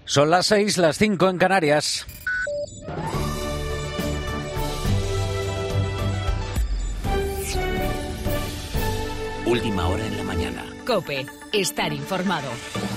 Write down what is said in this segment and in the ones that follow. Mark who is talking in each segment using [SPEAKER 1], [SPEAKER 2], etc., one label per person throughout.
[SPEAKER 1] Son las 6, las 5 en Canarias.
[SPEAKER 2] Última hora en la mañana.
[SPEAKER 3] COPE. Estar informado.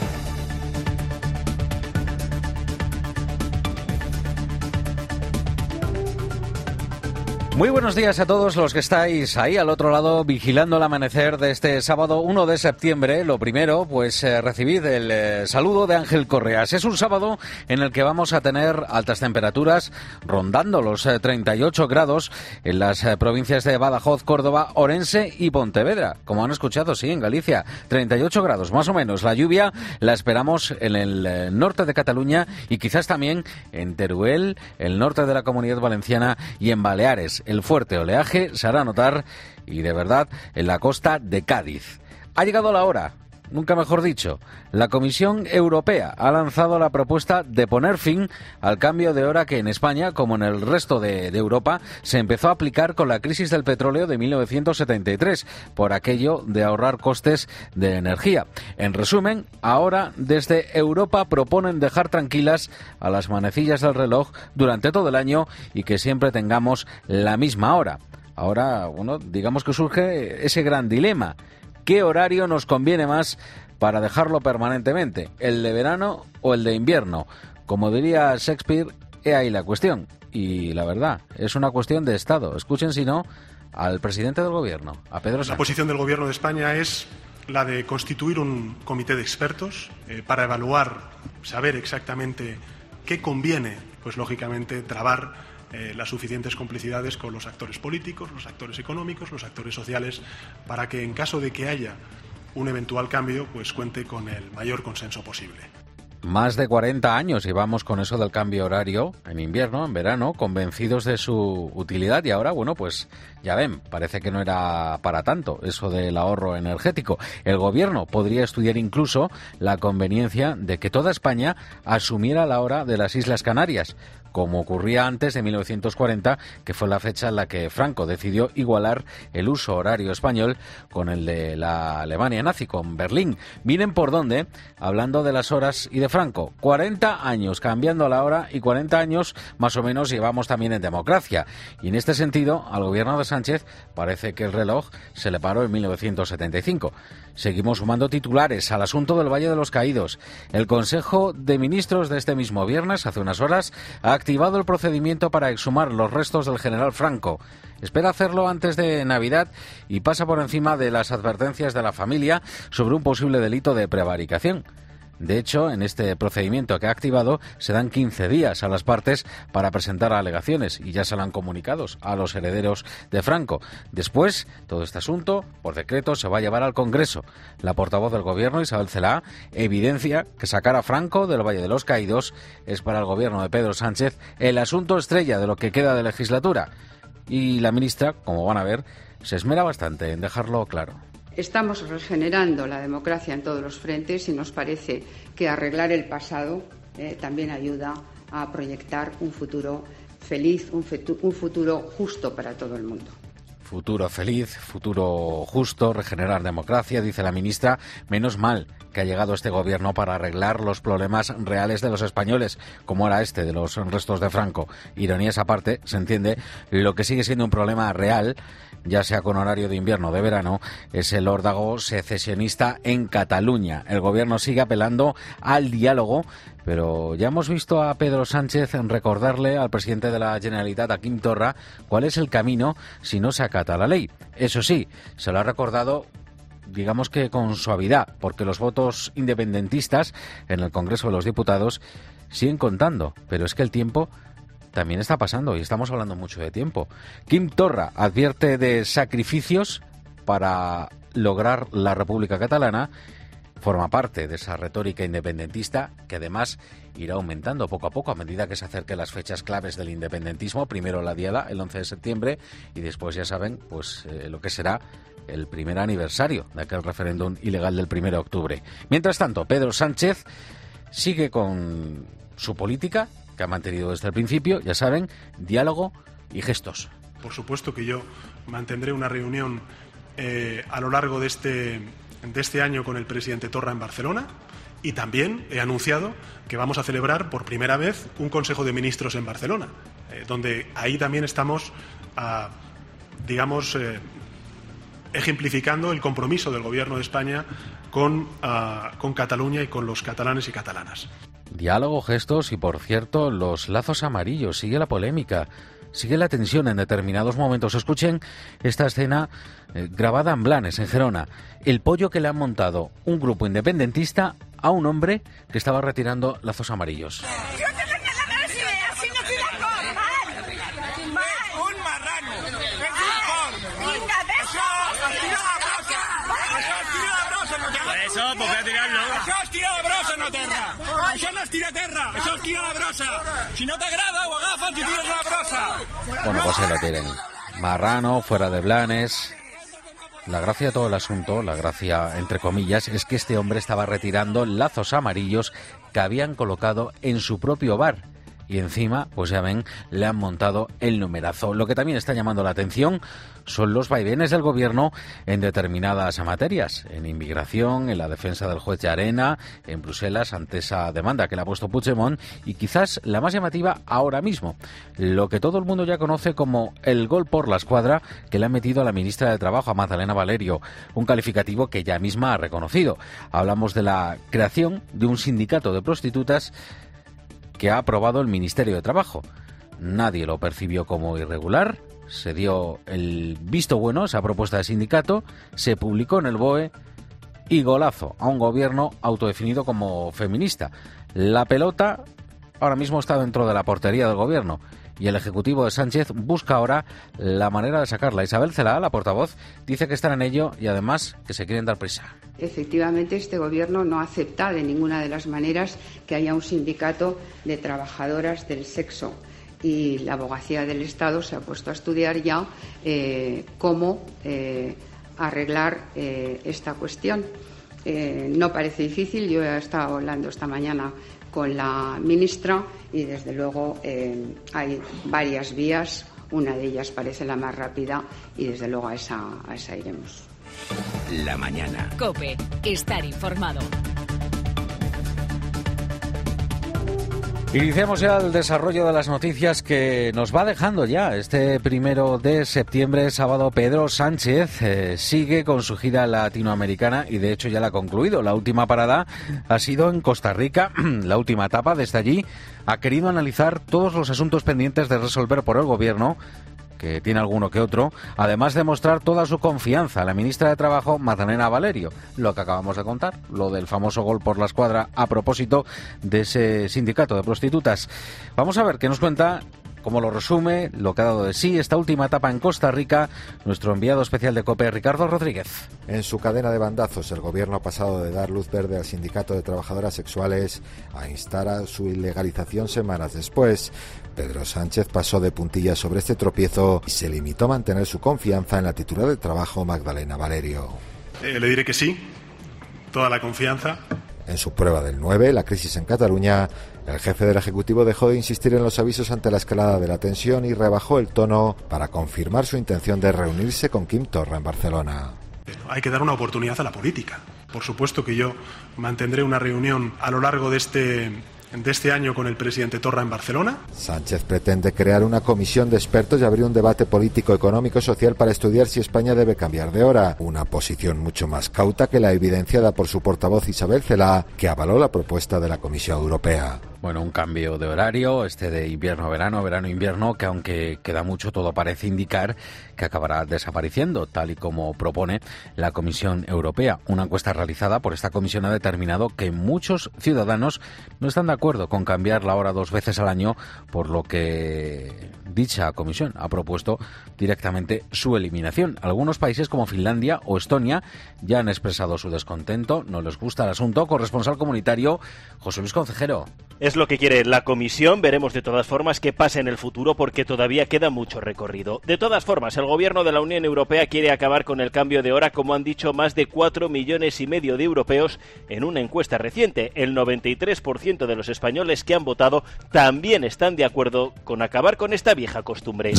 [SPEAKER 1] Muy buenos días a todos los que estáis ahí al otro lado vigilando el amanecer de este sábado 1 de septiembre. Lo primero, pues recibid el saludo de Ángel Correas. Es un sábado en el que vamos a tener altas temperaturas rondando los 38 grados en las provincias de Badajoz, Córdoba, Orense y Pontevedra. Como han escuchado, sí, en Galicia, 38 grados más o menos. La lluvia la esperamos en el norte de Cataluña y quizás también en Teruel, el norte de la Comunidad Valenciana y en Baleares. El fuerte oleaje se hará notar, y de verdad, en la costa de Cádiz. Ha llegado la hora, nunca mejor dicho. La Comisión Europea ha lanzado la propuesta de poner fin al cambio de hora que en España, como en el resto de Europa, se empezó a aplicar con la crisis del petróleo de 1973, por aquello de ahorrar costes de energía. En resumen, ahora desde Europa proponen dejar tranquilas a las manecillas del reloj durante todo el año y que siempre tengamos la misma hora. Ahora, bueno, digamos que surge ese gran dilema. ¿Qué horario nos conviene más para dejarlo permanentemente? ¿El de verano o el de invierno? Como diría Shakespeare, he ahí la cuestión. Y la verdad, es una cuestión de Estado. Escuchen, si no, al presidente del Gobierno, a Pedro Sánchez.
[SPEAKER 4] La posición del Gobierno de España es la de constituir un comité de expertos para evaluar, saber exactamente qué conviene, pues lógicamente trabar las suficientes complicidades con los actores políticos, los actores económicos, los actores sociales, para que en caso de que haya un eventual cambio, pues cuente con el mayor consenso posible.
[SPEAKER 1] Más de 40 años llevamos con eso del cambio horario, en invierno, en verano, convencidos de su utilidad y ahora, bueno, pues ya ven, parece que no era para tanto eso del ahorro energético. El Gobierno podría estudiar incluso la conveniencia de que toda España asumiera la hora de las Islas Canarias, como ocurría antes de 1940, que fue la fecha en la que Franco decidió igualar el uso horario español con el de la Alemania nazi, con Berlín. Miren por dónde, hablando de las horas y de Franco, 40 años cambiando la hora y 40 años más o menos llevamos también en democracia. Y en este sentido, al gobierno de Sánchez parece que el reloj se le paró en 1975. Seguimos sumando titulares al asunto del Valle de los Caídos. El Consejo de Ministros de este mismo viernes, hace unas horas, ha activado el procedimiento para exhumar los restos del general Franco. Espera hacerlo antes de Navidad y pasa por encima de las advertencias de la familia sobre un posible delito de prevaricación. De hecho, en este procedimiento que ha activado se dan 15 días a las partes para presentar alegaciones y ya se lo han comunicado a los herederos de Franco. Después, todo este asunto, por decreto, se va a llevar al Congreso. La portavoz del Gobierno, Isabel Celaá, evidencia que sacar a Franco del Valle de los Caídos es para el Gobierno de Pedro Sánchez el asunto estrella de lo que queda de legislatura. Y la ministra, como van a ver, se esmera bastante en dejarlo claro.
[SPEAKER 5] Estamos regenerando la democracia en todos los frentes y nos parece que arreglar el pasado también ayuda a proyectar un futuro feliz, un futuro justo para todo el mundo.
[SPEAKER 1] Futuro feliz, futuro justo, regenerar democracia, dice la ministra. Menos mal que ha llegado este gobierno para arreglar los problemas reales de los españoles, como era este de los restos de Franco. Ironías aparte, se entiende, lo que sigue siendo un problema real, ya sea con horario de invierno o de verano, es el órdago secesionista en Cataluña. El gobierno sigue apelando al diálogo, pero ya hemos visto a Pedro Sánchez recordarle al presidente de la Generalitat, a Quim Torra, cuál es el camino si no se acata la ley. Eso sí, se lo ha recordado, digamos que con suavidad, porque los votos independentistas en el Congreso de los Diputados siguen contando, pero es que el tiempo también está pasando y estamos hablando mucho de tiempo. Quim Torra advierte de sacrificios para lograr la República Catalana. Forma parte de esa retórica independentista que además irá aumentando poco a poco a medida que se acerquen las fechas claves del independentismo. Primero la Diada, el 11 de septiembre, y después ya saben pues lo que será el primer aniversario de aquel referéndum ilegal del 1 de octubre. Mientras tanto, Pedro Sánchez sigue con su política que ha mantenido desde el principio, ya saben, diálogo y gestos.
[SPEAKER 4] Por supuesto que yo mantendré una reunión a lo largo de este año con el presidente Torra en Barcelona Y también he anunciado que vamos a celebrar por primera vez un Consejo de Ministros en Barcelona, donde ahí también estamos, ejemplificando el compromiso del Gobierno de España con Cataluña y con los catalanes y catalanas.
[SPEAKER 1] Diálogo, gestos y, por cierto, los lazos amarillos. Sigue la polémica, sigue la tensión en determinados momentos. Escuchen esta escena grabada en Blanes, en Gerona. El pollo que le han montado un grupo independentista a un hombre que estaba retirando lazos amarillos.
[SPEAKER 6] Eso, pues voy a tirarlo. Això és tirar de brossa, no terra. Això no és tirar terra, això és tirar de brossa. Si no t'agrada, ho agafes i tires la brossa.
[SPEAKER 1] Bueno, pues se lo tiren. Marrano, fuera de Blanes. La gracia de todo el asunto, la gracia entre comillas, es que este hombre estaba retirando lazos amarillos que habían colocado en su propio bar. Y encima, pues ya ven, le han montado el numerazo. Lo que también está llamando la atención son los vaivenes del gobierno en determinadas materias. En inmigración, en la defensa del juez Llarena, en Bruselas ante esa demanda que le ha puesto Puigdemont y quizás la más llamativa ahora mismo. Lo que todo el mundo ya conoce como el gol por la escuadra que le ha metido a la ministra de Trabajo, a Magdalena Valerio. Un calificativo que ella misma ha reconocido. Hablamos de la creación de un sindicato de prostitutas que ha aprobado el Ministerio de Trabajo. Nadie lo percibió como irregular, se dio el visto bueno a esa propuesta de sindicato, se publicó en el BOE y golazo a un gobierno autodefinido como feminista. La pelota ahora mismo está dentro de la portería del gobierno y el Ejecutivo de Sánchez busca ahora la manera de sacarla. Isabel Celaá, la portavoz, dice que están en ello y además que se quieren dar prisa.
[SPEAKER 5] Efectivamente, este Gobierno no acepta de ninguna de las maneras que haya un sindicato de trabajadoras del sexo y la Abogacía del Estado se ha puesto a estudiar ya cómo arreglar esta cuestión. No parece difícil, yo he estado hablando esta mañana con la ministra y desde luego hay varias vías, una de ellas parece la más rápida y desde luego a esa iremos.
[SPEAKER 2] La mañana.
[SPEAKER 3] COPE. Estar informado.
[SPEAKER 1] Iniciamos ya el desarrollo de las noticias que nos va dejando ya este 1 de septiembre, sábado. Pedro Sánchez sigue con su gira latinoamericana y de hecho ya la ha concluido. La última parada ha sido en Costa Rica, la última etapa. Desde allí ha querido analizar todos los asuntos pendientes de resolver por el gobierno, que tiene alguno que otro, además de mostrar toda su confianza a la ministra de Trabajo, Magdalena Valerio. Lo que acabamos de contar, lo del famoso gol por la escuadra a propósito de ese sindicato de prostitutas. Vamos a ver qué nos cuenta, cómo lo resume, lo que ha dado de sí esta última etapa en Costa Rica, nuestro enviado especial de COPE, Ricardo Rodríguez.
[SPEAKER 7] En su cadena de bandazos, el gobierno ha pasado de dar luz verde al sindicato de trabajadoras sexuales a instar a su ilegalización semanas después. Pedro Sánchez pasó de puntillas sobre este tropiezo y se limitó a mantener su confianza en la titular de Trabajo, Magdalena Valerio.
[SPEAKER 4] Le diré que sí, toda la confianza.
[SPEAKER 7] En su prueba del 9, la crisis en Cataluña, el jefe del Ejecutivo dejó de insistir en los avisos ante la escalada de la tensión y rebajó el tono para confirmar su intención de reunirse con Quim Torra en Barcelona.
[SPEAKER 4] Hay que dar una oportunidad a la política. Por supuesto que yo mantendré una reunión a lo largo de este año con el presidente Torra en Barcelona.
[SPEAKER 7] Sánchez pretende crear una comisión de expertos y abrir un debate político, económico y social para estudiar si España debe cambiar de hora. Una posición mucho más cauta que la evidenciada por su portavoz Isabel Celaá, que avaló la propuesta de la Comisión Europea.
[SPEAKER 1] Bueno, un cambio de horario, de invierno-verano, verano-invierno, que aunque queda mucho, todo parece indicar que acabará desapareciendo, tal y como propone la Comisión Europea. Una encuesta realizada por esta comisión ha determinado que muchos ciudadanos no están de acuerdo con cambiar la hora 2 veces al año, por lo que dicha comisión ha propuesto directamente su eliminación. Algunos países como Finlandia o Estonia ya han expresado su descontento, no les gusta el asunto. Corresponsal comunitario, José Luis Concejero.
[SPEAKER 8] Es lo que quiere la Comisión. Veremos de todas formas qué pasa en el futuro porque todavía queda mucho recorrido. De todas formas, el Gobierno de la Unión Europea quiere acabar con el cambio de hora, como han dicho más de 4,5 millones de europeos en una encuesta reciente. El 93% de los españoles que han votado también están de acuerdo con acabar con esta vieja costumbre.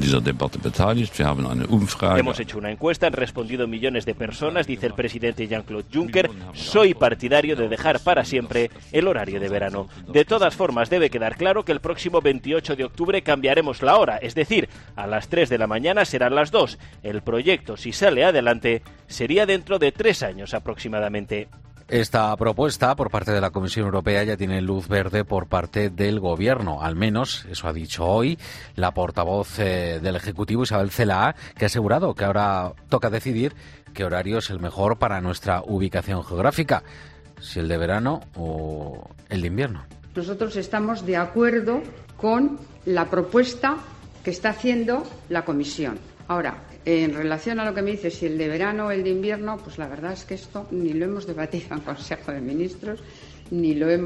[SPEAKER 8] Hemos hecho una encuesta, han respondido millones de personas, dice el presidente Jean-Claude Juncker. Soy partidario de dejar para siempre el horario de verano. De todas formas, debe quedar claro que el próximo 28 de octubre cambiaremos la hora, es decir, a las 3 de la mañana serán las 2. El proyecto, si sale adelante, sería dentro de 3 años aproximadamente.
[SPEAKER 1] Esta propuesta por parte de la Comisión Europea ya tiene luz verde por parte del Gobierno. Al menos, eso ha dicho hoy la portavoz del Ejecutivo, Isabel Celaá, que ha asegurado que ahora toca decidir qué horario es el mejor para nuestra ubicación geográfica, si el de verano o el de invierno.
[SPEAKER 5] Nosotros estamos de acuerdo con la propuesta que está haciendo la Comisión. Ahora, en relación a lo que me dice, si el de verano o el de invierno, pues la verdad es que esto ni lo hemos debatido en Consejo de Ministros, ni no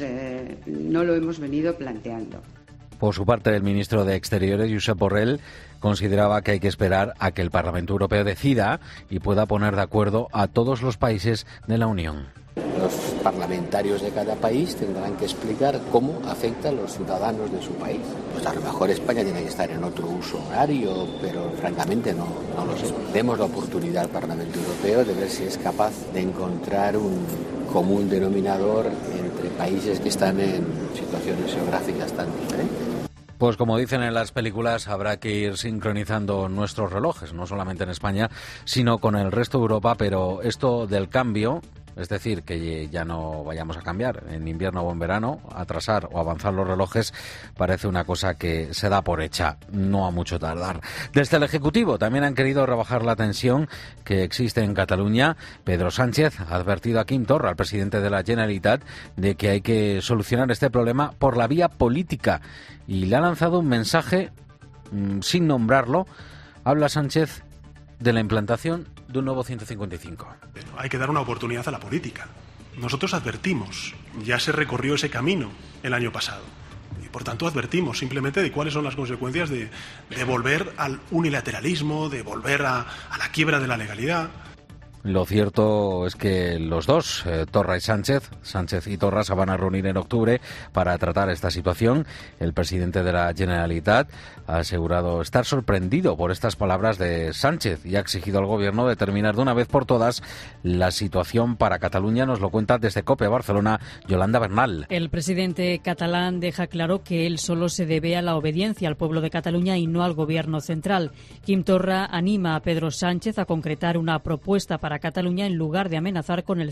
[SPEAKER 5] lo hemos venido planteando.
[SPEAKER 1] Por su parte, el ministro de Exteriores, Josep Borrell, consideraba que hay que esperar a que el Parlamento Europeo decida y pueda poner de acuerdo a todos los países de la Unión.
[SPEAKER 9] Los parlamentarios de cada país tendrán que explicar cómo afecta a los ciudadanos de su país. Pues a lo mejor España tiene que estar en otro uso horario, pero francamente no lo sé. Demos la oportunidad al Parlamento Europeo de ver si es capaz de encontrar un común denominador entre países que están en situaciones geográficas tan diferentes.
[SPEAKER 1] Pues como dicen en las películas, habrá que ir sincronizando nuestros relojes, no solamente en España, sino con el resto de Europa, pero esto del cambio, es decir, que ya no vayamos a cambiar en invierno o en verano, atrasar o avanzar los relojes, parece una cosa que se da por hecha, no a mucho tardar. Desde el Ejecutivo también han querido rebajar la tensión que existe en Cataluña. Pedro Sánchez ha advertido a Quim Torra, al presidente de la Generalitat, de que hay que solucionar este problema por la vía política y le ha lanzado un mensaje sin nombrarlo. Habla Sánchez de la implantación de un nuevo 155.
[SPEAKER 4] Hay que dar una oportunidad a la política. Nosotros advertimos, ya se recorrió ese camino el año pasado. Y por tanto advertimos simplemente de cuáles son las consecuencias de volver al unilateralismo, de volver a la quiebra de la legalidad.
[SPEAKER 1] Lo cierto es que los dos, Torra y Sánchez y Torra, se van a reunir en octubre para tratar esta situación. El presidente de la Generalitat ha asegurado estar sorprendido por estas palabras de Sánchez y ha exigido al Gobierno determinar de una vez por todas la situación para Cataluña. Nos lo cuenta desde COPE Barcelona, Yolanda Bernal.
[SPEAKER 10] El presidente catalán deja claro que él solo se debe a la obediencia al pueblo de Cataluña y no al Gobierno central. Quim Torra anima a Pedro Sánchez a concretar una propuesta para Cataluña en lugar de amenazar con el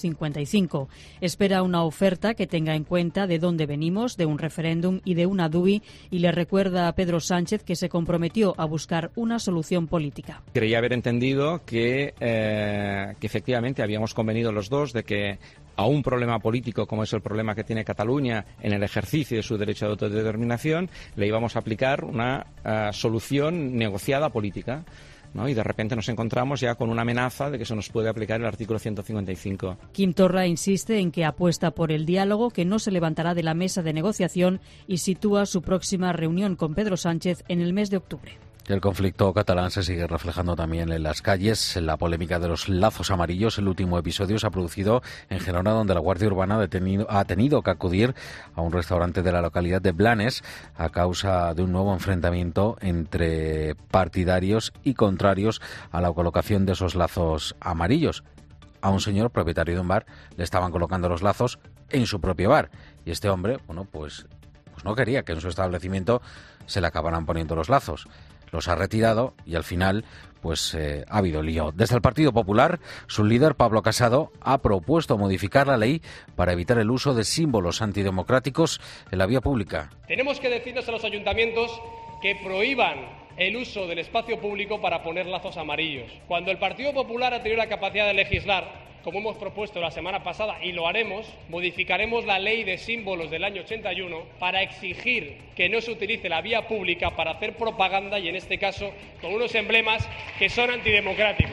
[SPEAKER 10] 155. Espera una oferta que tenga en cuenta de dónde venimos, de un referéndum y de una DUI, y le recuerda a Pedro Sánchez que se comprometió a buscar una solución política.
[SPEAKER 11] Creía haber entendido que efectivamente habíamos convenido los dos de que a un problema político como es el problema que tiene Cataluña en el ejercicio de su derecho de autodeterminación le íbamos a aplicar una solución negociada política, ¿no? Y de repente nos encontramos ya con una amenaza de que se nos puede aplicar el artículo 155.
[SPEAKER 10] Quim Torra insiste en que apuesta por el diálogo, que no se levantará de la mesa de negociación y sitúa su próxima reunión con Pedro Sánchez en el mes de octubre.
[SPEAKER 1] El conflicto catalán se sigue reflejando también en las calles. La polémica de los lazos amarillos, el último episodio se ha producido en Gerona, donde la Guardia Urbana ha tenido que acudir a un restaurante de la localidad de Blanes a causa de un nuevo enfrentamiento entre partidarios y contrarios a la colocación de esos lazos amarillos. A un señor propietario de un bar le estaban colocando los lazos en su propio bar y este hombre, pues no quería que en su establecimiento se le acabaran poniendo los lazos. Los ha retirado y al final ha habido lío. Desde el Partido Popular, su líder, Pablo Casado, ha propuesto modificar la ley para evitar el uso de símbolos antidemocráticos en la vía pública.
[SPEAKER 12] Tenemos que decirles a los ayuntamientos que prohíban el uso del espacio público para poner lazos amarillos. Cuando el Partido Popular ha tenido la capacidad de legislar, como hemos propuesto la semana pasada, y lo haremos, modificaremos la ley de símbolos del año 81 para exigir que no se utilice la vía pública para hacer propaganda y, en este caso, con unos emblemas que son antidemocráticos.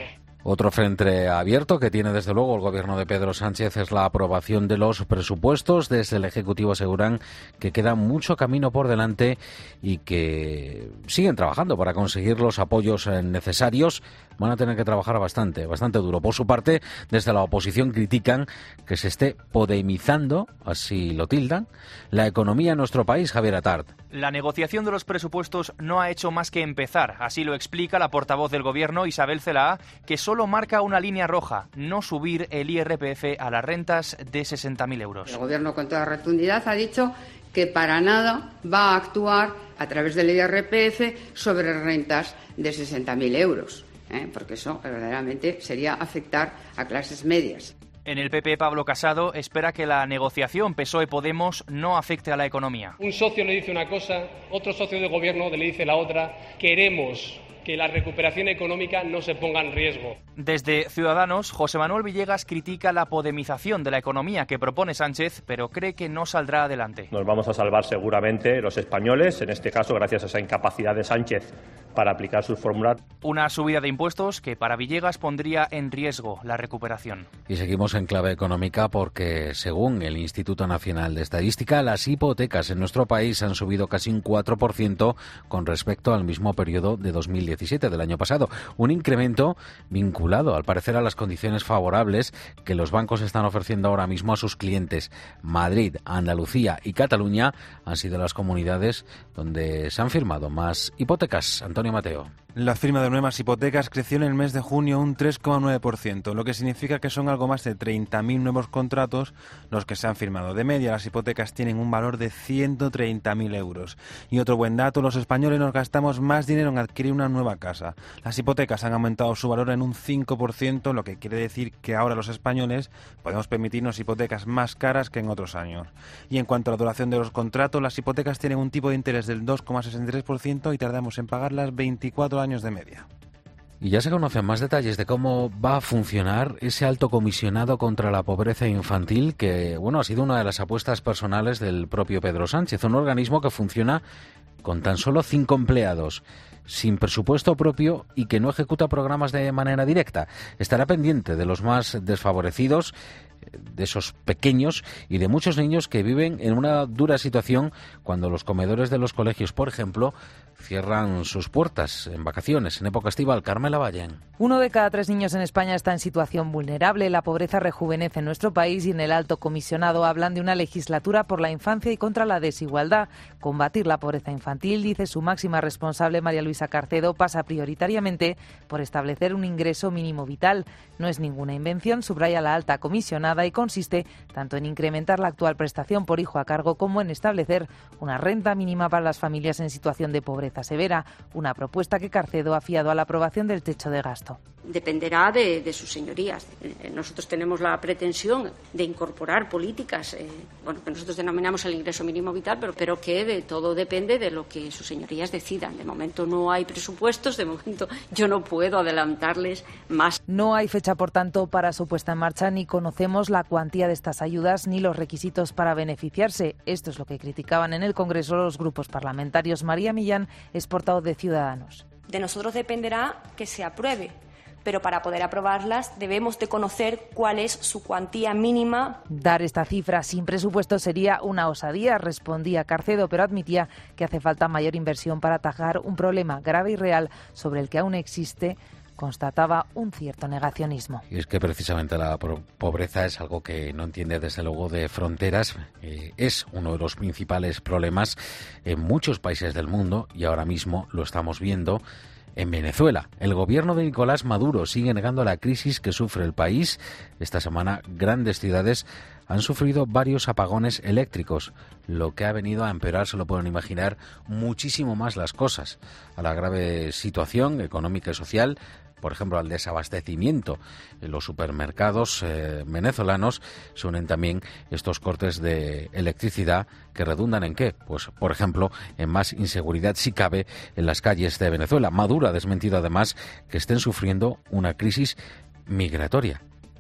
[SPEAKER 1] Otro frente abierto que tiene desde luego el gobierno de Pedro Sánchez es la aprobación de los presupuestos. Desde el Ejecutivo aseguran que queda mucho camino por delante y que siguen trabajando para conseguir los apoyos necesarios. Van a tener que trabajar bastante duro. Por su parte, desde la oposición critican que se esté podemizando, así lo tildan, la economía en nuestro país. Javier Atard.
[SPEAKER 13] La negociación de los presupuestos no ha hecho más que empezar. Así lo explica la portavoz del Gobierno, Isabel Celaá, que solo marca una línea roja: no subir el IRPF a las rentas de 60.000 euros.
[SPEAKER 5] El Gobierno, con toda rotundidad, ha dicho que para nada va a actuar a través del IRPF sobre rentas de 60.000 euros, porque eso verdaderamente sería afectar a clases medias.
[SPEAKER 13] En el PP, Pablo Casado espera que la negociación PSOE-Podemos no afecte a la economía.
[SPEAKER 12] Un socio le dice una cosa, otro socio de gobierno le dice la otra. Queremos que la recuperación económica no se ponga en riesgo.
[SPEAKER 13] Desde Ciudadanos, José Manuel Villegas critica la podemización de la economía que propone Sánchez, pero cree que no saldrá adelante.
[SPEAKER 14] Nos vamos a salvar seguramente los españoles, en este caso gracias a esa incapacidad de Sánchez para aplicar sus fórmulas.
[SPEAKER 13] Una subida de impuestos que para Villegas pondría en riesgo la recuperación.
[SPEAKER 1] Y seguimos en clave económica porque, según el Instituto Nacional de Estadística, las hipotecas en nuestro país han subido casi un 4% con respecto al mismo periodo de 2017 del año pasado. Un incremento vinculado, al parecer, a las condiciones favorables que los bancos están ofreciendo ahora mismo a sus clientes. Madrid, Andalucía y Cataluña han sido las comunidades donde se han firmado más hipotecas. Antonio Mateo.
[SPEAKER 15] La firma de nuevas hipotecas creció en el mes de junio un 3,9%, lo que significa que son algo más de 30.000 nuevos contratos los que se han firmado. De media, las hipotecas tienen un valor de 130.000 euros. Y otro buen dato, los españoles nos gastamos más dinero en adquirir una nueva casa. Las hipotecas han aumentado su valor en un 5%, lo que quiere decir que ahora los españoles podemos permitirnos hipotecas más caras que en otros años. Y en cuanto a la duración de los contratos, las hipotecas tienen un tipo de interés del 2,63% y tardamos en pagarlas 24 años de media.
[SPEAKER 1] Y ya se conocen más detalles de cómo va a funcionar ese alto comisionado contra la pobreza infantil que, ha sido una de las apuestas personales del propio Pedro Sánchez, un organismo que funciona con tan solo 5 empleados, sin presupuesto propio y que no ejecuta programas de manera directa. Estará pendiente de los más desfavorecidos, de esos pequeños y de muchos niños que viven en una dura situación cuando los comedores de los colegios, por ejemplo, cierran sus puertas en vacaciones, en época estival. Carmela Valle.
[SPEAKER 16] 1 de cada 3 niños en España está en situación vulnerable. La pobreza rejuvenece en nuestro país y en el Alto Comisionado hablan de una legislatura por la infancia y contra la desigualdad. Combatir la pobreza infantil, dice su máxima responsable María Luisa Carcedo, pasa prioritariamente por establecer un ingreso mínimo vital. No es ninguna invención, subraya la alta comisionada, y consiste tanto en incrementar la actual prestación por hijo a cargo como en establecer una renta mínima para las familias en situación de pobreza severa, una propuesta que Carcedo ha fiado a la aprobación del techo de gasto.
[SPEAKER 17] Dependerá de sus señorías. Nosotros tenemos la pretensión de incorporar políticas, que nosotros denominamos el ingreso mínimo vital, pero que de todo depende de lo que sus señorías decidan. De momento no hay presupuestos, de momento yo no puedo adelantarles más.
[SPEAKER 16] No hay fecha, por tanto, para su puesta en marcha, ni conocemos la cuantía de estas ayudas ni los requisitos para beneficiarse. Esto es lo que criticaban en el Congreso los grupos parlamentarios. María Millán es portavoz de Ciudadanos.
[SPEAKER 18] De nosotros dependerá que se apruebe, pero para poder aprobarlas debemos de conocer cuál es su cuantía mínima.
[SPEAKER 16] Dar esta cifra sin presupuesto sería una osadía, respondía Carcedo, pero admitía que hace falta mayor inversión para atajar un problema grave y real sobre el que aún existe, constataba, un cierto negacionismo.
[SPEAKER 1] Y es que precisamente la pobreza es algo que no entiende desde luego de fronteras, es uno de los principales problemas en muchos países del mundo y ahora mismo lo estamos viendo en Venezuela. El gobierno de Nicolás Maduro sigue negando la crisis que sufre el país. Esta semana grandes ciudades han sufrido varios apagones eléctricos, lo que ha venido a empeorar, se lo pueden imaginar, muchísimo más las cosas, a la grave situación económica y social, por ejemplo, al desabastecimiento. En los supermercados venezolanos se unen también estos cortes de electricidad que redundan ¿en qué? Pues, por ejemplo, en más inseguridad, si cabe, en las calles de Venezuela. Maduro ha desmentido además que estén sufriendo una crisis migratoria.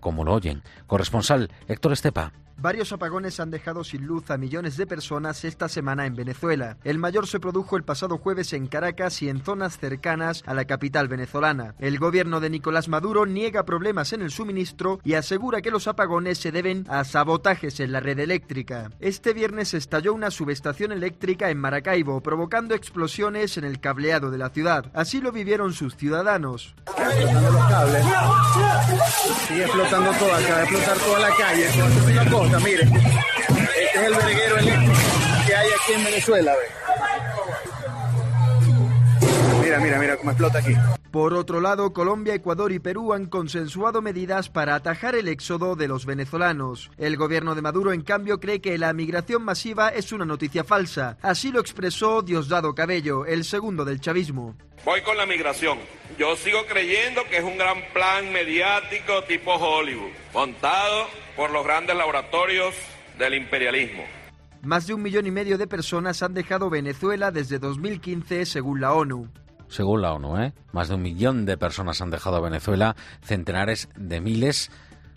[SPEAKER 1] como lo oyen. Corresponsal Héctor Estepa.
[SPEAKER 19] Varios apagones han dejado sin luz a millones de personas esta semana en Venezuela. El mayor se produjo el pasado jueves en Caracas y en zonas cercanas a la capital venezolana. El gobierno de Nicolás Maduro niega problemas en el suministro y asegura que los apagones se deben a sabotajes en la red eléctrica. Este viernes estalló una subestación eléctrica en Maracaibo, provocando explosiones en el cableado de la ciudad. Así lo vivieron sus ciudadanos.
[SPEAKER 20] Explotando los cables. Sigue explotando todo, acaba de explotar toda la calle. Mire, este es el verguero eléctrico que hay aquí en Venezuela. Mira cómo explota aquí.
[SPEAKER 19] Por otro lado, Colombia, Ecuador y Perú han consensuado medidas para atajar el éxodo de los venezolanos. El gobierno de Maduro, en cambio, cree que la migración masiva es una noticia falsa. Así lo expresó Diosdado Cabello, el segundo del chavismo.
[SPEAKER 21] Voy con la migración. Yo sigo creyendo que es un gran plan mediático tipo Hollywood, montado por los grandes laboratorios del imperialismo.
[SPEAKER 19] Más de 1,5 millones de personas han dejado Venezuela desde 2015, según la ONU.
[SPEAKER 1] Según la ONU, más de 1 millón de personas han dejado Venezuela, centenares de miles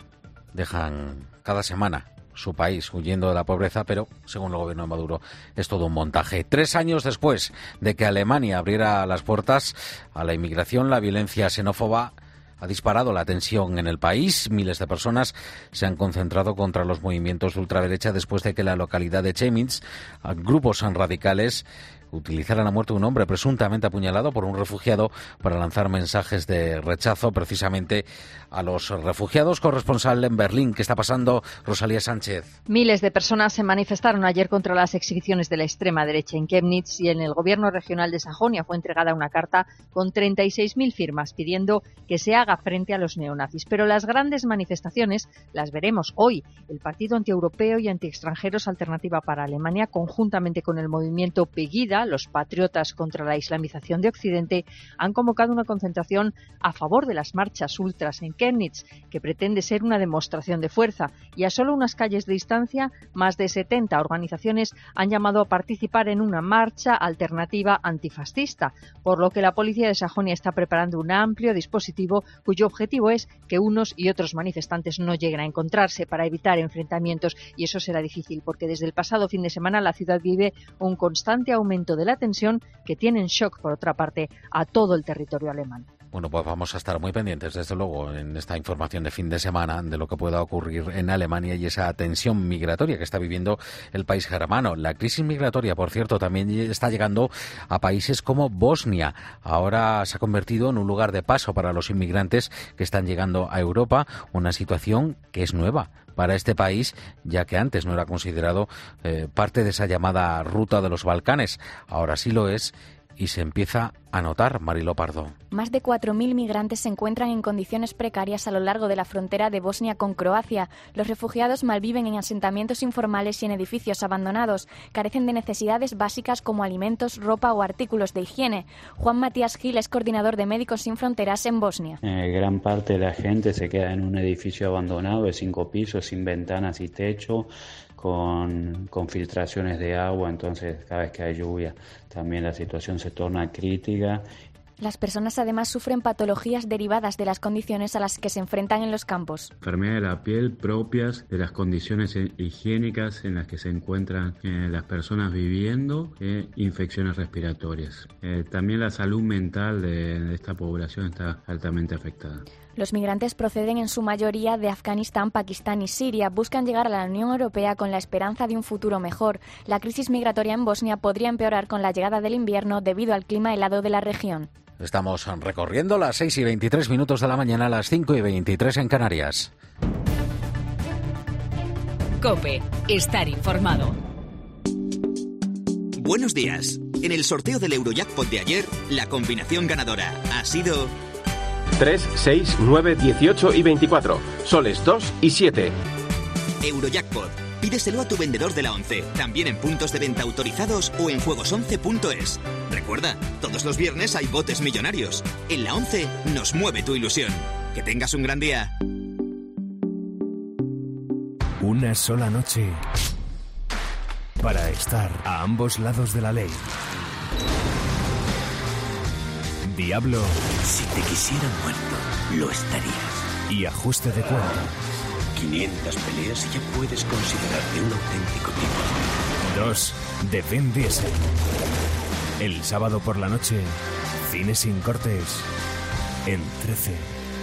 [SPEAKER 1] dejan cada semana su país huyendo de la pobreza, pero según el gobierno de Maduro es todo un montaje. 3 años después de que Alemania abriera las puertas a la inmigración, la violencia xenófoba ha disparado la tensión en el país. Miles de personas se han concentrado contra los movimientos de ultraderecha después de que la localidad de Chemnitz, grupos radicales utilizaran la muerte de un hombre presuntamente apuñalado por un refugiado para lanzar mensajes de rechazo precisamente a los refugiados. Corresponsal en Berlín, ¿qué está pasando? Rosalía Sánchez.
[SPEAKER 22] Miles de personas se manifestaron ayer contra las exhibiciones de la extrema derecha en Chemnitz y en el gobierno regional de Sajonia fue entregada una carta con 36.000 firmas pidiendo que se haga frente a los neonazis. Pero las grandes manifestaciones las veremos hoy. El Partido Antieuropeo y Antiextranjeros Alternativa para Alemania, conjuntamente con el movimiento Pegida, los patriotas contra la islamización de Occidente, han convocado una concentración a favor de las marchas ultras en Chemnitz, que pretende ser una demostración de fuerza. Y a solo unas calles de distancia, más de 70 organizaciones han llamado a participar en una marcha alternativa antifascista, por lo que la policía de Sajonia está preparando un amplio dispositivo cuyo objetivo es que unos y otros manifestantes no lleguen a encontrarse para evitar enfrentamientos, y eso será difícil porque desde el pasado fin de semana la ciudad vive un constante aumento de la tensión que tiene en shock, por otra parte, a todo el territorio alemán.
[SPEAKER 1] Bueno, pues vamos a estar muy pendientes, desde luego, en esta información de fin de semana de lo que pueda ocurrir en Alemania y esa tensión migratoria que está viviendo el país germano. La crisis migratoria, por cierto, también está llegando a países como Bosnia. Ahora se ha convertido en un lugar de paso para los inmigrantes que están llegando a Europa, una situación que es nueva para este país, ya que antes no era considerado parte de esa llamada ruta de los Balcanes. Ahora sí lo es y se empieza a notar, Mariló Pardo.
[SPEAKER 23] Más de 4.000 migrantes se encuentran en condiciones precarias a lo largo de la frontera de Bosnia con Croacia. Los refugiados malviven en asentamientos informales y en edificios abandonados. Carecen de necesidades básicas como alimentos, ropa o artículos de higiene. Juan Matías Gil es coordinador de Médicos Sin Fronteras en Bosnia.
[SPEAKER 24] Gran parte de la gente se queda en un edificio abandonado de 5 pisos, sin ventanas y techo, con filtraciones de agua, entonces cada vez que hay lluvia también la situación se torna crítica.
[SPEAKER 23] Las personas además sufren patologías derivadas de las condiciones a las que se enfrentan en los campos.
[SPEAKER 24] Enfermedades de la piel propias de las condiciones higiénicas en las que se encuentran las personas viviendo, infecciones respiratorias. También la salud mental de esta población está altamente afectada.
[SPEAKER 23] Los migrantes proceden en su mayoría de Afganistán, Pakistán y Siria. Buscan llegar a la Unión Europea con la esperanza de un futuro mejor. La crisis migratoria en Bosnia podría empeorar con la llegada del invierno debido al clima helado de la región.
[SPEAKER 1] Estamos recorriendo las 6:23 de la mañana, las 5:23 en Canarias.
[SPEAKER 3] COPE. Estar informado.
[SPEAKER 2] Buenos días. En el sorteo del Eurojackpot de ayer, la combinación ganadora ha sido
[SPEAKER 25] 3, 6, 9, 18 y 24. Soles 2 y 7.
[SPEAKER 2] Eurojackpot. Pídeselo a tu vendedor de la 11, también en puntos de venta autorizados o en juegos11.es. Recuerda, todos los viernes hay botes millonarios. En la 11 nos mueve tu ilusión. Que tengas un gran día.
[SPEAKER 26] Una sola noche para estar a ambos lados de la ley. Diablo.
[SPEAKER 2] Si te quisieran muerto, lo estarías.
[SPEAKER 26] y ajuste de cuentas.
[SPEAKER 4] 500 peleas y ya puedes considerarte un auténtico tipo.
[SPEAKER 26] 2 de Vin Diesel. El sábado por la noche, cine sin cortes en 13.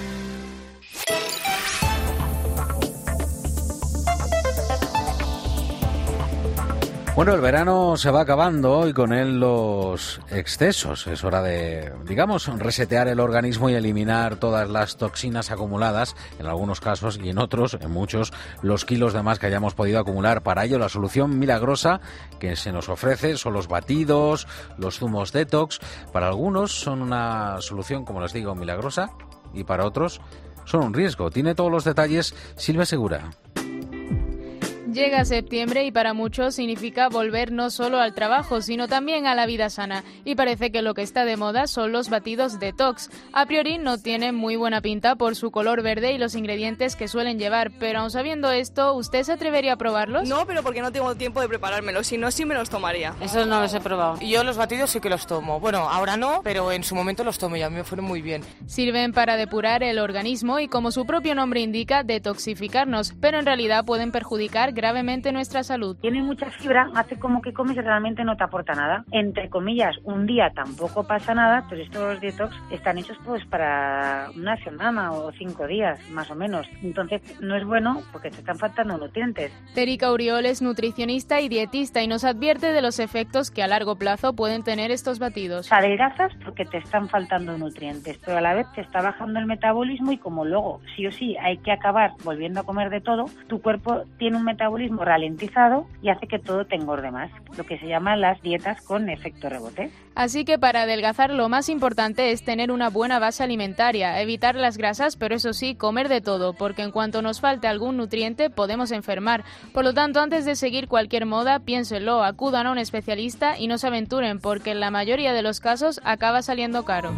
[SPEAKER 1] Bueno, el verano se va acabando y con él los excesos. Es hora de, digamos, resetear el organismo y eliminar todas las toxinas acumuladas, en algunos casos y en otros, en muchos, los kilos de más que hayamos podido acumular. Para ello, la solución milagrosa que se nos ofrece son los batidos, los zumos detox. Para algunos son una solución, como les digo, milagrosa, y para otros son un riesgo. Tiene todos los detalles Silvia Segura.
[SPEAKER 6] Llega septiembre y para muchos significa volver no solo al trabajo, sino también a la vida sana. Y parece que lo que está de moda son los batidos detox. A priori no tienen muy buena pinta por su color verde y los ingredientes que suelen llevar, pero aun sabiendo esto, ¿usted se atrevería a probarlos?
[SPEAKER 7] No, pero porque no tengo tiempo de preparármelos, si no, sí me los tomaría.
[SPEAKER 8] Esos no los he probado. Yo los batidos sí que los tomo. Bueno, ahora no, pero en su momento los tomo y a mí me fueron muy bien.
[SPEAKER 6] Sirven para depurar el organismo y, como su propio nombre indica, detoxificarnos, pero en realidad pueden perjudicar gravemente nuestra salud.
[SPEAKER 9] Tiene mucha fibra, hace como que comes y realmente no te aporta nada. Entre comillas, un día tampoco pasa nada, pero estos detox están hechos pues para una semana o 5 días, más o menos. Entonces no es bueno porque te están faltando nutrientes.
[SPEAKER 6] Terica Uriol es nutricionista y dietista y nos advierte de los efectos que a largo plazo pueden tener estos batidos.
[SPEAKER 9] Adelgazas porque te están faltando nutrientes, pero a la vez te está bajando el metabolismo y como luego sí o sí hay que acabar volviendo a comer de todo, tu cuerpo tiene un metabolismo ralentizado y hace que todo te engorde más, lo que se llama las dietas con efecto rebote.
[SPEAKER 6] Así que para adelgazar lo más importante es tener una buena base alimentaria, evitar las grasas, pero eso sí, comer de todo, porque en cuanto nos falte algún nutriente podemos enfermar. Por lo tanto, antes de seguir cualquier moda, piénsenlo, acudan a un especialista y no se aventuren, porque en la mayoría de los casos acaba saliendo caro.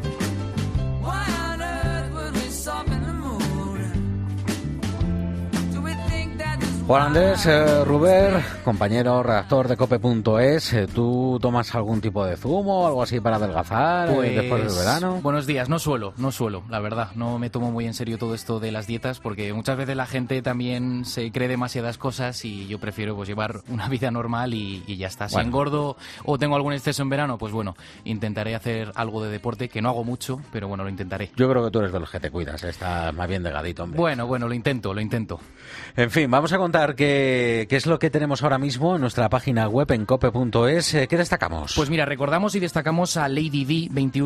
[SPEAKER 1] Juan Andrés Ruber, compañero redactor de cope.es, ¿tú tomas algún tipo de zumo o algo así para adelgazar después del verano?
[SPEAKER 11] Buenos días, no suelo, la verdad, no me tomo muy en serio todo esto de las dietas porque muchas veces la gente también se cree demasiadas cosas y yo prefiero pues llevar una vida normal y ya está. Si engordo o tengo algún exceso en verano, pues bueno, intentaré hacer algo de deporte, que no hago mucho, pero bueno, lo intentaré.
[SPEAKER 1] Yo creo que tú eres de los que te cuidas, estás más bien delgadito, hombre.
[SPEAKER 11] Bueno, lo intento.
[SPEAKER 1] En fin, vamos a contar qué es lo que tenemos ahora mismo en nuestra página web en cope.es. ¿Qué destacamos?
[SPEAKER 11] Pues mira, recordamos y destacamos a Lady Di,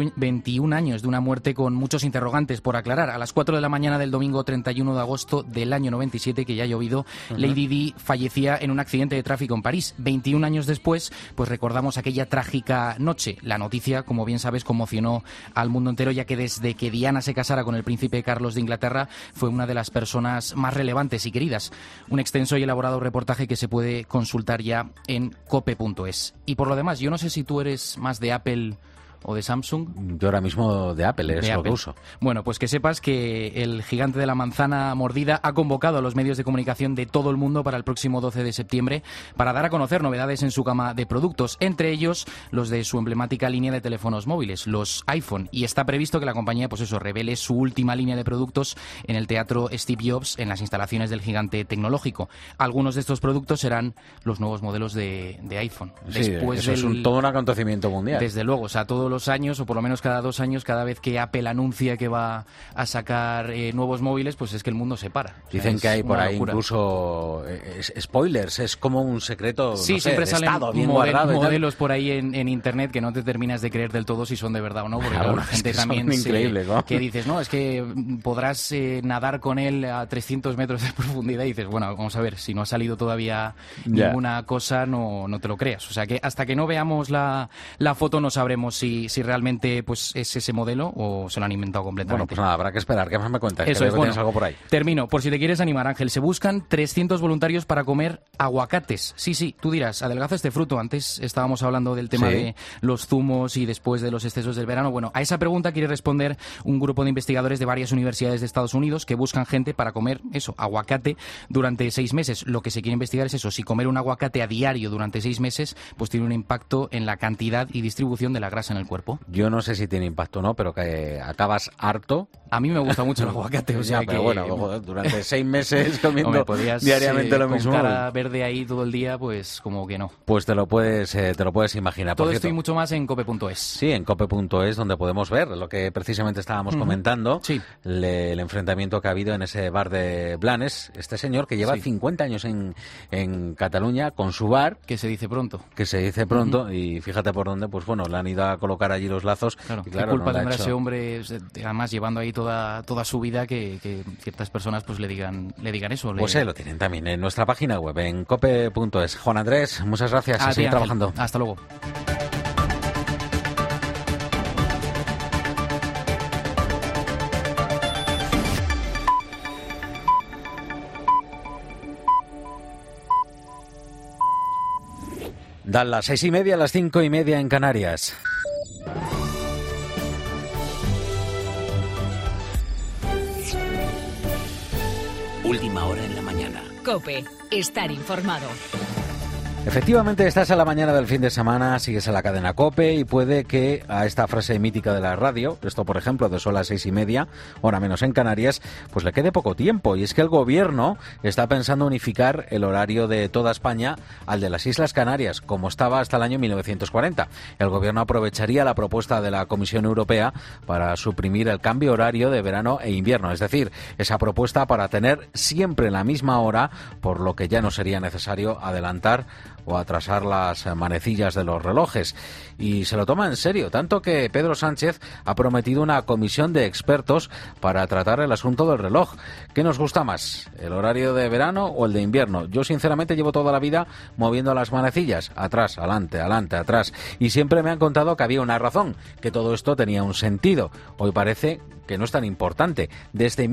[SPEAKER 11] 21 años de una muerte con muchos interrogantes por aclarar. A las 4 de la mañana del domingo 31 de agosto del año 97, que ya ha llovido, Lady Di fallecía en un accidente de tráfico en París. 21 años después, pues recordamos aquella trágica noche. La noticia, como bien sabes, conmocionó al mundo entero, ya que desde que Diana se casara con el príncipe Carlos de Inglaterra, fue una de las personas más relevantes y queridas. Un extenso y elaborado reportaje que se puede consultar ya en cope.es. Y por lo demás, yo no sé si tú eres más de Apple o de Samsung.
[SPEAKER 1] Yo ahora mismo de Apple, es lo que uso.
[SPEAKER 11] Bueno, pues que sepas que el gigante de la manzana mordida ha convocado a los medios de comunicación de todo el mundo para el próximo 12 de septiembre para dar a conocer novedades en su gama de productos, entre ellos los de su emblemática línea de teléfonos móviles, los iPhone, y está previsto que la compañía revele su última línea de productos en el Teatro Steve Jobs, en las instalaciones del gigante tecnológico. Algunos de estos productos serán los nuevos modelos de iPhone.
[SPEAKER 1] Sí, eso es todo un acontecimiento mundial.
[SPEAKER 11] Desde luego, o sea, todos los años, o por lo menos cada 2 años, cada vez que Apple anuncia que va a sacar nuevos móviles, pues es que el mundo se para.
[SPEAKER 1] Dicen que hay por ahí incluso spoilers, es como un secreto,
[SPEAKER 11] sí,
[SPEAKER 1] no sé,
[SPEAKER 11] siempre
[SPEAKER 1] de
[SPEAKER 11] salen
[SPEAKER 1] estado, bien guardado
[SPEAKER 11] modelos por ahí en internet que no te terminas de creer del todo si son de verdad o no, porque
[SPEAKER 1] claro,
[SPEAKER 11] la gente
[SPEAKER 1] es que
[SPEAKER 11] también
[SPEAKER 1] son increíbles, ¿no?
[SPEAKER 11] Que dices, no, es que podrás nadar con él a 300 metros de profundidad y dices, bueno, vamos a ver, si no ha salido todavía ninguna cosa, no te lo creas. O sea que hasta que no veamos la foto no sabremos si realmente pues es ese modelo o se lo han inventado completamente.
[SPEAKER 1] Bueno, pues nada, habrá que esperar. ¿Qué más me cuentas?
[SPEAKER 11] Eso
[SPEAKER 1] que
[SPEAKER 11] es, bueno,
[SPEAKER 1] tienes algo por ahí.
[SPEAKER 11] Termino. Por si te quieres animar, Ángel, se buscan 300 voluntarios para comer aguacates. Sí, tú dirás, adelgaza este fruto. Antes estábamos hablando del tema de los zumos y después de los excesos del verano. Bueno, a esa pregunta quiere responder un grupo de investigadores de varias universidades de Estados Unidos que buscan gente para comer aguacate durante 6 meses. Lo que se quiere investigar es si comer un aguacate a diario durante 6 meses pues tiene un impacto en la cantidad y distribución de la grasa en el cuerpo. cuerpo.
[SPEAKER 1] Yo no sé si tiene impacto o no, pero que acabas harto.
[SPEAKER 11] A mí me gusta mucho el aguacate, o sea
[SPEAKER 1] ya, pero
[SPEAKER 11] que...
[SPEAKER 1] bueno, durante 6 meses comiendo
[SPEAKER 11] podías,
[SPEAKER 1] diariamente lo mismo.
[SPEAKER 11] Con cara verde ahí todo el día, pues como que no.
[SPEAKER 1] Pues te lo puedes imaginar.
[SPEAKER 11] Todo esto y mucho más en cope.es.
[SPEAKER 1] Sí, en cope.es, donde podemos ver lo que precisamente estábamos comentando, el enfrentamiento que ha habido en ese bar de Blanes. Este señor que lleva 50 años en Cataluña con su bar.
[SPEAKER 11] Que se dice pronto.
[SPEAKER 1] Y fíjate por dónde, pues bueno, le han ido a colocar allí los lazos.
[SPEAKER 11] Claro,
[SPEAKER 1] y claro,
[SPEAKER 11] ¿qué culpa
[SPEAKER 1] no
[SPEAKER 11] tendrá ese hombre, además llevando ahí toda su vida, que ciertas personas pues le digan eso?
[SPEAKER 1] Pues lo tienen también en nuestra página web, en cope.es. Juan Andrés, muchas gracias. A seguir trabajando.
[SPEAKER 11] Hasta luego.
[SPEAKER 1] Dan las 6:30, las 5:30 en Canarias.
[SPEAKER 4] Última hora en la mañana.
[SPEAKER 3] COPE. Estar informado.
[SPEAKER 1] Efectivamente, estás a la mañana del fin de semana, sigues a la cadena COPE y puede que a esta frase mítica de la radio, esto por ejemplo de son las 6:30, hora menos en Canarias, pues le quede poco tiempo. Y es que el gobierno está pensando unificar el horario de toda España al de las Islas Canarias, como estaba hasta el año 1940. El gobierno aprovecharía la propuesta de la Comisión Europea para suprimir el cambio horario de verano e invierno, es decir, esa propuesta para tener siempre la misma hora, por lo que ya no sería necesario adelantar o atrasar las manecillas de los relojes. Y se lo toma en serio, tanto que Pedro Sánchez ha prometido una comisión de expertos para tratar el asunto del reloj. ¿Qué nos gusta más, el horario de verano o el de invierno? Yo sinceramente llevo toda la vida moviendo las manecillas, atrás, adelante, atrás, y siempre me han contado que había una razón, que todo esto tenía un sentido. Hoy parece que no es tan importante. Desde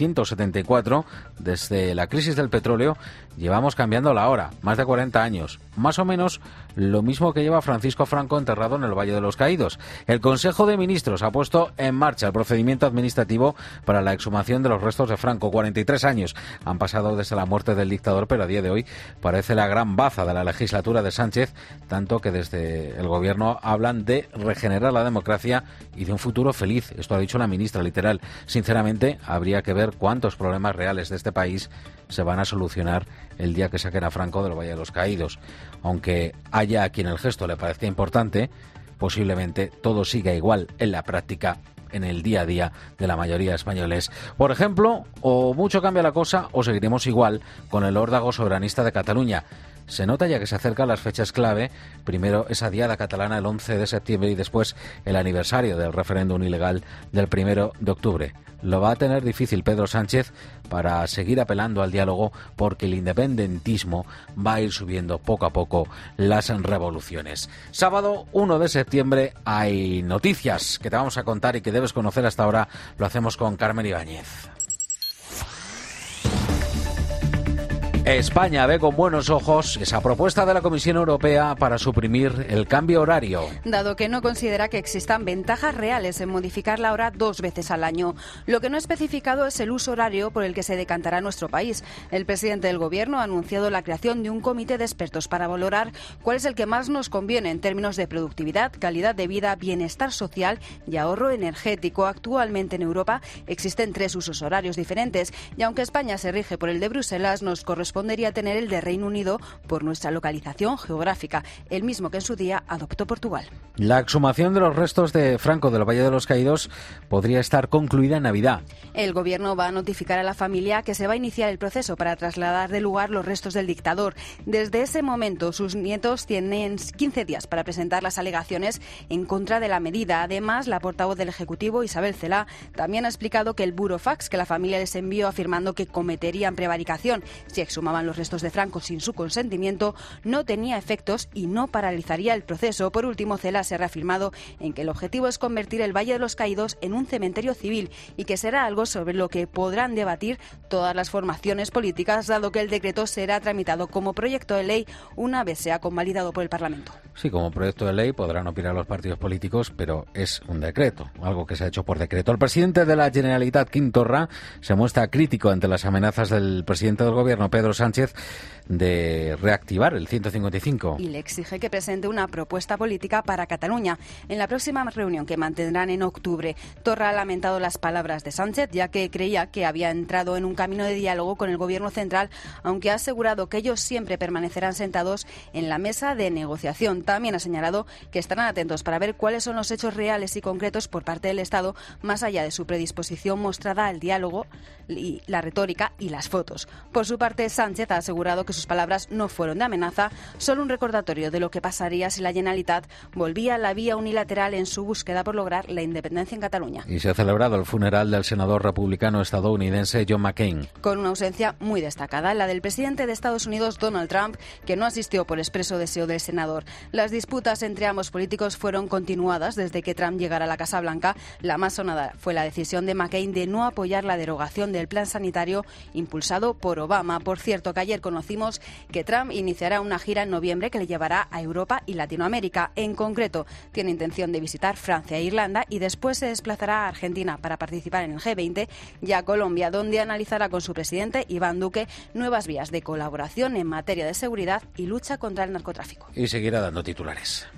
[SPEAKER 1] 1974, desde la crisis del petróleo, llevamos cambiando la hora, más de 40 años. Más o menos lo mismo que lleva Francisco Franco enterrado en el Valle de los Caídos. El Consejo de Ministros ha puesto en marcha el procedimiento administrativo para la exhumación de los restos de Franco. 43 años han pasado desde la muerte del dictador, pero a día de hoy parece la gran baza de la legislatura de Sánchez, tanto que desde el gobierno hablan de regenerar la democracia y de un futuro feliz. Esto ha dicho la ministra, literal. Sinceramente, habría que ver cuántos problemas reales de este país se van a solucionar el día que saquen a Franco del Valle de los Caídos. Aunque haya a quien el gesto le parezca importante, posiblemente todo siga igual en la práctica, en el día a día de la mayoría de españoles. Por ejemplo, o mucho cambia la cosa o seguiremos igual con el órdago soberanista de Cataluña. Se nota ya que se acercan las fechas clave, primero esa diada catalana el 11 de septiembre y después el aniversario del referéndum ilegal del 1 de octubre. Lo va a tener difícil Pedro Sánchez para seguir apelando al diálogo, porque el independentismo va a ir subiendo poco a poco las revoluciones. Sábado 1 de septiembre hay noticias que te vamos a contar y que debes conocer hasta ahora. Lo hacemos con Carmen Ibáñez. España ve con buenos ojos esa propuesta de la Comisión Europea para suprimir el cambio horario.
[SPEAKER 5] Dado que no considera que existan ventajas reales en modificar la hora 2 veces al año. Lo que no ha especificado es el uso horario por el que se decantará nuestro país. El presidente del Gobierno ha anunciado la creación de un comité de expertos para valorar cuál es el que más nos conviene en términos de productividad, calidad de vida, bienestar social y ahorro energético. Actualmente en Europa existen 3 usos horarios diferentes y aunque España se rige por el de Bruselas, nos correspondería tener el de Reino Unido por nuestra localización geográfica, el mismo que en su día adoptó Portugal.
[SPEAKER 1] La exhumación de los restos de Franco del Valle de los Caídos podría estar concluida en Navidad.
[SPEAKER 5] El Gobierno va a notificar a la familia que se va a iniciar el proceso para trasladar del lugar los restos del dictador. Desde ese momento, sus nietos tienen 15 días para presentar las alegaciones en contra de la medida. Además, la portavoz del Ejecutivo, Isabel Celaá, también ha explicado que el burofax que la familia les envió afirmando que cometerían prevaricación si exhumaban los restos de Franco sin su consentimiento no tenía efectos y no paralizaría el proceso. Por último, Celaá se ha reafirmado en que el objetivo es convertir el Valle de los Caídos en un cementerio civil y que será algo sobre lo que podrán debatir todas las formaciones políticas, dado que el decreto será tramitado como proyecto de ley una vez sea convalidado por el Parlamento.
[SPEAKER 1] Sí, como proyecto de ley podrán opinar los partidos políticos, pero es un decreto, algo que se ha hecho por decreto. El presidente de la Generalitat, Quim Torra, se muestra crítico ante las amenazas del presidente del Gobierno, Pedro Sánchez de reactivar el 155.
[SPEAKER 5] Y le exige que presente una propuesta política para Cataluña en la próxima reunión que mantendrán en octubre. Torra ha lamentado las palabras de Sánchez, ya que creía que había entrado en un camino de diálogo con el Gobierno central, aunque ha asegurado que ellos siempre permanecerán sentados en la mesa de negociación. También ha señalado que estarán atentos para ver cuáles son los hechos reales y concretos por parte del Estado, más allá de su predisposición mostrada al diálogo, y la retórica y las fotos. Por su parte, Sánchez ha asegurado que sus palabras no fueron de amenaza, solo un recordatorio de lo que pasaría si la Generalitat volvía a la vía unilateral en su búsqueda por lograr la independencia en Cataluña.
[SPEAKER 1] Y se ha celebrado el funeral del senador republicano estadounidense John McCain.
[SPEAKER 5] Con una ausencia muy destacada, la del presidente de Estados Unidos, Donald Trump, que no asistió por expreso deseo del senador. Las disputas entre ambos políticos fueron continuadas desde que Trump llegara a la Casa Blanca. La más sonada fue la decisión de McCain de no apoyar la derogación del plan sanitario impulsado por Obama. Por cierto, que ayer conocimos que Trump iniciará una gira en noviembre que le llevará a Europa y Latinoamérica. En concreto, tiene intención de visitar Francia e Irlanda y después se desplazará a Argentina para participar en el G20 y a Colombia, donde analizará con su presidente, Iván Duque, nuevas vías de colaboración en materia de seguridad y lucha contra el narcotráfico.
[SPEAKER 1] Y seguirá dando titulares.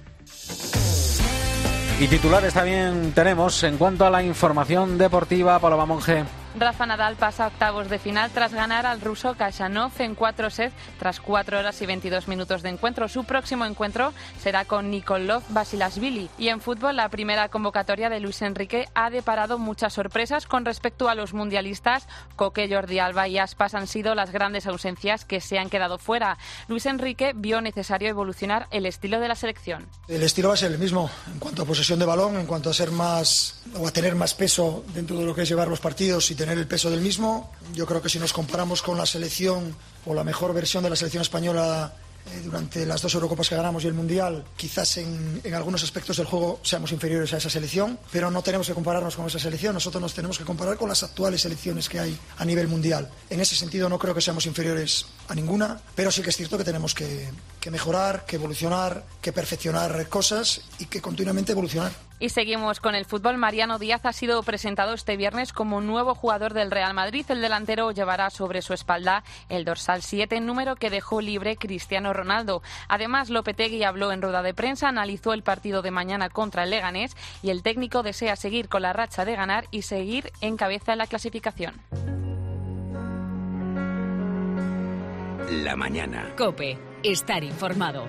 [SPEAKER 1] Y titulares también tenemos en cuanto a la información deportiva. Paloma Monge.
[SPEAKER 10] Rafa Nadal pasa a octavos de final tras ganar al ruso Khachanov en 4 sets tras 4 horas y 22 minutos de encuentro. Su próximo encuentro será con Nikolov Basilashvili. Y en fútbol, la primera convocatoria de Luis Enrique ha deparado muchas sorpresas con respecto a los mundialistas. Coque, Jordi Alba y Aspas han sido las grandes ausencias que se han quedado fuera. Luis Enrique vio necesario evolucionar el estilo de la selección.
[SPEAKER 12] El estilo va a ser el mismo en cuanto a posesión de balón, en cuanto a ser más o a tener más peso dentro de lo que es llevar los partidos y tener el peso del mismo. Yo creo que si nos comparamos con la selección o la mejor versión de la selección española durante las 2 Eurocopas que ganamos y el Mundial, quizás en algunos aspectos del juego seamos inferiores a esa selección, pero no tenemos que compararnos con esa selección, nosotros nos tenemos que comparar con las actuales selecciones que hay a nivel mundial. En ese sentido no creo que seamos inferiores a ninguna, pero sí que es cierto que tenemos que mejorar, que evolucionar, que perfeccionar cosas y que continuamente evolucionar.
[SPEAKER 10] Y seguimos con el fútbol. Mariano Díaz ha sido presentado este viernes como nuevo jugador del Real Madrid. El delantero llevará sobre su espalda el dorsal 7, número que dejó libre Cristiano Ronaldo. Además, Lopetegui habló en rueda de prensa, analizó el partido de mañana contra el Leganés y el técnico desea seguir con la racha de ganar y seguir en cabeza en la clasificación.
[SPEAKER 2] La mañana.
[SPEAKER 3] COPE. Estar informado.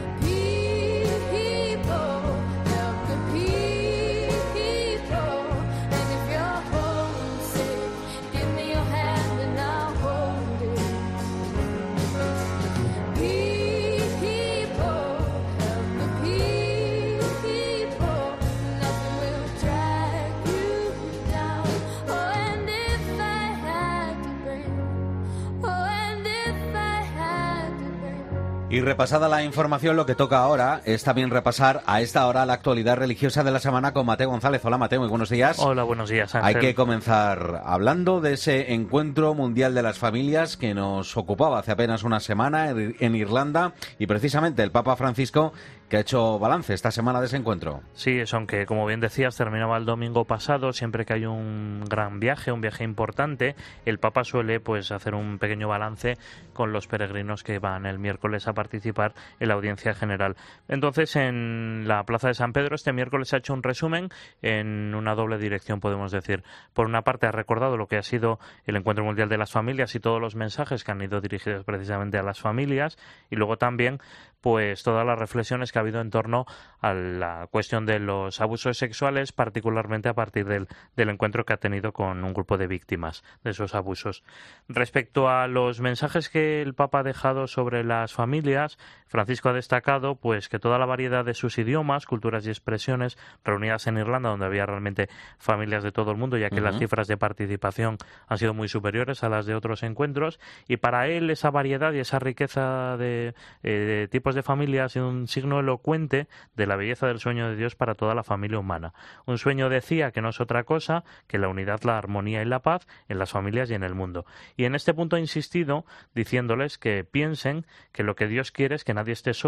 [SPEAKER 1] Y repasada la información, lo que toca ahora es también repasar a esta hora la actualidad religiosa de la semana con Mateo González. Hola Mateo, muy buenos días.
[SPEAKER 13] Hola, buenos días, Ángel.
[SPEAKER 1] Hay que comenzar hablando de ese encuentro mundial de las familias que nos ocupaba hace apenas una semana en Irlanda y precisamente el Papa Francisco que ha hecho balance esta semana de ese encuentro.
[SPEAKER 13] Sí, eso, aunque como bien decías terminaba el domingo pasado, siempre que hay un gran viaje, un viaje importante, el Papa suele pues hacer un pequeño balance con los peregrinos que van el miércoles a participar en la audiencia general. Entonces, en la Plaza de San Pedro este miércoles ha hecho un resumen en una doble dirección, podemos decir. Por una parte ha recordado lo que ha sido el Encuentro Mundial de las Familias y todos los mensajes que han ido dirigidos precisamente a las familias, y luego también pues todas las reflexiones que ha habido en torno a la cuestión de los abusos sexuales, particularmente a partir del encuentro que ha tenido con un grupo de víctimas de esos abusos. Respecto a los mensajes que el Papa ha dejado sobre las familias, Francisco ha destacado pues que toda la variedad de sus idiomas, culturas y expresiones reunidas en Irlanda, donde había realmente familias de todo el mundo, ya que las cifras de participación han sido muy superiores a las de otros encuentros, y para él esa variedad y esa riqueza de tipos de familia ha sido un signo elocuente de la belleza del sueño de Dios para toda la familia humana. Un sueño, decía, que no es otra cosa que la unidad, la armonía y la paz en las familias y en el mundo. Y en este punto ha insistido diciéndoles que piensen que lo que Dios quiere es que nadie esté solo,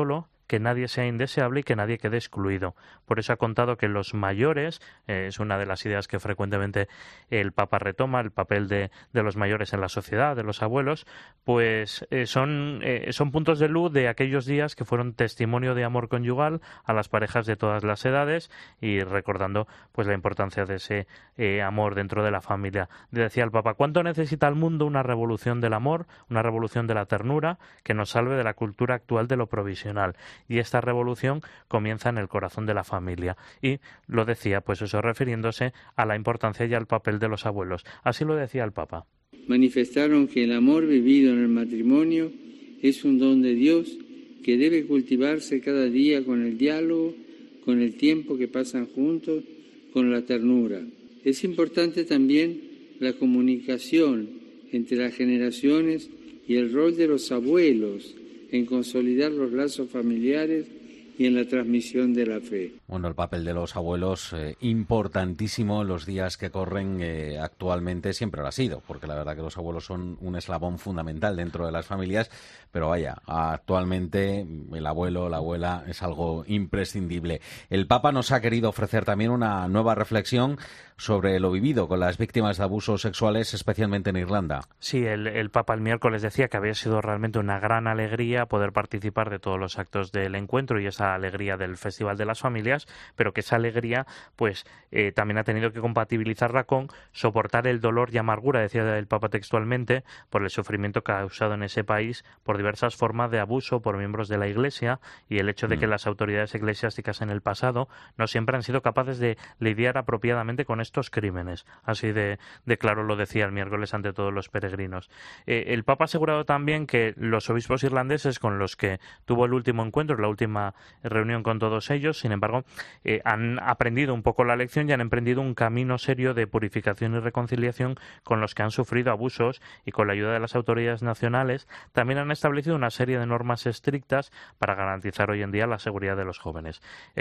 [SPEAKER 13] que nadie sea indeseable y que nadie quede excluido. Por eso ha contado que los mayores, es una de las ideas que frecuentemente el Papa retoma, el papel de los mayores en la sociedad, de los abuelos, pues son puntos de luz de aquellos días que fueron testimonio de amor conyugal a las parejas de todas las edades, y recordando pues la importancia de ese amor dentro de la familia. Decía el Papa: ¿cuánto necesita el mundo una revolución del amor, una revolución de la ternura que nos salve de la cultura actual de lo provisional? Y esta revolución comienza en el corazón de la familia. Y lo decía, pues eso, refiriéndose a la importancia y al papel de los abuelos. Así lo decía el Papa.
[SPEAKER 14] Manifestaron que el amor vivido en el matrimonio es un don de Dios que debe cultivarse cada día con el diálogo, con el tiempo que pasan juntos, con la ternura. Es importante también la comunicación entre las generaciones y el rol de los abuelos en consolidar los lazos familiares y en la transmisión de la fe.
[SPEAKER 1] Bueno, el papel de los abuelos importantísimo en los días que corren actualmente, siempre lo ha sido, porque la verdad que los abuelos son un eslabón fundamental dentro de las familias, pero vaya, actualmente el abuelo, la abuela es algo imprescindible. El Papa nos ha querido ofrecer también una nueva reflexión sobre lo vivido con las víctimas de abusos sexuales, especialmente en Irlanda.
[SPEAKER 13] Sí, el Papa el miércoles decía que había sido realmente una gran alegría poder participar de todos los actos del encuentro y esa alegría del Festival de las Familias, pero que esa alegría pues también ha tenido que compatibilizarla con soportar el dolor y amargura, decía el Papa textualmente, por el sufrimiento causado en ese país por diversas formas de abuso por miembros de la Iglesia, y el hecho de que las autoridades eclesiásticas en el pasado no siempre han sido capaces de lidiar apropiadamente con estos crímenes. Así de claro lo decía el miércoles ante todos los peregrinos. El Papa ha asegurado también que los obispos irlandeses con los que tuvo el último encuentro, la última reunión con todos ellos, sin embargo, han aprendido un poco la lección y han emprendido un camino serio de purificación y reconciliación con los que han sufrido abusos, y con la ayuda de las autoridades nacionales también han establecido una serie de normas estrictas para garantizar hoy en día la seguridad de los jóvenes.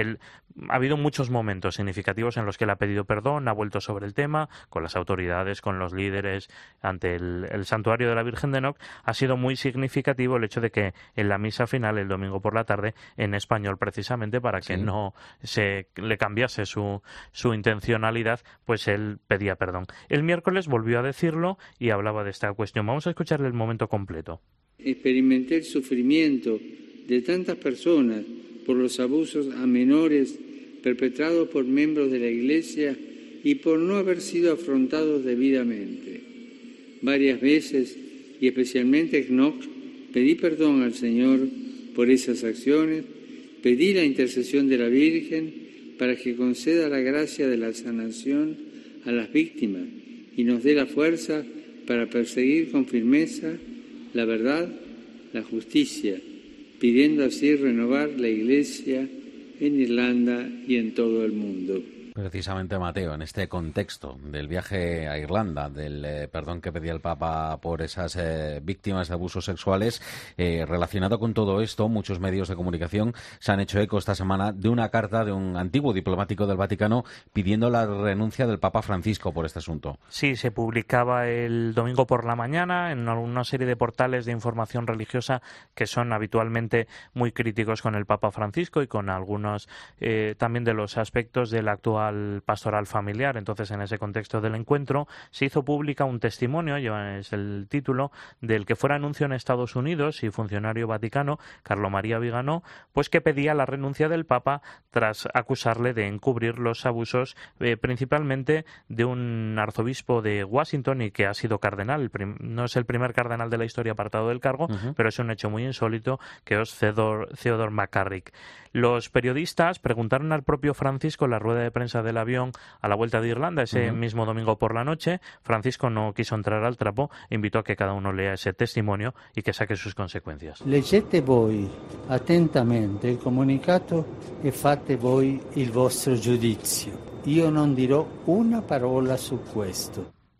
[SPEAKER 13] Ha habido muchos momentos significativos en los que él ha pedido perdón, ha vuelto sobre el tema con las autoridades, con los líderes ante el santuario de la Virgen de Knock. Ha sido muy significativo el hecho de que en la misa final el domingo por la tarde, en español precisamente, para que no se le cambiase su intencionalidad, pues él pedía perdón. El miércoles volvió a decirlo y hablaba de esta cuestión. Vamos a escucharle el momento completo.
[SPEAKER 14] Experimenté el sufrimiento de tantas personas por los abusos a menores perpetrados por miembros de la Iglesia y por no haber sido afrontados debidamente. Varias veces, y especialmente en Knock, pedí perdón al Señor por esas acciones, pedí la intercesión de la Virgen para que conceda la gracia de la sanación a las víctimas y nos dé la fuerza para perseguir con firmeza la verdad, la justicia, pidiendo así renovar la Iglesia en Irlanda y en todo el mundo.
[SPEAKER 1] Precisamente, Mateo, en este contexto del viaje a Irlanda, del perdón que pedía el Papa por esas víctimas de abusos sexuales, relacionado con todo esto, muchos medios de comunicación se han hecho eco esta semana de una carta de un antiguo diplomático del Vaticano pidiendo la renuncia del Papa Francisco por este asunto. Sí, se publicaba el domingo por la mañana en una serie de portales de información religiosa que son habitualmente muy críticos con el Papa Francisco y con algunos también de los aspectos del actual pastoral familiar. Entonces, en ese contexto del encuentro, se hizo pública un testimonio, es el título, del que fuera anuncio en Estados Unidos y funcionario vaticano, Carlo María Viganò, pues que pedía la renuncia del Papa tras acusarle de encubrir los abusos, principalmente de un arzobispo de Washington y que ha sido cardenal. No es el primer cardenal de la historia apartado del cargo, pero es un hecho muy insólito, que es Theodore McCarrick. Los periodistas preguntaron al propio Francisco en la rueda de prensa del avión a la vuelta de Irlanda ese mismo domingo por la noche. Francisco no quiso entrar al trapo e invitó a que cada uno lea ese testimonio y que saque sus consecuencias.
[SPEAKER 15] Leggete voi attentamente il comunicato e fate voi il vostro giudizio. Io non dirò una parola su questo.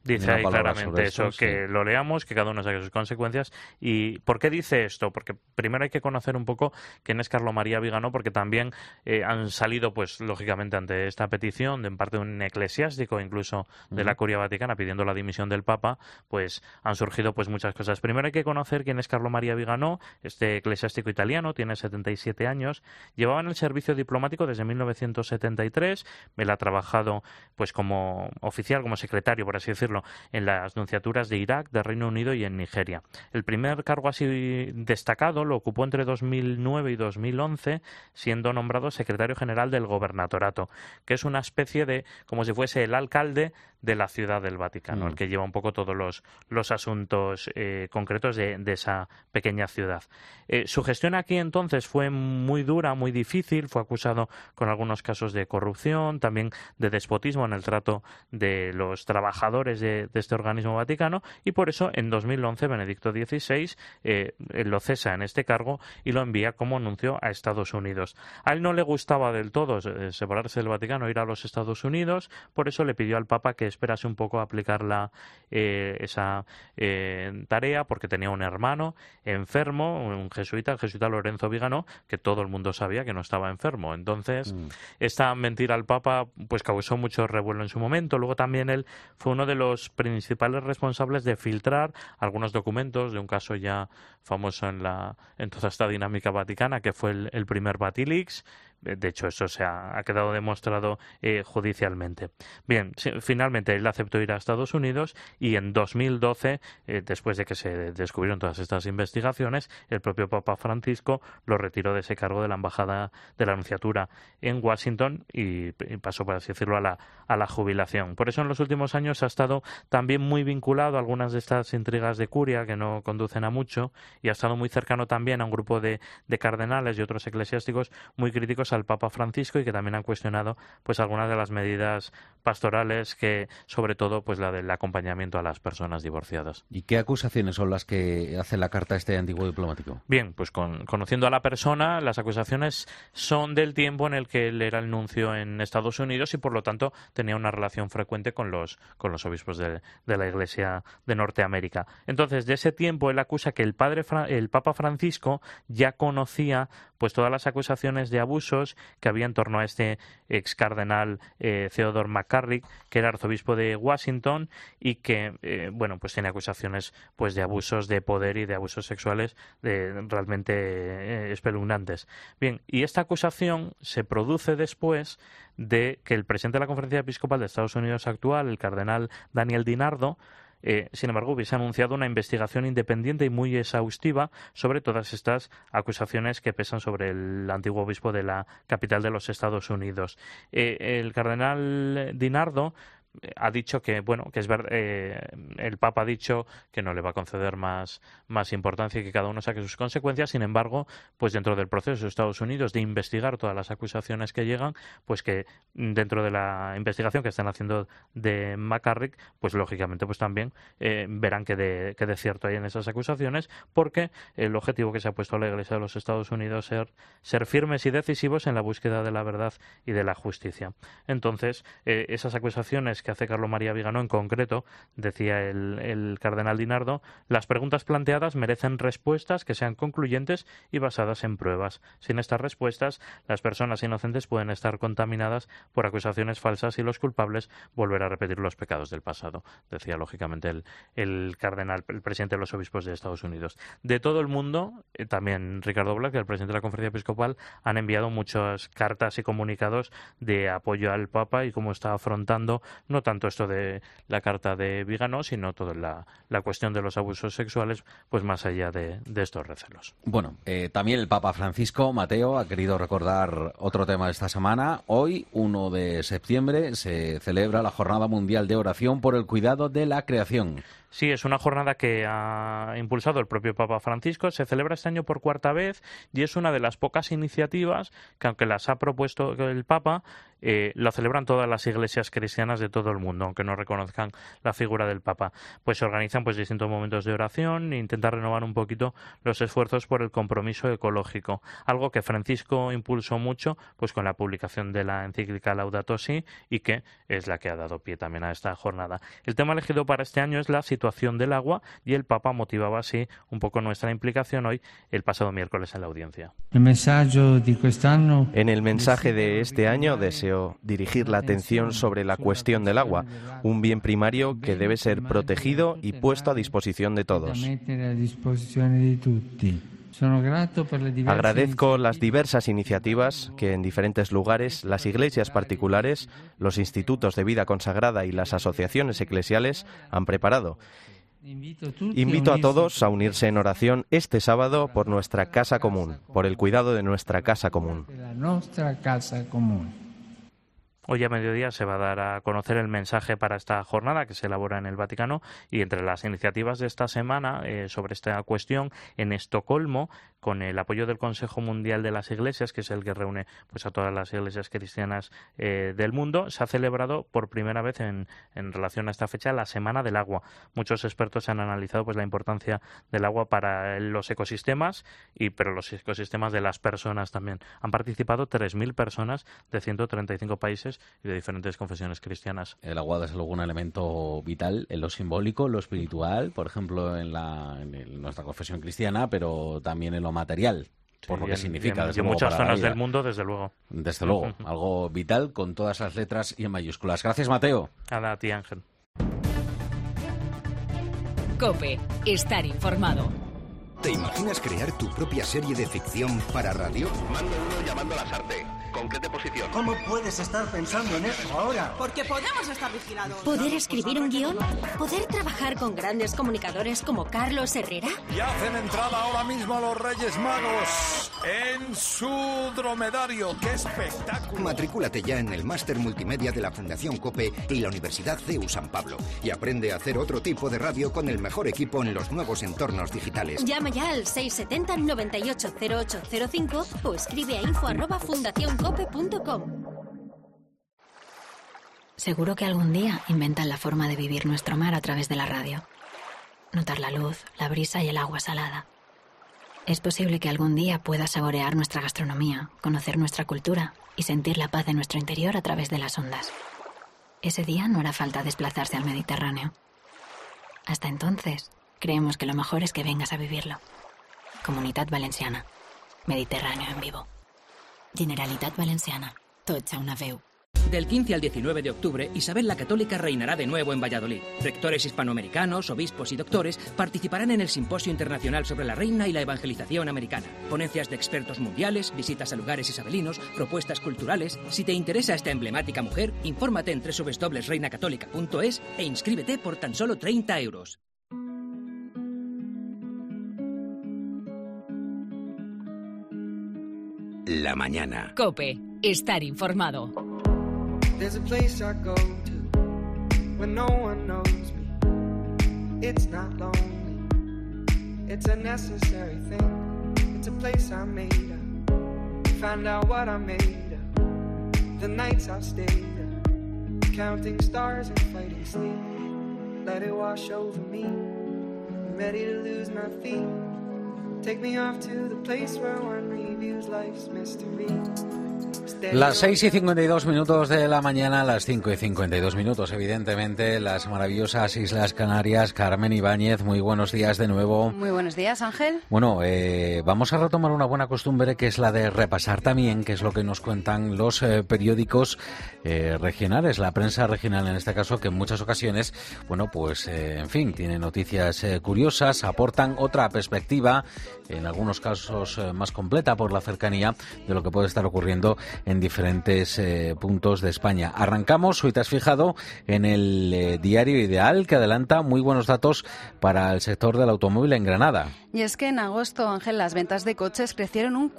[SPEAKER 13] Dice ahí claramente eso, que lo leamos, que cada uno saque sus consecuencias. ¿Y por qué dice esto? Porque primero hay que conocer un poco quién es Carlo María Vigano, porque también han salido, pues lógicamente, ante esta petición de parte de un eclesiástico, incluso de la Curia Vaticana, pidiendo la dimisión del Papa, pues han surgido pues muchas cosas. Primero hay que conocer quién es Carlo María Vigano, este eclesiástico italiano, tiene 77 años, llevaba en el servicio diplomático desde 1973, él ha trabajado pues como oficial, como secretario, por así decirlo, en las nunciaturas de Irak, de Reino Unido y en Nigeria. El primer cargo así destacado lo ocupó entre 2009 y 2011, siendo nombrado secretario general del Gobernatorato, que es una especie de, como si fuese el alcalde de la Ciudad del Vaticano, el que lleva un poco todos los asuntos concretos de esa pequeña ciudad. Su gestión aquí entonces fue muy dura, muy difícil, fue acusado con algunos casos de corrupción, también de despotismo en el trato de los trabajadores de este organismo vaticano, y por eso en 2011 Benedicto XVI lo cesa en este cargo y lo envía como nuncio a Estados Unidos. A él no le gustaba del todo separarse del Vaticano, ir a los Estados Unidos, por eso le pidió al Papa que esperase un poco a aplicar esa tarea, porque tenía un hermano enfermo, un jesuita, el jesuita Lorenzo Vigano, que todo el mundo sabía que no estaba enfermo. Entonces, esta mentira al Papa pues causó mucho revuelo en su momento. Luego también él fue uno de los principales responsables de filtrar algunos documentos de un caso ya famoso en toda esta dinámica vaticana, que fue el primer Vatilix. De hecho, eso se ha quedado demostrado judicialmente. Bien, finalmente él aceptó ir a Estados Unidos y en 2012, después de que se descubrieron todas estas investigaciones, el propio Papa Francisco lo retiró de ese cargo de la embajada de la nunciatura en Washington y pasó, por así decirlo, a la jubilación. Por eso en los últimos años ha estado también muy vinculado a algunas de estas intrigas de curia que no conducen a mucho, y ha estado muy cercano también a un grupo de cardenales y otros eclesiásticos muy críticos al Papa Francisco, y que también han cuestionado pues algunas de las medidas pastorales, que sobre todo pues la del acompañamiento a las personas divorciadas.
[SPEAKER 1] ¿Y qué acusaciones son las que hace la carta este antiguo diplomático?
[SPEAKER 13] Bien, pues conociendo a la persona, las acusaciones son del tiempo en el que él era el nuncio en Estados Unidos y por lo tanto tenía una relación frecuente con los obispos de la Iglesia de Norteamérica. Entonces, de ese tiempo él acusa que el Papa Francisco ya conocía pues todas las acusaciones de abusos que había en torno a este ex cardenal Theodore McCarrick, que era arzobispo de Washington y que pues tiene acusaciones pues de abusos de poder y de abusos sexuales realmente espeluznantes. Bien, y esta acusación se produce después de que el presidente de la Conferencia Episcopal de Estados Unidos actual, el cardenal Daniel DiNardo, sin embargo, hubiese anunciado una investigación independiente y muy exhaustiva sobre todas estas acusaciones que pesan sobre el antiguo obispo de la capital de los Estados Unidos. El cardenal DiNardo ha dicho que es verdad, el Papa ha dicho que no le va a conceder más importancia y que cada uno saque sus consecuencias. Sin embargo, pues dentro del proceso de Estados Unidos de investigar todas las acusaciones que llegan, pues que dentro de la investigación que están haciendo de McCarrick, pues lógicamente pues también verán que de cierto hay en esas acusaciones, porque el objetivo que se ha puesto la Iglesia de los Estados Unidos es ser firmes y decisivos en la búsqueda de la verdad y de la justicia. Entonces, esas acusaciones que hace Carlo María Vigano en concreto, decía el cardenal DiNardo, las preguntas planteadas merecen respuestas que sean concluyentes y basadas en pruebas. Sin estas respuestas, las personas inocentes pueden estar contaminadas por acusaciones falsas y los culpables volver a repetir los pecados del pasado, decía lógicamente el cardenal, el presidente de los obispos de Estados Unidos. De todo el mundo, también Ricardo Black, el presidente de la Conferencia Episcopal, han enviado muchas cartas y comunicados de apoyo al Papa y cómo está afrontando no tanto esto de la carta de Vigano, sino toda la cuestión de los abusos sexuales, pues más allá de estos recelos.
[SPEAKER 1] Bueno, también el Papa Francisco, Mateo, ha querido recordar otro tema de esta semana. Hoy, 1 de septiembre, se celebra la Jornada Mundial de Oración por el Cuidado de la Creación.
[SPEAKER 13] Sí, es una jornada que ha impulsado el propio Papa Francisco. Se celebra este año por cuarta vez y es una de las pocas iniciativas que, aunque las ha propuesto el Papa, lo celebran todas las iglesias cristianas de todo todo el mundo, aunque no reconozcan la figura del Papa. Pues se organizan pues distintos momentos de oración e intentan renovar un poquito los esfuerzos por el compromiso ecológico, algo que Francisco impulsó mucho pues con la publicación de la encíclica Laudato Si, y que es la que ha dado pie también a esta jornada. El tema elegido para este año es la situación del agua, y el Papa motivaba así un poco nuestra implicación hoy, el pasado miércoles en la audiencia.
[SPEAKER 16] En el mensaje de este año deseo dirigir la atención sobre la cuestión del agua, un bien primario que debe ser protegido y puesto a disposición de todos. Agradezco las diversas iniciativas que en diferentes lugares las iglesias particulares, los institutos de vida consagrada y las asociaciones eclesiales han preparado. Invito a todos a unirse en oración este sábado por nuestra casa común, por el cuidado de nuestra casa común.
[SPEAKER 13] Hoy a mediodía se va a dar a conocer el mensaje para esta jornada que se elabora en el Vaticano, y entre las iniciativas de esta semana sobre esta cuestión, en Estocolmo, con el apoyo del Consejo Mundial de las Iglesias, que es el que reúne pues a todas las iglesias cristianas del mundo, se ha celebrado por primera vez en relación a esta fecha la Semana del Agua. Muchos expertos han analizado pues la importancia del agua para los ecosistemas, pero los ecosistemas de las personas también. Han participado 3.000 personas de 135 países y de diferentes confesiones cristianas.
[SPEAKER 1] El agua es luego un elemento vital en lo simbólico, en lo espiritual, por ejemplo en nuestra confesión cristiana, pero también en lo material, por lo que significa.
[SPEAKER 13] En muchas zonas del mundo, desde luego.
[SPEAKER 1] Desde luego, algo vital con todas las letras y en mayúsculas. Gracias, Mateo.
[SPEAKER 13] A ti, Ángel.
[SPEAKER 3] COPE, estar informado.
[SPEAKER 17] ¿Te imaginas crear tu propia serie de ficción para radio?
[SPEAKER 18] Mando uno llamando a la Sarte. ¿Con qué posición?
[SPEAKER 19] ¿Cómo puedes estar pensando en eso ahora?
[SPEAKER 20] Porque podemos estar vigilados.
[SPEAKER 21] ¿Poder escribir un guión? ¿Poder trabajar con grandes comunicadores como Carlos Herrera?
[SPEAKER 27] Y hacen entrada ahora mismo los Reyes Magos en su dromedario. ¡Qué espectáculo!
[SPEAKER 17] Matricúlate ya en el Máster Multimedia de la Fundación COPE y la Universidad CEU San Pablo. Y aprende a hacer otro tipo de radio con el mejor equipo en los nuevos entornos digitales.
[SPEAKER 21] Llama ya al 670 98 0805 o escribe a info@fundacioncope.com.
[SPEAKER 28] Seguro que algún día inventan la forma de vivir nuestro mar a través de la radio. Notar la luz, la brisa y el agua salada. Es posible que algún día puedas saborear nuestra gastronomía, conocer nuestra cultura y sentir la paz de nuestro interior a través de las ondas. Ese día no hará falta desplazarse al Mediterráneo. Hasta entonces, creemos que lo mejor es que vengas a vivirlo. Comunitat Valenciana. Mediterráneo en vivo. Generalitat Valenciana. Tocha una veu.
[SPEAKER 29] Del 15 al 19 de octubre, Isabel la Católica reinará de nuevo en Valladolid. Rectores hispanoamericanos, obispos y doctores participarán en el Simposio Internacional sobre la Reina y la Evangelización Americana. Ponencias de expertos mundiales, visitas a lugares isabelinos, propuestas culturales. Si te interesa esta emblemática mujer, infórmate en www.reinacatólica.es e inscríbete por tan solo 30 euros.
[SPEAKER 17] La mañana.
[SPEAKER 3] COPE, estar informado.
[SPEAKER 30] There's a place I go to when no one knows me. It's not lonely. It's a necessary thing. It's a place I made up. Find out what I made up. The nights I've stayed up. Counting stars and fighting sleep. Let it wash over me. I'm ready to lose my feet. Take me off to the place where one reviews life's mystery.
[SPEAKER 1] Las 6:52 de la mañana, las 5:52, evidentemente, las maravillosas Islas Canarias. Carmen Ibáñez, muy buenos días de nuevo.
[SPEAKER 5] Muy buenos días, Ángel.
[SPEAKER 1] Bueno, vamos a retomar una buena costumbre, que es la de repasar también qué es lo que nos cuentan los periódicos regionales, la prensa regional en este caso, que en muchas ocasiones, bueno, pues, en fin, tiene noticias curiosas, aportan otra perspectiva, en algunos casos más completa por la cercanía de lo que puede estar ocurriendo en diferentes puntos de España. Arrancamos, hoy te has fijado en el diario Ideal, que adelanta muy buenos datos para el sector del automóvil en Granada.
[SPEAKER 5] Y es que en agosto, Ángel, las ventas de coches crecieron un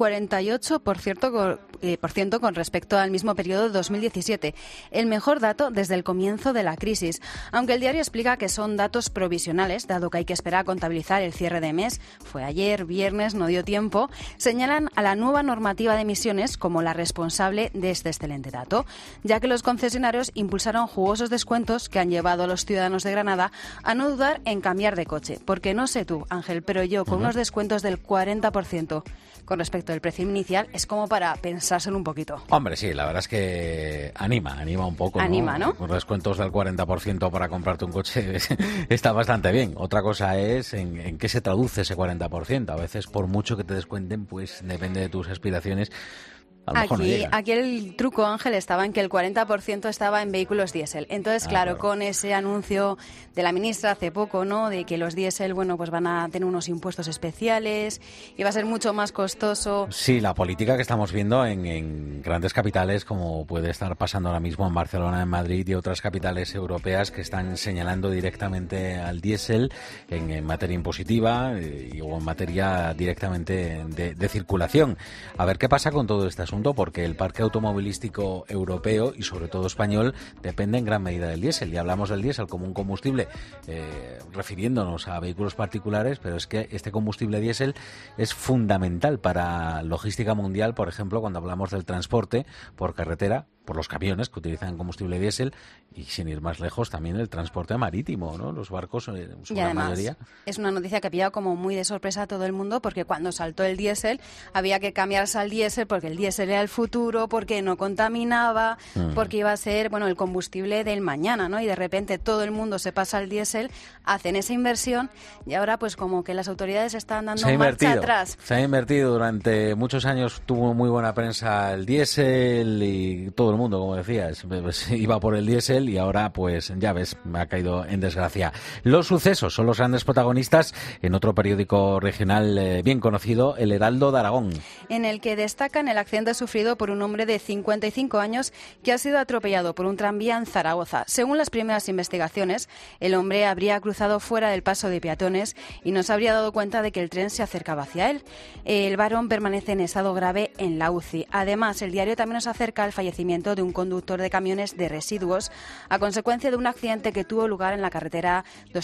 [SPEAKER 5] 48% con respecto al mismo periodo de 2017, el mejor dato desde el comienzo de la crisis. Aunque el diario explica que son datos provisionales, dado que hay que esperar a contabilizar el cierre de mes, fue ayer ayer viernes no dio tiempo, señalan a la nueva normativa de emisiones como la responsable de este excelente dato, ya que los concesionarios impulsaron jugosos descuentos que han llevado a los ciudadanos de Granada a no dudar en cambiar de coche, porque no sé tú, Ángel, pero yo con unos descuentos del 40% con respecto al precio inicial es como para pensárselo un poquito.
[SPEAKER 1] Hombre, sí, la verdad es que anima un poco.
[SPEAKER 5] Anima, ¿no?
[SPEAKER 1] Con descuentos del 40% para comprarte un coche está bastante bien. Otra cosa es en qué se traduce ese 40%. A veces, por mucho que te descuenten, pues depende de tus aspiraciones.
[SPEAKER 5] Aquí el truco, Ángel, estaba en que el 40% estaba en vehículos diésel. Entonces, claro, con ese anuncio de la ministra hace poco, ¿no?, de que los diésel, bueno, pues van a tener unos impuestos especiales y va a ser mucho más costoso.
[SPEAKER 1] Sí, la política que estamos viendo en grandes capitales, como puede estar pasando ahora mismo en Barcelona, en Madrid y otras capitales europeas que están señalando directamente al diésel en materia impositiva o en materia directamente de circulación. A ver qué pasa con todo este asunto, porque el parque automovilístico europeo y sobre todo español depende en gran medida del diésel, y hablamos del diésel como un combustible refiriéndonos a vehículos particulares, pero es que este combustible diésel es fundamental para logística mundial, por ejemplo, cuando hablamos del transporte por carretera, por los camiones que utilizan combustible diésel, y sin ir más lejos también el transporte marítimo, ¿no? Los barcos en su gran mayoría.
[SPEAKER 5] Es una noticia que ha pillado como muy de sorpresa a todo el mundo, porque cuando saltó el diésel había que cambiarse al diésel porque el diésel era el futuro, porque no contaminaba, porque iba a ser, bueno, el combustible del mañana, ¿no? Y de repente todo el mundo se pasa al diésel, hacen esa inversión y ahora pues como que las autoridades están dando marcha atrás.
[SPEAKER 1] Se ha invertido durante muchos años, tuvo muy buena prensa el diésel y todo el mundo, como decías, iba por el diésel y ahora pues ya ves, me ha caído en desgracia. Los sucesos son los grandes protagonistas en otro periódico regional bien conocido, El Heraldo de Aragón,
[SPEAKER 5] en el que destacan el accidente sufrido por un hombre de 55 años que ha sido atropellado por un tranvía en Zaragoza. Según las primeras investigaciones, el hombre habría cruzado fuera del paso de peatones y no se habría dado cuenta de que el tren se acercaba hacia él. El varón permanece en estado grave en la UCI. Además, el diario también nos acerca al fallecimiento de un conductor de camiones de residuos a consecuencia de un accidente que tuvo lugar en la carretera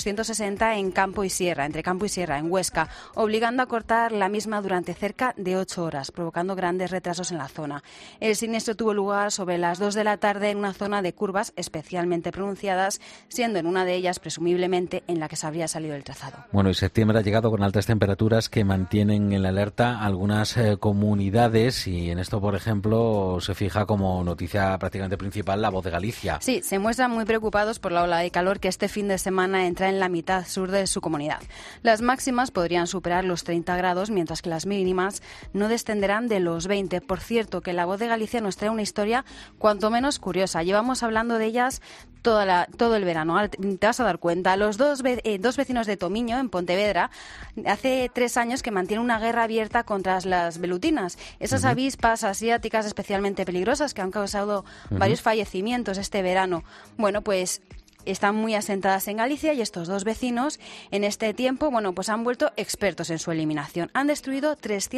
[SPEAKER 5] 260 en Campo y Sierra, entre Campo y Sierra, en Huesca, obligando a cortar la misma durante cerca de 8 horas, provocando grandes retrasos en la zona. El siniestro tuvo lugar sobre las 2 de la tarde en una zona de curvas especialmente pronunciadas, siendo en una de ellas presumiblemente en la que se habría salido el trazado.
[SPEAKER 1] Bueno, y septiembre ha llegado con altas temperaturas que mantienen en la alerta algunas comunidades, y en esto, por ejemplo, se fija como noticia prácticamente principal La Voz de Galicia.
[SPEAKER 5] Sí, se muestran muy preocupados por la ola de calor que este fin de semana entra en la mitad sur de su comunidad. Las máximas podrían superar los 30 grados, mientras que las mínimas no descenderán de los 20. Por cierto, que La Voz de Galicia nos trae una historia cuanto menos curiosa. Llevamos hablando de ellas todo el verano. Ahora te vas a dar cuenta. Los dos vecinos de Tomiño, en Pontevedra, hace 3 años que mantienen una guerra abierta contra las velutinas. Esas avispas asiáticas especialmente peligrosas que han causado varios fallecimientos este verano. Bueno, pues están muy asentadas en Galicia y estos dos vecinos en este tiempo, bueno, pues han vuelto expertos en su eliminación. Han destruido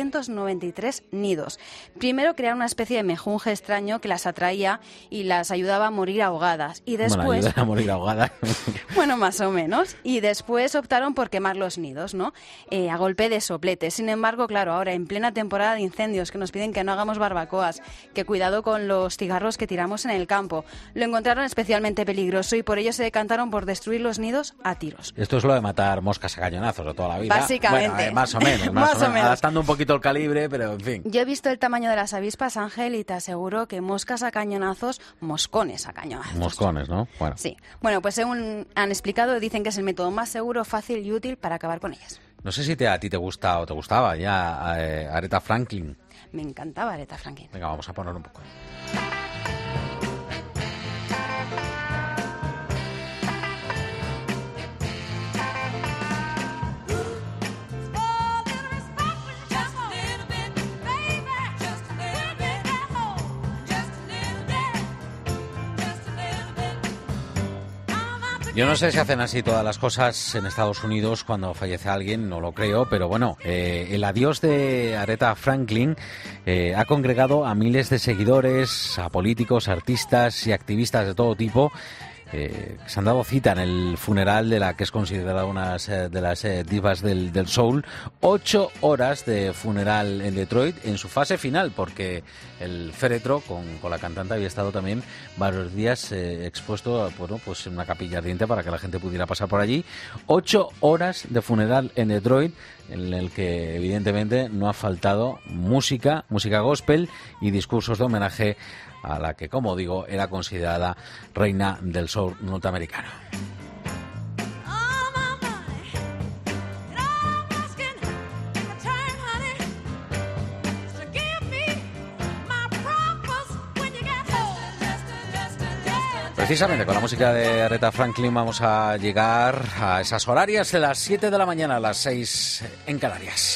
[SPEAKER 5] 393 nidos. Primero crearon una especie de mejunje extraño que las atraía y las ayudaba a morir ahogadas. Y después,
[SPEAKER 1] bueno, ayudar a morir ahogadas.
[SPEAKER 5] Bueno, más o menos. Y después optaron por quemar los nidos, ¿no? A golpe de soplete. Sin embargo, claro, ahora en plena temporada de incendios que nos piden que no hagamos barbacoas, que cuidado con los cigarros que tiramos en el campo, lo encontraron especialmente peligroso y por ello se decantaron por destruir los nidos a tiros.
[SPEAKER 1] Esto es lo de matar moscas a cañonazos de toda la vida.
[SPEAKER 5] Básicamente.
[SPEAKER 1] Bueno, más o menos. Adaptando un poquito el calibre, pero en fin.
[SPEAKER 5] Yo he visto el tamaño de las avispas, Ángel, y te aseguro que moscas a cañonazos, moscones a cañonazos.
[SPEAKER 1] Moscones, ¿no? Bueno.
[SPEAKER 5] Sí. Bueno, pues según han explicado, dicen que es el método más seguro, fácil y útil para acabar con ellas.
[SPEAKER 1] No sé si a ti te gusta o te gustaba ya Aretha Franklin.
[SPEAKER 5] Me encantaba Aretha Franklin.
[SPEAKER 1] Venga, vamos a poner un poco. Yo no sé si hacen así todas las cosas en Estados Unidos cuando fallece alguien, no lo creo, pero bueno, el adiós de Aretha Franklin ha congregado a miles de seguidores, a políticos, artistas y activistas de todo tipo se han dado cita en el funeral de la que es considerada una de las divas del soul. 8 horas de funeral en Detroit en su fase final, porque el féretro con la cantante había estado también varios días expuesto pues en una capilla ardiente para que la gente pudiera pasar por allí. 8 horas de funeral en Detroit, en el que evidentemente no ha faltado música gospel y discursos de homenaje a la que, como digo, era considerada reina del soul norteamericano. Precisamente con la música de Aretha Franklin vamos a llegar a esas horarias de las 7 de la mañana a las 6 en Canarias.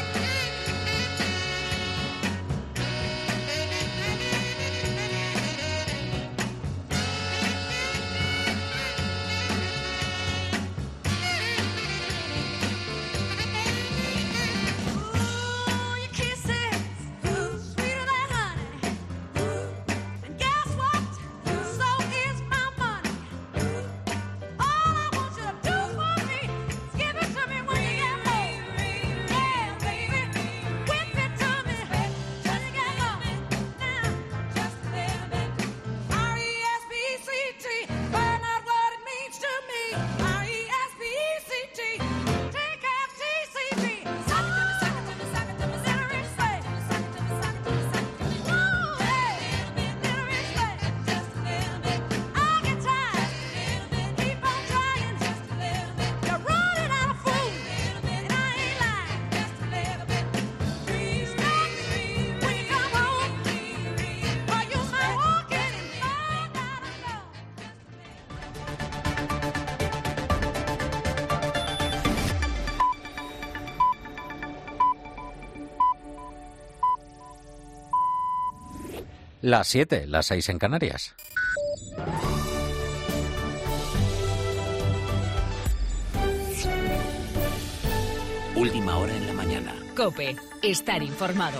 [SPEAKER 1] Las 7, las 6 en Canarias.
[SPEAKER 2] Última hora en la mañana.
[SPEAKER 3] COPE, estar informado.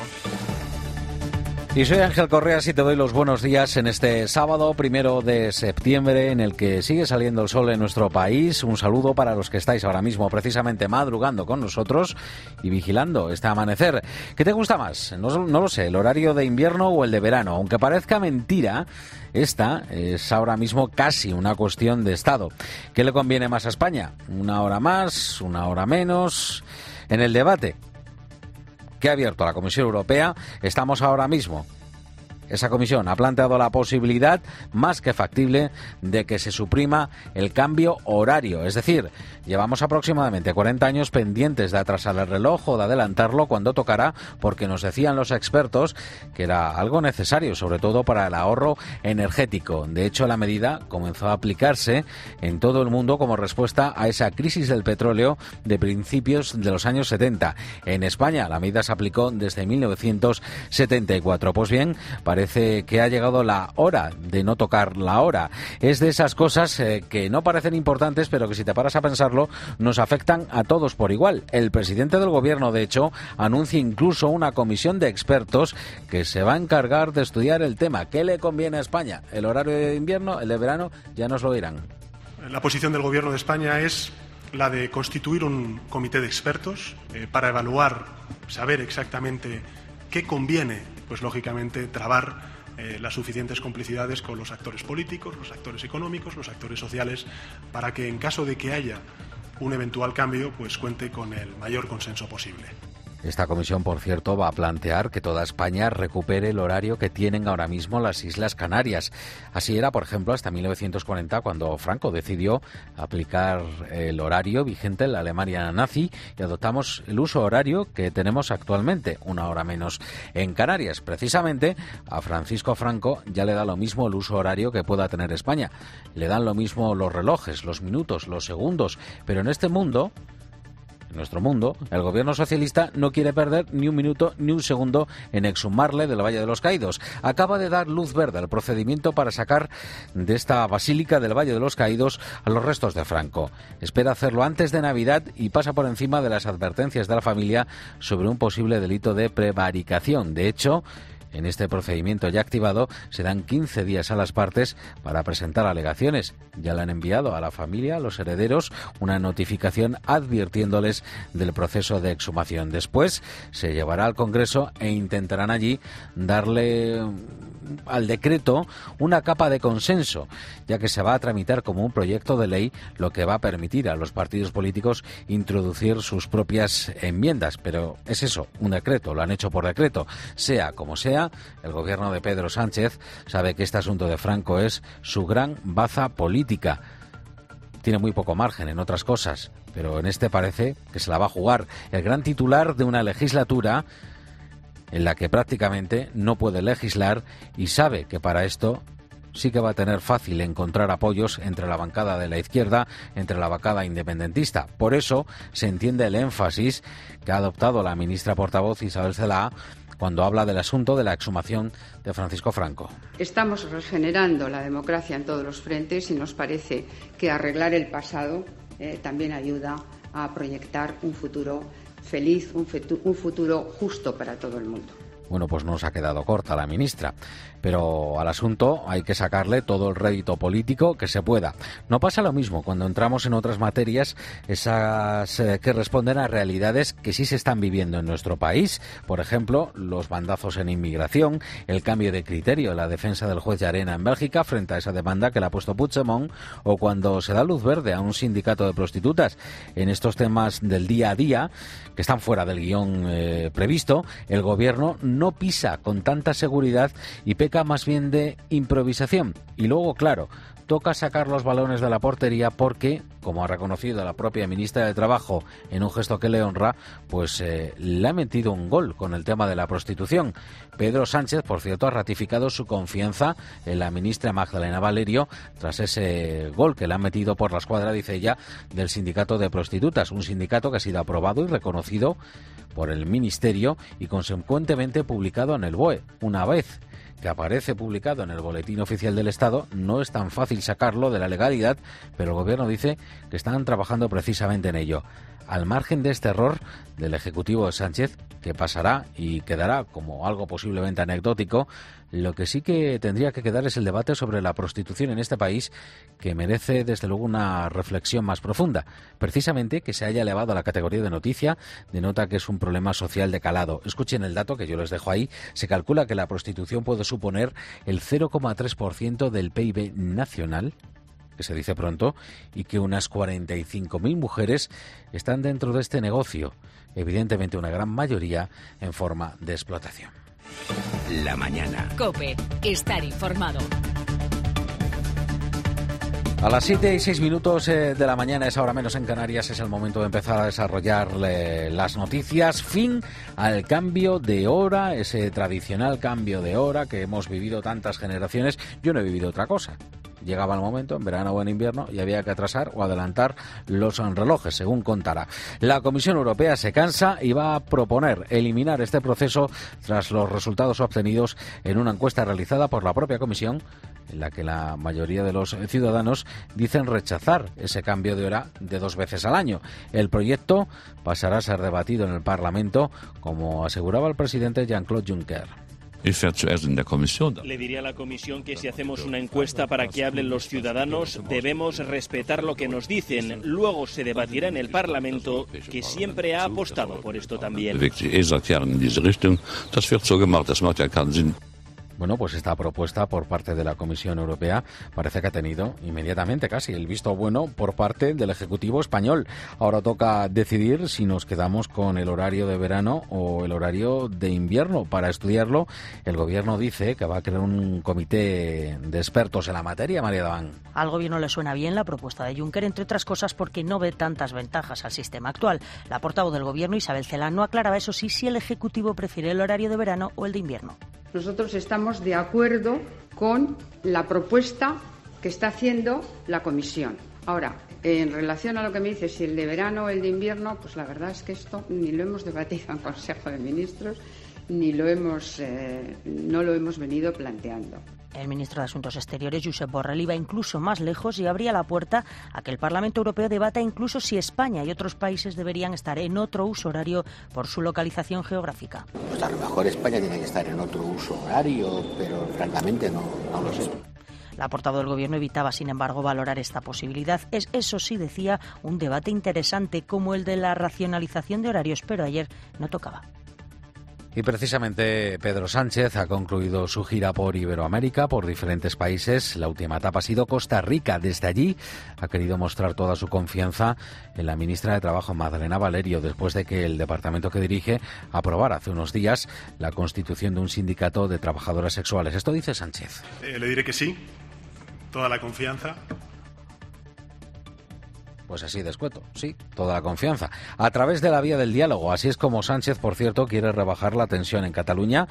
[SPEAKER 1] Y soy Ángel Correas y te doy los buenos días en este sábado 1 de septiembre en el que sigue saliendo el sol en nuestro país. Un saludo para los que estáis ahora mismo precisamente madrugando con nosotros y vigilando este amanecer. ¿Qué te gusta más? No lo sé, el horario de invierno o el de verano. Aunque parezca mentira, esta es ahora mismo casi una cuestión de Estado. ¿Qué le conviene más a España? ¿Una hora más? ¿Una hora menos? En el debate que ha abierto la Comisión Europea, estamos ahora mismo. Esa comisión ha planteado la posibilidad, más que factible, de que se suprima el cambio horario. Es decir, llevamos aproximadamente 40 años pendientes de atrasar el reloj o de adelantarlo cuando tocará, porque nos decían los expertos que era algo necesario, sobre todo para el ahorro energético. De hecho, la medida comenzó a aplicarse en todo el mundo como respuesta a esa crisis del petróleo de principios de los años 70. En España, la medida se aplicó desde 1974. Pues bien, parece que ha llegado la hora de no tocar la hora. Es de esas cosas que no parecen importantes, pero que si te paras a pensarlo, nos afectan a todos por igual. El presidente del gobierno, de hecho, anuncia incluso una comisión de expertos que se va a encargar de estudiar el tema. ¿Qué le conviene a España? ¿El horario de invierno? ¿El de verano? Ya nos lo dirán.
[SPEAKER 6] La posición del gobierno de España es la de constituir un comité de expertos para evaluar, saber exactamente qué conviene, pues lógicamente trabar las suficientes complicidades con los actores políticos, los actores económicos, los actores sociales, para que en caso de que haya un eventual cambio, pues cuente con el mayor consenso posible.
[SPEAKER 1] Esta comisión, por cierto, va a plantear que toda España recupere el horario que tienen ahora mismo las Islas Canarias. Así era, por ejemplo, hasta 1940, cuando Franco decidió aplicar el horario vigente en la Alemania nazi y adoptamos el uso horario que tenemos actualmente, una hora menos en Canarias. Precisamente, a Francisco Franco ya le da lo mismo el uso horario que pueda tener España. Le dan lo mismo los relojes, los minutos, los segundos, pero en este mundo... En nuestro mundo, el gobierno socialista no quiere perder ni un minuto ni un segundo en exhumarle del Valle de los Caídos. Acaba de dar luz verde al procedimiento para sacar de esta basílica del Valle de los Caídos a los restos de Franco. Espera hacerlo antes de Navidad y pasa por encima de las advertencias de la familia sobre un posible delito de prevaricación. De hecho, En este procedimiento ya activado se dan 15 días a las partes para presentar alegaciones. Ya le han enviado a la familia, a los herederos, una notificación advirtiéndoles del proceso de exhumación. Después se llevará al Congreso e intentarán allí darle al decreto una capa de consenso, ya que se va a tramitar como un proyecto de ley, lo que va a permitir a los partidos políticos introducir sus propias enmiendas. Pero es eso, un decreto, lo han hecho por decreto. Sea como sea, el gobierno de Pedro Sánchez sabe que este asunto de Franco es su gran baza política. Tiene muy poco margen en otras cosas, pero en este parece que se la va a jugar. El gran titular de una legislatura en la que prácticamente no puede legislar y sabe que para esto sí que va a tener fácil encontrar apoyos entre la bancada de la izquierda, entre la bancada independentista. Por eso se entiende el énfasis que ha adoptado la ministra portavoz Isabel Celaá cuando habla del asunto de la exhumación de Francisco Franco.
[SPEAKER 4] Estamos regenerando la democracia en todos los frentes y nos parece que arreglar el pasado también ayuda a proyectar un futuro feliz, un futuro justo para todo el mundo.
[SPEAKER 1] Bueno, pues no se ha quedado corta la ministra, pero al asunto hay que sacarle todo el rédito político que se pueda. No pasa lo mismo cuando entramos en otras materias, esas que responden a realidades que sí se están viviendo en nuestro país. Por ejemplo, los bandazos en inmigración, el cambio de criterio en la defensa del juez Llarena en Bélgica frente a esa demanda que le ha puesto Puigdemont, o cuando se da luz verde a un sindicato de prostitutas. En estos temas del día a día, que están fuera del guión previsto, el gobierno no pisa con tanta seguridad y peca más bien de improvisación. Y luego, claro, toca sacar los balones de la portería porque, como ha reconocido la propia ministra de Trabajo en un gesto que le honra, pues le ha metido un gol con el tema de la prostitución. Pedro Sánchez, por cierto, ha ratificado su confianza en la ministra Magdalena Valerio tras ese gol que le han metido por la escuadra, dice ella, del sindicato de prostitutas. Un sindicato que ha sido aprobado y reconocido por el Ministerio y consecuentemente publicado en el BOE. Una vez que aparece publicado en el Boletín Oficial del Estado, no es tan fácil sacarlo de la legalidad, pero el Gobierno dice que están trabajando precisamente en ello. Al margen de este error del Ejecutivo de Sánchez, que pasará y quedará como algo posiblemente anecdótico, lo que sí que tendría que quedar es el debate sobre la prostitución en este país, que merece desde luego una reflexión más profunda. Precisamente que se haya elevado a la categoría de noticia denota que es un problema social de calado. Escuchen el dato que yo les dejo ahí. Se calcula que la prostitución puede suponer el 0,3% del PIB nacional, que se dice pronto, y que unas 45.000 mujeres están dentro de este negocio, evidentemente una gran mayoría en forma de explotación.
[SPEAKER 2] La mañana.
[SPEAKER 3] COPE. Estar informado.
[SPEAKER 1] A las 7:06 de la mañana, es ahora menos en Canarias, es el momento de empezar a desarrollar las noticias. Fin al cambio de hora, ese tradicional cambio de hora que hemos vivido tantas generaciones. Yo no he vivido otra cosa. Llegaba el momento, en verano o en invierno, y había que atrasar o adelantar los relojes, según contará. La Comisión Europea se cansa y va a proponer eliminar este proceso tras los resultados obtenidos en una encuesta realizada por la propia Comisión, en la que la mayoría de los ciudadanos dicen rechazar ese cambio de hora de 2 veces al año. El proyecto pasará a ser debatido en el Parlamento, como aseguraba el presidente Jean-Claude Juncker.
[SPEAKER 7] Le diría a la Comisión que si hacemos una encuesta para que hablen los ciudadanos, debemos respetar lo que nos dicen. Luego se debatirá en el Parlamento, que siempre ha apostado por esto también.
[SPEAKER 1] Bueno, pues esta propuesta por parte de la Comisión Europea parece que ha tenido inmediatamente casi el visto bueno por parte del Ejecutivo español. Ahora toca decidir si nos quedamos con el horario de verano o el horario de invierno. Para estudiarlo, el Gobierno dice que va a crear un comité de expertos en la materia. María Daván.
[SPEAKER 8] Al Gobierno le suena bien la propuesta de Juncker, entre otras cosas porque no ve tantas ventajas al sistema actual. La portavoz del Gobierno, Isabel Celaá, no aclaraba, eso sí, si el Ejecutivo prefiere el horario de verano o el de invierno.
[SPEAKER 4] Nosotros estamos de acuerdo con la propuesta que está haciendo la Comisión. Ahora, en relación a lo que me dice, si el de verano o el de invierno, pues la verdad es que esto ni lo hemos debatido en Consejo de Ministros, ni no lo hemos venido planteando.
[SPEAKER 8] El ministro de Asuntos Exteriores, Josep Borrell, iba incluso más lejos y abría la puerta a que el Parlamento Europeo debata incluso si España y otros países deberían estar en otro uso horario por su localización geográfica.
[SPEAKER 9] Pues a lo mejor España tiene que estar en otro uso horario, pero francamente no lo sé.
[SPEAKER 8] La portavoz del Gobierno evitaba, sin embargo, valorar esta posibilidad. Es, eso sí, decía, un debate interesante como el de la racionalización de horarios, pero ayer no tocaba.
[SPEAKER 1] Y precisamente Pedro Sánchez ha concluido su gira por Iberoamérica, por diferentes países. La última etapa ha sido Costa Rica. Desde allí ha querido mostrar toda su confianza en la ministra de Trabajo, Madalena Valerio, después de que el departamento que dirige aprobara hace unos días la constitución de un sindicato de trabajadoras sexuales. Esto dice Sánchez.
[SPEAKER 6] Le diré que sí, toda la confianza.
[SPEAKER 1] Pues así de escueto, sí, toda la confianza. A través de la vía del diálogo. Así es como Sánchez, por cierto, quiere rebajar la tensión en Cataluña.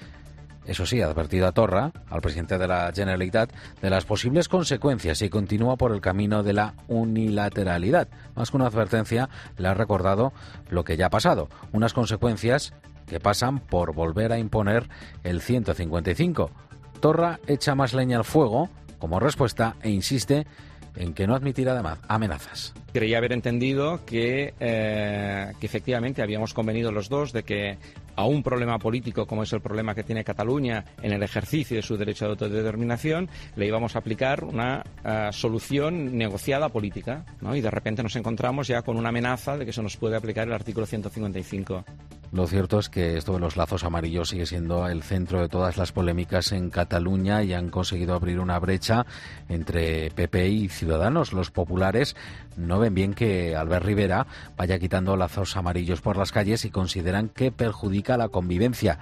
[SPEAKER 1] Eso sí, ha advertido a Torra, al presidente de la Generalitat, de las posibles consecuencias si continúa por el camino de la unilateralidad. Más que una advertencia, le ha recordado lo que ya ha pasado. Unas consecuencias que pasan por volver a imponer el 155. Torra echa más leña al fuego como respuesta e insiste en que no admitirá amenazas.
[SPEAKER 10] Creía haber entendido que efectivamente habíamos convenido los dos de que a un problema político como es el problema que tiene Cataluña en el ejercicio de su derecho de autodeterminación le íbamos a aplicar una solución negociada política, ¿no? Y de repente nos encontramos ya con una amenaza de que se nos puede aplicar el artículo 155.
[SPEAKER 1] Lo cierto es que esto de los lazos amarillos sigue siendo el centro de todas las polémicas en Cataluña y han conseguido abrir una brecha entre PP y Ciudadanos. Los populares no ven bien que Albert Rivera vaya quitando lazos amarillos por las calles y consideran que perjudica la convivencia.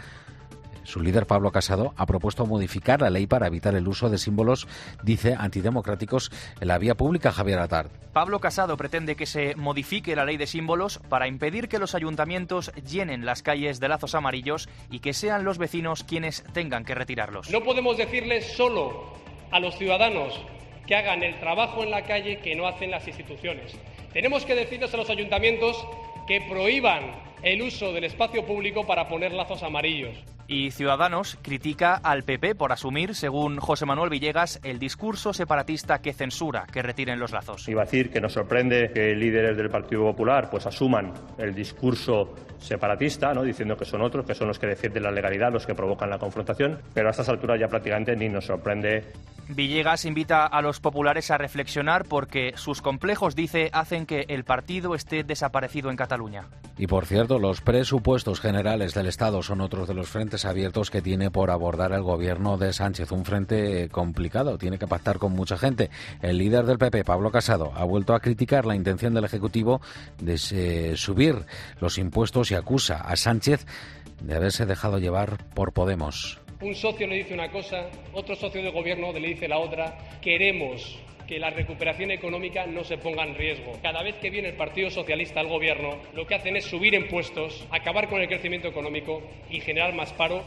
[SPEAKER 1] Su líder, Pablo Casado, ha propuesto modificar la ley para evitar el uso de símbolos, dice, antidemocráticos en la vía pública. Javier Atard.
[SPEAKER 11] Pablo Casado pretende que se modifique la ley de símbolos para impedir que los ayuntamientos llenen las calles de lazos amarillos y que sean los vecinos quienes tengan que retirarlos.
[SPEAKER 12] No podemos decirles solo a los ciudadanos que hagan el trabajo en la calle que no hacen las instituciones. Tenemos que decirles a los ayuntamientos que prohíban el uso del espacio público para poner lazos amarillos.
[SPEAKER 11] Y Ciudadanos critica al PP por asumir, según José Manuel Villegas, el discurso separatista que censura que retiren los lazos.
[SPEAKER 14] Iba a decir que nos sorprende que líderes del Partido Popular pues asuman el discurso separatista, ¿no? Diciendo que son otros, que son los que defienden la legalidad, los que provocan la confrontación, pero a estas alturas ya prácticamente ni nos sorprende.
[SPEAKER 11] Villegas invita a los populares a reflexionar porque sus complejos, dice, hacen que el partido esté desaparecido en Cataluña.
[SPEAKER 1] Y por cierto, los presupuestos generales del Estado son otros de los frentes abiertos que tiene por abordar el gobierno de Sánchez. Un frente complicado, tiene que pactar con mucha gente. El líder del PP, Pablo Casado, ha vuelto a criticar la intención del Ejecutivo de subir los impuestos y acusa a Sánchez de haberse dejado llevar por Podemos.
[SPEAKER 12] Un socio le dice una cosa, otro socio de gobierno le dice la otra. Queremos que la recuperación económica no se ponga en riesgo. Cada vez que viene el Partido Socialista al gobierno, lo que hacen es subir impuestos, acabar con el crecimiento económico y generar más paro.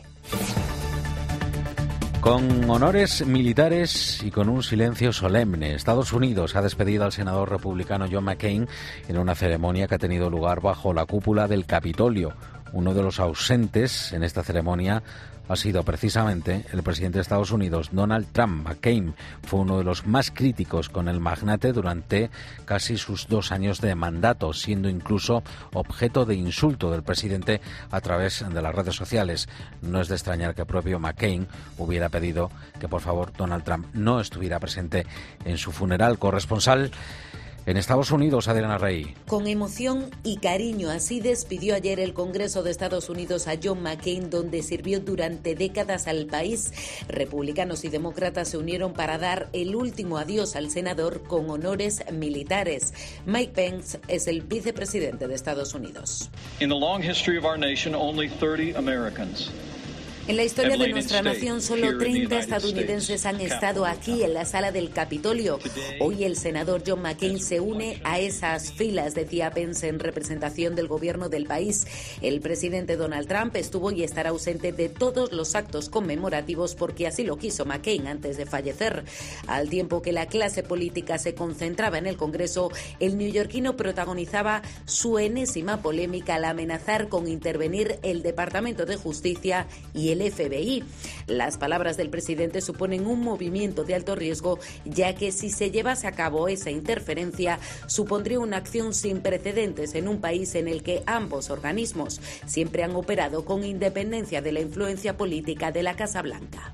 [SPEAKER 1] Con honores militares y con un silencio solemne, Estados Unidos ha despedido al senador republicano John McCain en una ceremonia que ha tenido lugar bajo la cúpula del Capitolio. Uno de los ausentes en esta ceremonia ha sido precisamente el presidente de Estados Unidos, Donald Trump. McCain fue uno de los más críticos con el magnate durante casi sus 2 años de mandato, siendo incluso objeto de insulto del presidente a través de las redes sociales. No es de extrañar que el propio McCain hubiera pedido que, por favor, Donald Trump no estuviera presente en su funeral. Corresponsal en Estados Unidos, Adriana Rey.
[SPEAKER 22] Con emoción y cariño, así despidió ayer el Congreso de Estados Unidos a John McCain, donde sirvió durante décadas al país. Republicanos y demócratas se unieron para dar el último adiós al senador con honores militares. Mike Pence es el vicepresidente de Estados Unidos.
[SPEAKER 23] In the long history of our nation, only 30 Americans.
[SPEAKER 22] En la historia de nuestra nación, solo 30 estadounidenses han estado aquí en la sala del Capitolio. Hoy el senador John McCain se une a esas filas, decía Pence en representación del gobierno del país. El presidente Donald Trump estuvo y estará ausente de todos los actos conmemorativos porque así lo quiso McCain antes de fallecer. Al tiempo que la clase política se concentraba en el Congreso, el neoyorquino protagonizaba su enésima polémica al amenazar con intervenir el Departamento de Justicia y el el FBI. Las palabras del presidente suponen un movimiento de alto riesgo, ya que si se llevase a cabo esa interferencia, supondría una acción sin precedentes en un país en el que ambos organismos siempre han operado con independencia de la influencia política de la Casa Blanca.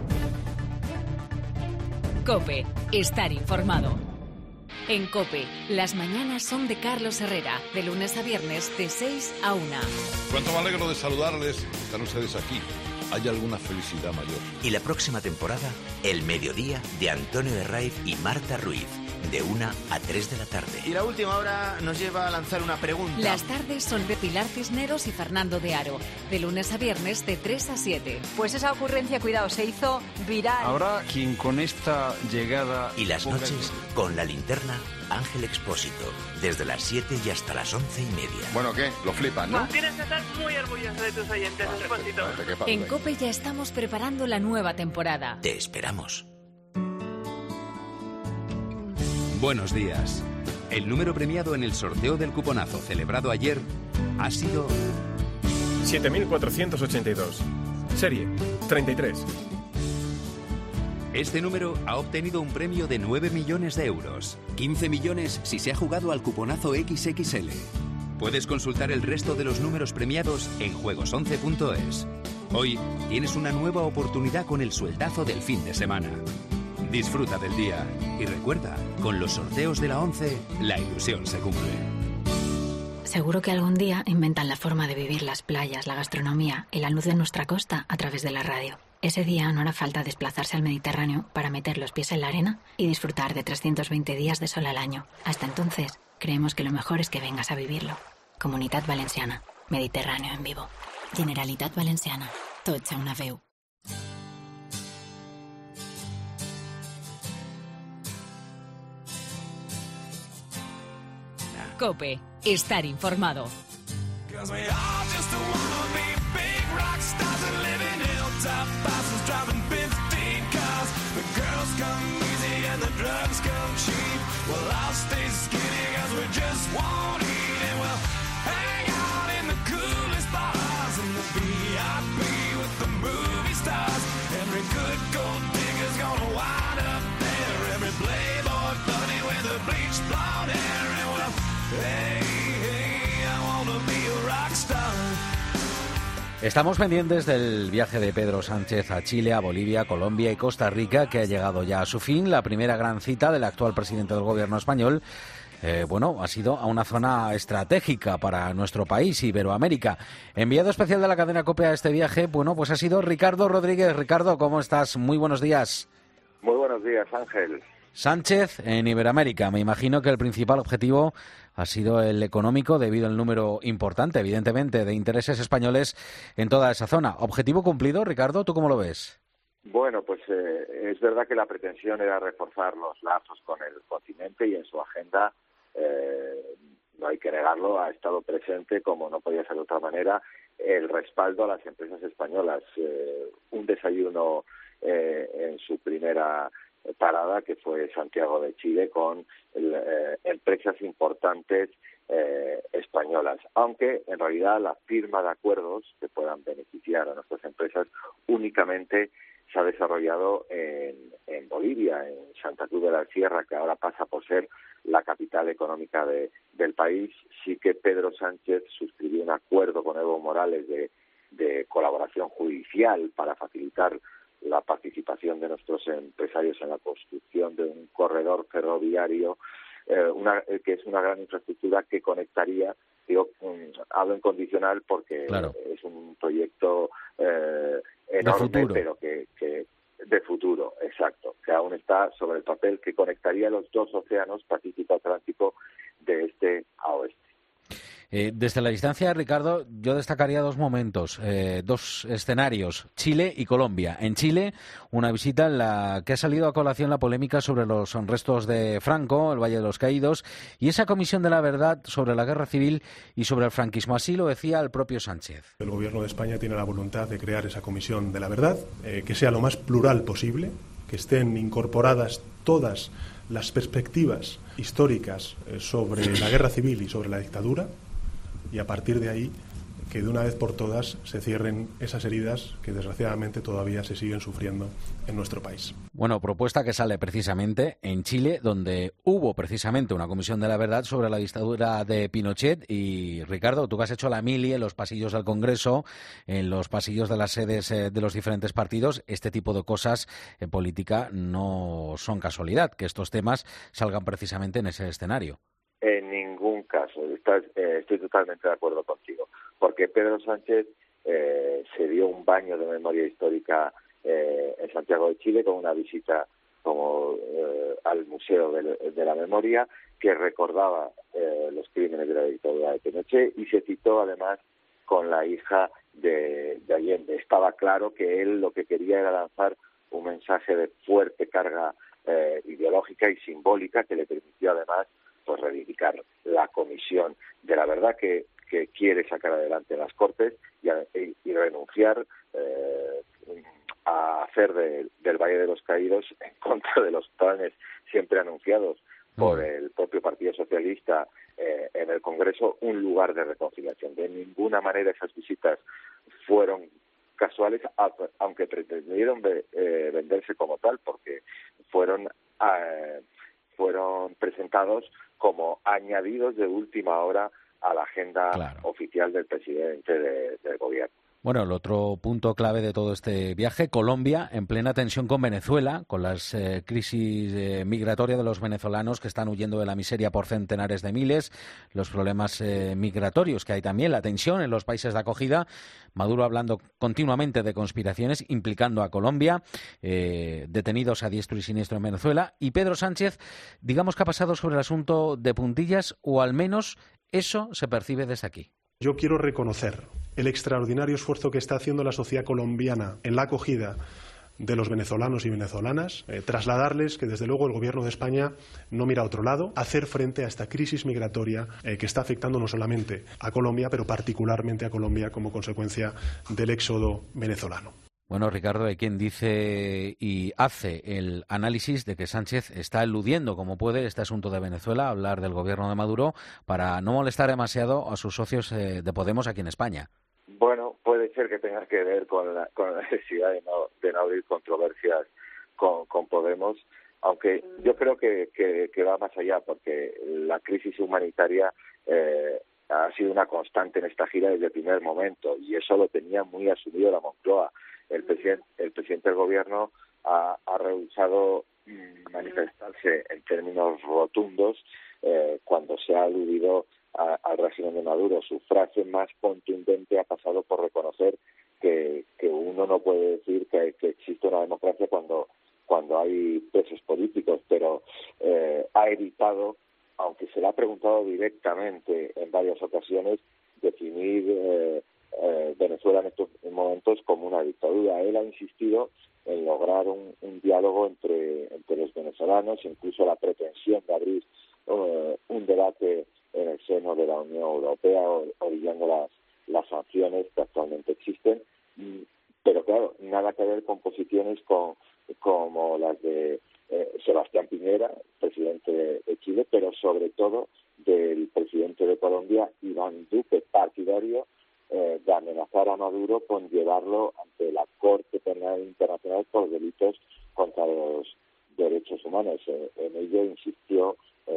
[SPEAKER 3] COPE. Estar informado. En COPE, las mañanas son de Carlos Herrera, de lunes a viernes de 6 a 1.
[SPEAKER 13] Cuánto me alegro de saludarles, están ustedes aquí. ¿Hay alguna felicidad mayor?
[SPEAKER 15] Y la próxima temporada, El Mediodía de Antonio Herraiz y Marta Ruiz, de 1 a 3 de la tarde.
[SPEAKER 16] Y la última hora nos lleva a lanzar una pregunta.
[SPEAKER 3] Las tardes son de Pilar Cisneros y Fernando de Aro, de lunes a viernes de 3 a 7.
[SPEAKER 18] Pues esa ocurrencia, cuidado, se hizo viral.
[SPEAKER 13] Habrá quien con esta llegada...
[SPEAKER 15] Y las noches, con la linterna, Ángel Expósito, desde las 7 y hasta las 11:30.
[SPEAKER 13] Bueno, ¿qué? Lo flipan, ¿no?
[SPEAKER 18] Tienes que estar muy orgulloso de tus oyentes, Expósito.
[SPEAKER 3] En COPE ya estamos preparando la nueva temporada.
[SPEAKER 15] Te esperamos.
[SPEAKER 19] Buenos días. El número premiado en el sorteo del cuponazo celebrado ayer ha sido
[SPEAKER 20] 7482. Serie 33.
[SPEAKER 19] Este número ha obtenido un premio de 9 millones de euros. 15 millones si se ha jugado al cuponazo XXL. Puedes consultar el resto de los números premiados en juegos11.es. Hoy tienes una nueva oportunidad con el sueldazo del fin de semana. Disfruta del día y recuerda, con los sorteos de la 11, la ilusión se cumple.
[SPEAKER 28] Seguro que algún día inventan la forma de vivir las playas, la gastronomía y la luz de nuestra costa a través de la radio. Ese día no hará falta desplazarse al Mediterráneo para meter los pies en la arena y disfrutar de 320 días de sol al año. Hasta entonces, creemos que lo mejor es que vengas a vivirlo. Comunitat Valenciana. Mediterráneo en vivo. Generalitat Valenciana. Tots a una veu.
[SPEAKER 3] COPE. Estar informado.
[SPEAKER 1] Estamos pendientes del viaje de Pedro Sánchez a Chile, a Bolivia, Colombia y Costa Rica, que ha llegado ya a su fin. La primera gran cita del actual presidente del gobierno español, ha sido a una zona estratégica para nuestro país, Iberoamérica. Enviado especial de la cadena COPE a este viaje, pues ha sido Ricardo Rodríguez. Ricardo, ¿cómo estás? Muy buenos días.
[SPEAKER 24] Muy buenos días, Ángel.
[SPEAKER 1] Sánchez en Iberoamérica. Me imagino que el principal objetivo ha sido el económico, debido al número importante, evidentemente, de intereses españoles en toda esa zona. ¿Objetivo cumplido, Ricardo? ¿Tú cómo lo ves?
[SPEAKER 24] Bueno, pues es verdad que la pretensión era reforzar los lazos con el continente y en su agenda, no hay que negarlo, ha estado presente, como no podía ser de otra manera, el respaldo a las empresas españolas. Un desayuno en su primera parada, que fue Santiago de Chile, con empresas importantes españolas, aunque en realidad la firma de acuerdos que puedan beneficiar a nuestras empresas únicamente se ha desarrollado en Bolivia, en Santa Cruz de la Sierra, que ahora pasa por ser la capital económica del país. Sí que Pedro Sánchez suscribió un acuerdo con Evo Morales de colaboración judicial para facilitar la participación de nuestros empresarios en la construcción de un corredor ferroviario, que es una gran infraestructura que conectaría, hablo en condicional porque claro, es un proyecto enorme, pero que de futuro, exacto, que aún está sobre el papel, que conectaría los dos océanos, Pacífico Atlántico, de este a oeste.
[SPEAKER 1] Desde la distancia, Ricardo, yo destacaría dos momentos, dos escenarios, Chile y Colombia. En Chile, una visita en la que ha salido a colación la polémica sobre los restos de Franco, el Valle de los Caídos, y esa comisión de la verdad sobre la guerra civil y sobre el franquismo. Así lo decía el propio Sánchez.
[SPEAKER 6] El Gobierno de España tiene la voluntad de crear esa comisión de la verdad, que sea lo más plural posible, que estén incorporadas todas las perspectivas históricas sobre la guerra civil y sobre la dictadura, y a partir de ahí que de una vez por todas se cierren esas heridas que desgraciadamente todavía se siguen sufriendo en nuestro país.
[SPEAKER 1] Bueno, propuesta que sale precisamente en Chile, donde hubo precisamente una comisión de la verdad sobre la dictadura de Pinochet. Y Ricardo, tú que has hecho la mili en los pasillos del Congreso, en los pasillos de las sedes de los diferentes partidos, este tipo de cosas en política no son casualidad, que estos temas salgan precisamente en ese escenario.
[SPEAKER 24] En ningún caso, estoy totalmente de acuerdo contigo, porque Pedro Sánchez se dio un baño de memoria histórica en Santiago de Chile con una visita al Museo de la Memoria, que recordaba los crímenes de la dictadura de Pinochet, y se citó además con la hija de Allende. Estaba claro que él lo que quería era lanzar un mensaje de fuerte carga ideológica y simbólica, que le permitió además pues reivindicar la comisión de la verdad que quiere sacar adelante las Cortes y renunciar a hacer del Valle de los Caídos, en contra de los planes siempre anunciados por el propio Partido Socialista en el Congreso, un lugar de reconciliación. De ninguna manera esas visitas fueron casuales, aunque pretendieron venderse como tal, porque fueron presentados como añadidos de última hora a la agenda oficial del presidente del gobierno.
[SPEAKER 1] Bueno, el otro punto clave de todo este viaje, Colombia, en plena tensión con Venezuela, con las crisis migratorias de los venezolanos que están huyendo de la miseria por centenares de miles, los problemas migratorios que hay también, la tensión en los países de acogida, Maduro hablando continuamente de conspiraciones implicando a Colombia, detenidos a diestro y siniestro en Venezuela, y Pedro Sánchez, digamos que ha pasado sobre el asunto de puntillas, o al menos eso se percibe desde aquí.
[SPEAKER 6] Yo quiero reconocer el extraordinario esfuerzo que está haciendo la sociedad colombiana en la acogida de los venezolanos y venezolanas, trasladarles que desde luego el Gobierno de España no mira a otro lado, hacer frente a esta crisis migratoria que está afectando no solamente a Colombia, pero particularmente a Colombia como consecuencia del éxodo venezolano.
[SPEAKER 1] Bueno, Ricardo, hay quien dice y hace el análisis de que Sánchez está eludiendo como puede este asunto de Venezuela, hablar del gobierno de Maduro, para no molestar demasiado a sus socios de Podemos aquí en España.
[SPEAKER 24] Bueno, puede ser que tenga que ver con la necesidad de no abrir controversias con Podemos, aunque yo creo que va más allá, porque la crisis humanitaria ha sido una constante en esta gira desde el primer momento, y eso lo tenía muy asumido la Moncloa. El presidente del gobierno ha rehusado manifestarse en términos rotundos cuando se ha aludido al régimen de Maduro. Su frase más contundente ha pasado por reconocer que uno no puede decir que existe una democracia cuando hay presos políticos, pero ha evitado, aunque se le ha preguntado directamente en varias ocasiones, definir Venezuela en estos momentos como una dictadura. Él ha insistido en lograr un diálogo entre los venezolanos, incluso la pretensión de abrir un debate en el seno de la Unión Europea, orillando las sanciones que actualmente existen, pero claro, nada que ver con posiciones como las de Sebastián Piñera, presidente de Chile, pero sobre todo del presidente de Colombia, Iván Duque, partidario de amenazar a Maduro con llevarlo ante la Corte Penal Internacional por delitos contra los derechos humanos. En ello insistió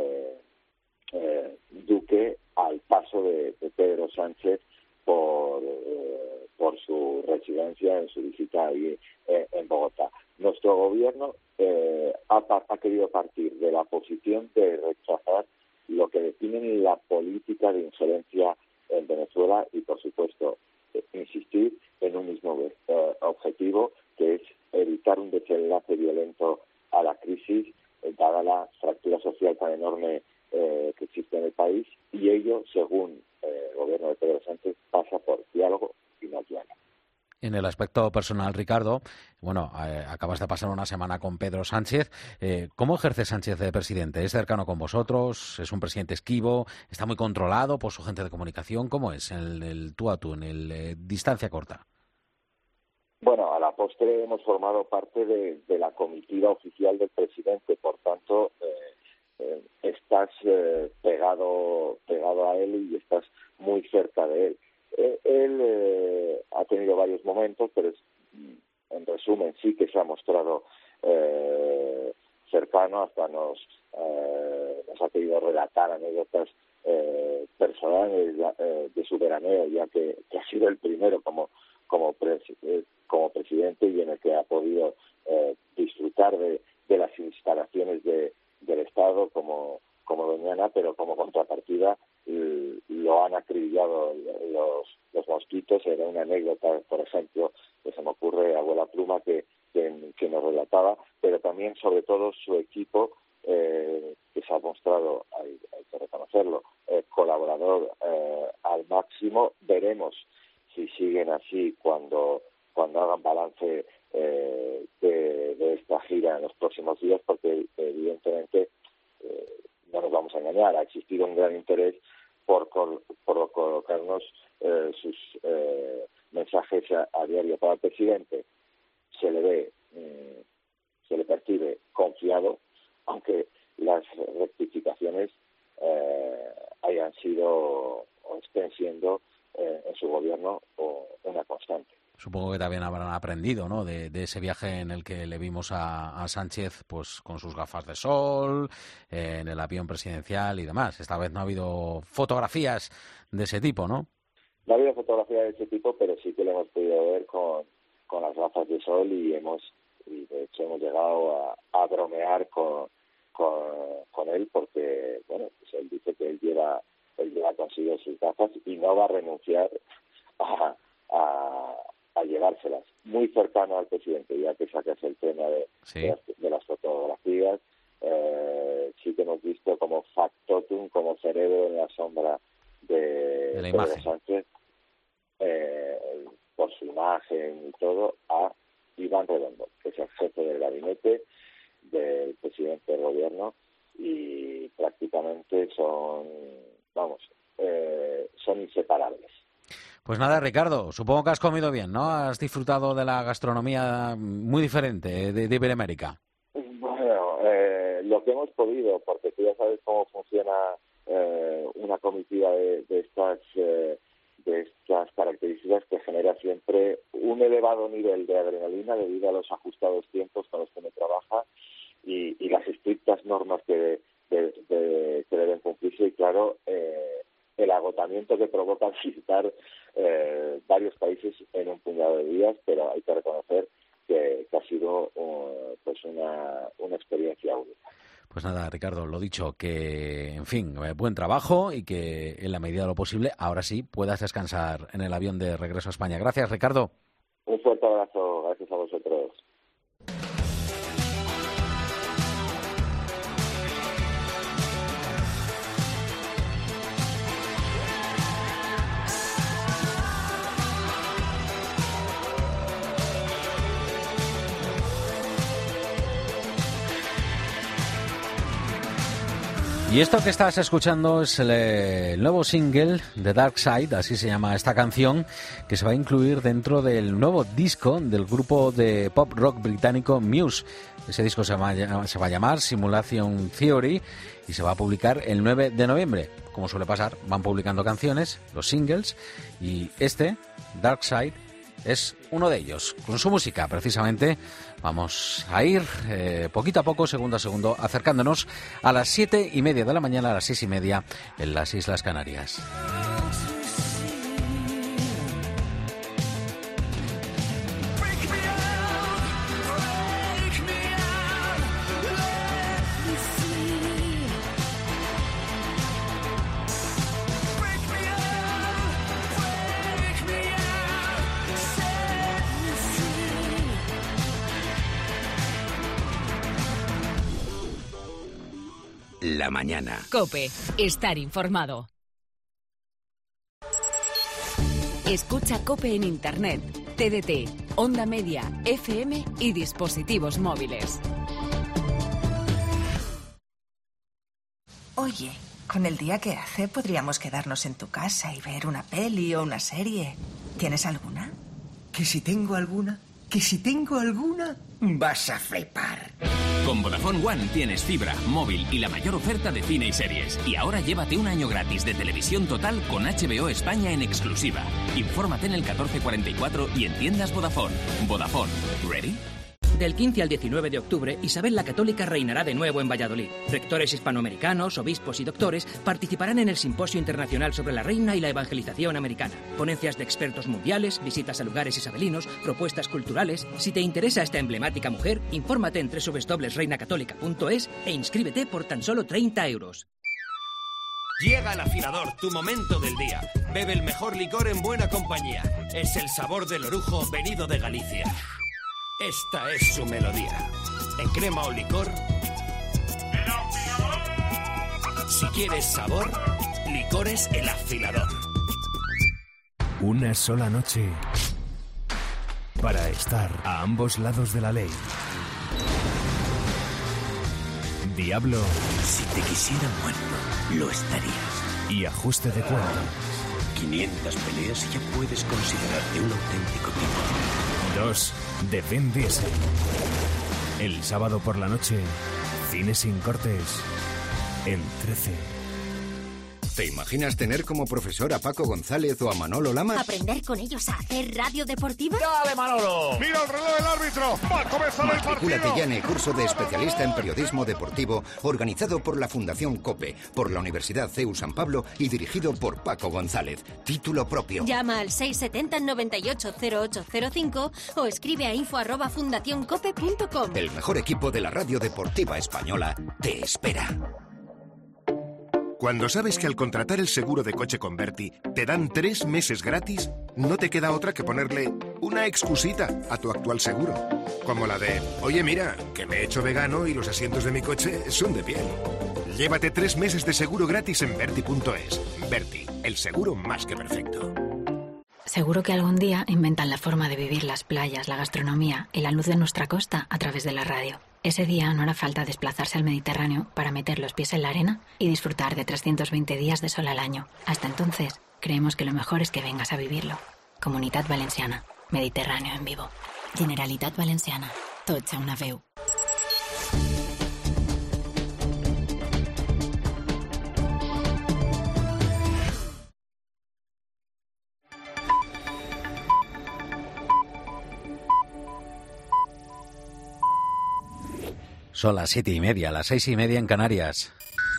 [SPEAKER 24] Duque al paso de Pedro Sánchez por su residencia en su visita ahí en Bogotá. Nuestro gobierno ha querido partir de la posición de rechazar lo que definen la política de injerencia en Venezuela y, por supuesto, insistir en un mismo objetivo, que es evitar un desenlace violento a la crisis, dada la fractura social tan enorme que existe en el país, y ello, según el gobierno de Pedro Sánchez, pasa por diálogo y no diálogo.
[SPEAKER 1] En el aspecto personal, Ricardo, bueno, acabas de pasar una semana con Pedro Sánchez. ¿Cómo ejerce Sánchez de presidente? ¿Es cercano con vosotros? ¿Es un presidente esquivo? ¿Está muy controlado por su gente de comunicación? ¿Cómo es en el tú a tú, en el distancia corta?
[SPEAKER 24] Bueno, a la postre hemos formado parte de la comitiva oficial del presidente, por tanto, estás pegado a él y estás muy cerca de él. Él ha tenido varios momentos, pero en resumen sí que se ha mostrado cercano, hasta nos ha querido relatar anécdotas personales de su veraneo, ya que ha sido el primero como presidente y en el que ha podido disfrutar de las instalaciones del Estado como Doñana, pero como contrapartida lo han acribillado los mosquitos. Era una anécdota, por ejemplo, que se me ocurre, abuela Pluma, que nos relataba, pero también, sobre todo, su equipo, que se ha mostrado, hay que reconocerlo, colaborador al máximo. Veremos si siguen así cuando hagan balance de esta gira en los próximos días, porque evidentemente no nos vamos a engañar, ha existido un gran interés por colocarnos sus mensajes a diario. Para el presidente se le percibe confiado, aunque las rectificaciones hayan sido o estén siendo en su gobierno una constante.
[SPEAKER 1] Supongo que también habrán aprendido, ¿no?, de ese viaje en el que le vimos a Sánchez pues con sus gafas de sol, en el avión presidencial y demás. Esta vez no ha habido fotografías de ese tipo, ¿no?
[SPEAKER 24] No ha habido fotografías de ese tipo, pero sí que lo hemos podido ver con las gafas de sol y de hecho hemos llegado a bromear con él, porque bueno, pues él dice que él lleva consigo sus gafas y no va a renunciar a llevárselas. Muy cercano al presidente, ya que sacas el tema de las fotografías, sí que hemos visto como factotum, como cerebro en la sombra de Pedro Sánchez, por su imagen y todo, a Iván Redondo, que es el jefe del gabinete del presidente del gobierno, y prácticamente son inseparables.
[SPEAKER 1] Pues nada, Ricardo, supongo que has comido bien, ¿no? Has disfrutado de la gastronomía muy diferente de Iberoamérica.
[SPEAKER 24] Bueno, lo que hemos podido, porque tú ya sabes cómo funciona una comitiva de estas características, que genera siempre un elevado nivel de adrenalina debido a los ajustados tiempos con los que uno trabaja y las estrictas normas que deben cumplirse, y claro, el agotamiento que provoca visitar varios países en un puñado de días, pero hay que reconocer que ha sido una experiencia única.
[SPEAKER 1] Pues nada, Ricardo, lo dicho, que, en fin, buen trabajo y que en la medida de lo posible, ahora sí, puedas descansar en el avión de regreso a España. Gracias, Ricardo.
[SPEAKER 24] Un fuerte abrazo, gracias a vosotros.
[SPEAKER 1] Y esto que estás escuchando es el nuevo single de Dark Side, así se llama esta canción, que se va a incluir dentro del nuevo disco del grupo de pop rock británico Muse. Ese disco se va a llamar Simulation Theory y se va a publicar el 9 de noviembre. Como suele pasar, van publicando canciones, los singles, y Dark Side, es uno de ellos. Con su música, precisamente, vamos a ir poquito a poco, segundo a segundo, acercándonos a las 7:30 de la mañana, a las 6:30 en las Islas Canarias.
[SPEAKER 15] La mañana.
[SPEAKER 3] COPE. Estar informado. Escucha COPE en Internet, TDT, Onda Media, FM y dispositivos móviles.
[SPEAKER 2] Oye, con el día que hace podríamos quedarnos en tu casa y ver una peli o una serie. ¿Tienes alguna?
[SPEAKER 5] ¿Que si tengo alguna? ¿Que si tengo alguna? Vas a flipar.
[SPEAKER 4] Con Vodafone One tienes fibra, móvil y la mayor oferta de cine y series. Y ahora llévate un año gratis de televisión total con HBO España en exclusiva. Infórmate en el 1444 y en tiendas Vodafone. Vodafone. ¿Ready?
[SPEAKER 5] Del 15 al 19 de octubre, Isabel la Católica reinará de nuevo en Valladolid. Rectores hispanoamericanos, obispos y doctores participarán en el Simposio Internacional sobre la Reina y la Evangelización Americana. Ponencias de expertos mundiales, visitas a lugares isabelinos, propuestas culturales. Si te interesa esta emblemática mujer, infórmate en www.reinacatólica.es e inscríbete por tan solo 30 euros.
[SPEAKER 7] Llega el afilador, tu momento del día. Bebe el mejor licor en buena compañía. Es el sabor del orujo venido de Galicia. Esta es su melodía. En crema o licor. Si quieres sabor, Licores El Afilador.
[SPEAKER 17] Una sola noche para estar a ambos lados de la ley. Diablo.
[SPEAKER 15] Si te quisiera muerto, lo estarías.
[SPEAKER 17] Y ajuste de cuentas.
[SPEAKER 15] 500 peleas y ya puedes considerarte un auténtico tipo.
[SPEAKER 17] 2 de Vin Diesel. El sábado por la noche, cine sin cortes, en 13.
[SPEAKER 21] ¿Te imaginas tener como profesor a Paco González o a Manolo Lama?
[SPEAKER 25] ¿Aprender con ellos a hacer radio deportiva?
[SPEAKER 13] ¡Dale, Manolo! ¡Mira el reloj del árbitro! ¡Va a comenzar el partido!
[SPEAKER 21] Matricúlate ya en el curso de especialista en periodismo deportivo organizado por la Fundación COPE, por la Universidad CEU San Pablo y dirigido por Paco González. Título propio.
[SPEAKER 25] Llama al 670 98 0805 o escribe a info@fundacioncope.com.
[SPEAKER 21] El mejor equipo de la radio deportiva española te espera.
[SPEAKER 26] Cuando sabes que al contratar el seguro de coche con Berti te dan 3 meses gratis, no te queda otra que ponerle una excusita a tu actual seguro. Como la de, oye mira, que me he hecho vegano y los asientos de mi coche son de piel. Llévate 3 meses de seguro gratis en Berti.es. Berti, el seguro más que perfecto.
[SPEAKER 28] Seguro que algún día inventan la forma de vivir las playas, la gastronomía y la luz de nuestra costa a través de la radio. Ese día no hará falta desplazarse al Mediterráneo para meter los pies en la arena y disfrutar de 320 días de sol al año. Hasta entonces, creemos que lo mejor es que vengas a vivirlo. Comunitat Valenciana. Mediterráneo en vivo. Generalitat Valenciana. Tots a una veu.
[SPEAKER 1] Son las 7:30, las 6:30 en Canarias.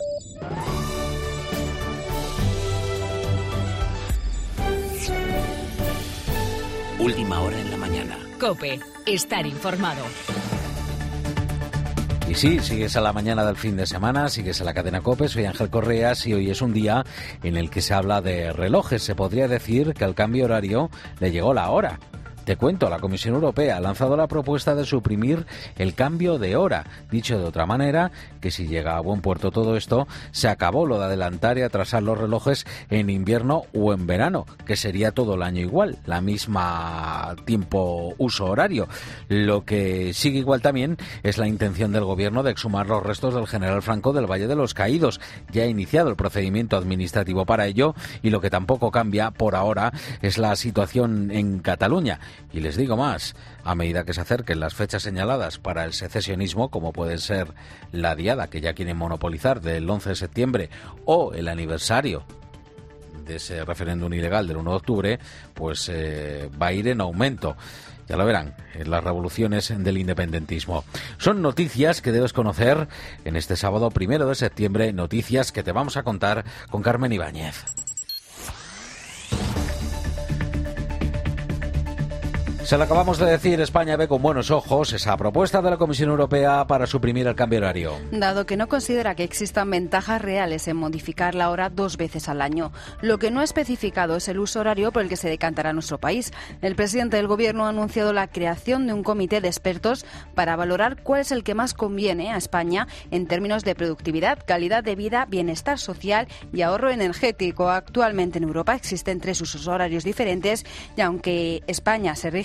[SPEAKER 15] Última hora en la mañana.
[SPEAKER 3] COPE. Estar informado.
[SPEAKER 1] Y sí, sigues a la mañana del fin de semana, sigues a la cadena COPE, soy Ángel Correas y hoy es un día en el que se habla de relojes. Se podría decir que al cambio horario le llegó la hora. Te cuento, la Comisión Europea ha lanzado la propuesta de suprimir el cambio de hora. Dicho de otra manera, que si llega a buen puerto todo esto, se acabó lo de adelantar y atrasar los relojes en invierno o en verano, que sería todo el año igual, la misma tiempo uso horario. Lo que sigue igual también es la intención del gobierno de exhumar los restos del general Franco del Valle de los Caídos. Ya ha iniciado el procedimiento administrativo para ello y lo que tampoco cambia por ahora es la situación en Cataluña. Y les digo más, a medida que se acerquen las fechas señaladas para el secesionismo, como puede ser la diada que ya quieren monopolizar del 11 de septiembre o el aniversario de ese referéndum ilegal del 1 de octubre, pues va a ir en aumento. Ya lo verán en las revoluciones del independentismo. Son noticias que debes conocer en este sábado 1 de septiembre, noticias que te vamos a contar con Carmen Ibáñez. Se lo acabamos de decir, España ve con buenos ojos esa propuesta de la Comisión Europea para suprimir el cambio horario.
[SPEAKER 27] Dado que no considera que existan ventajas reales en modificar la hora 2 veces al año. Lo que no ha especificado es el uso horario por el que se decantará nuestro país. El presidente del Gobierno ha anunciado la creación de un comité de expertos para valorar cuál es el que más conviene a España en términos de productividad, calidad de vida, bienestar social y ahorro energético. Actualmente en Europa existen 3 usos horarios diferentes y aunque España se rige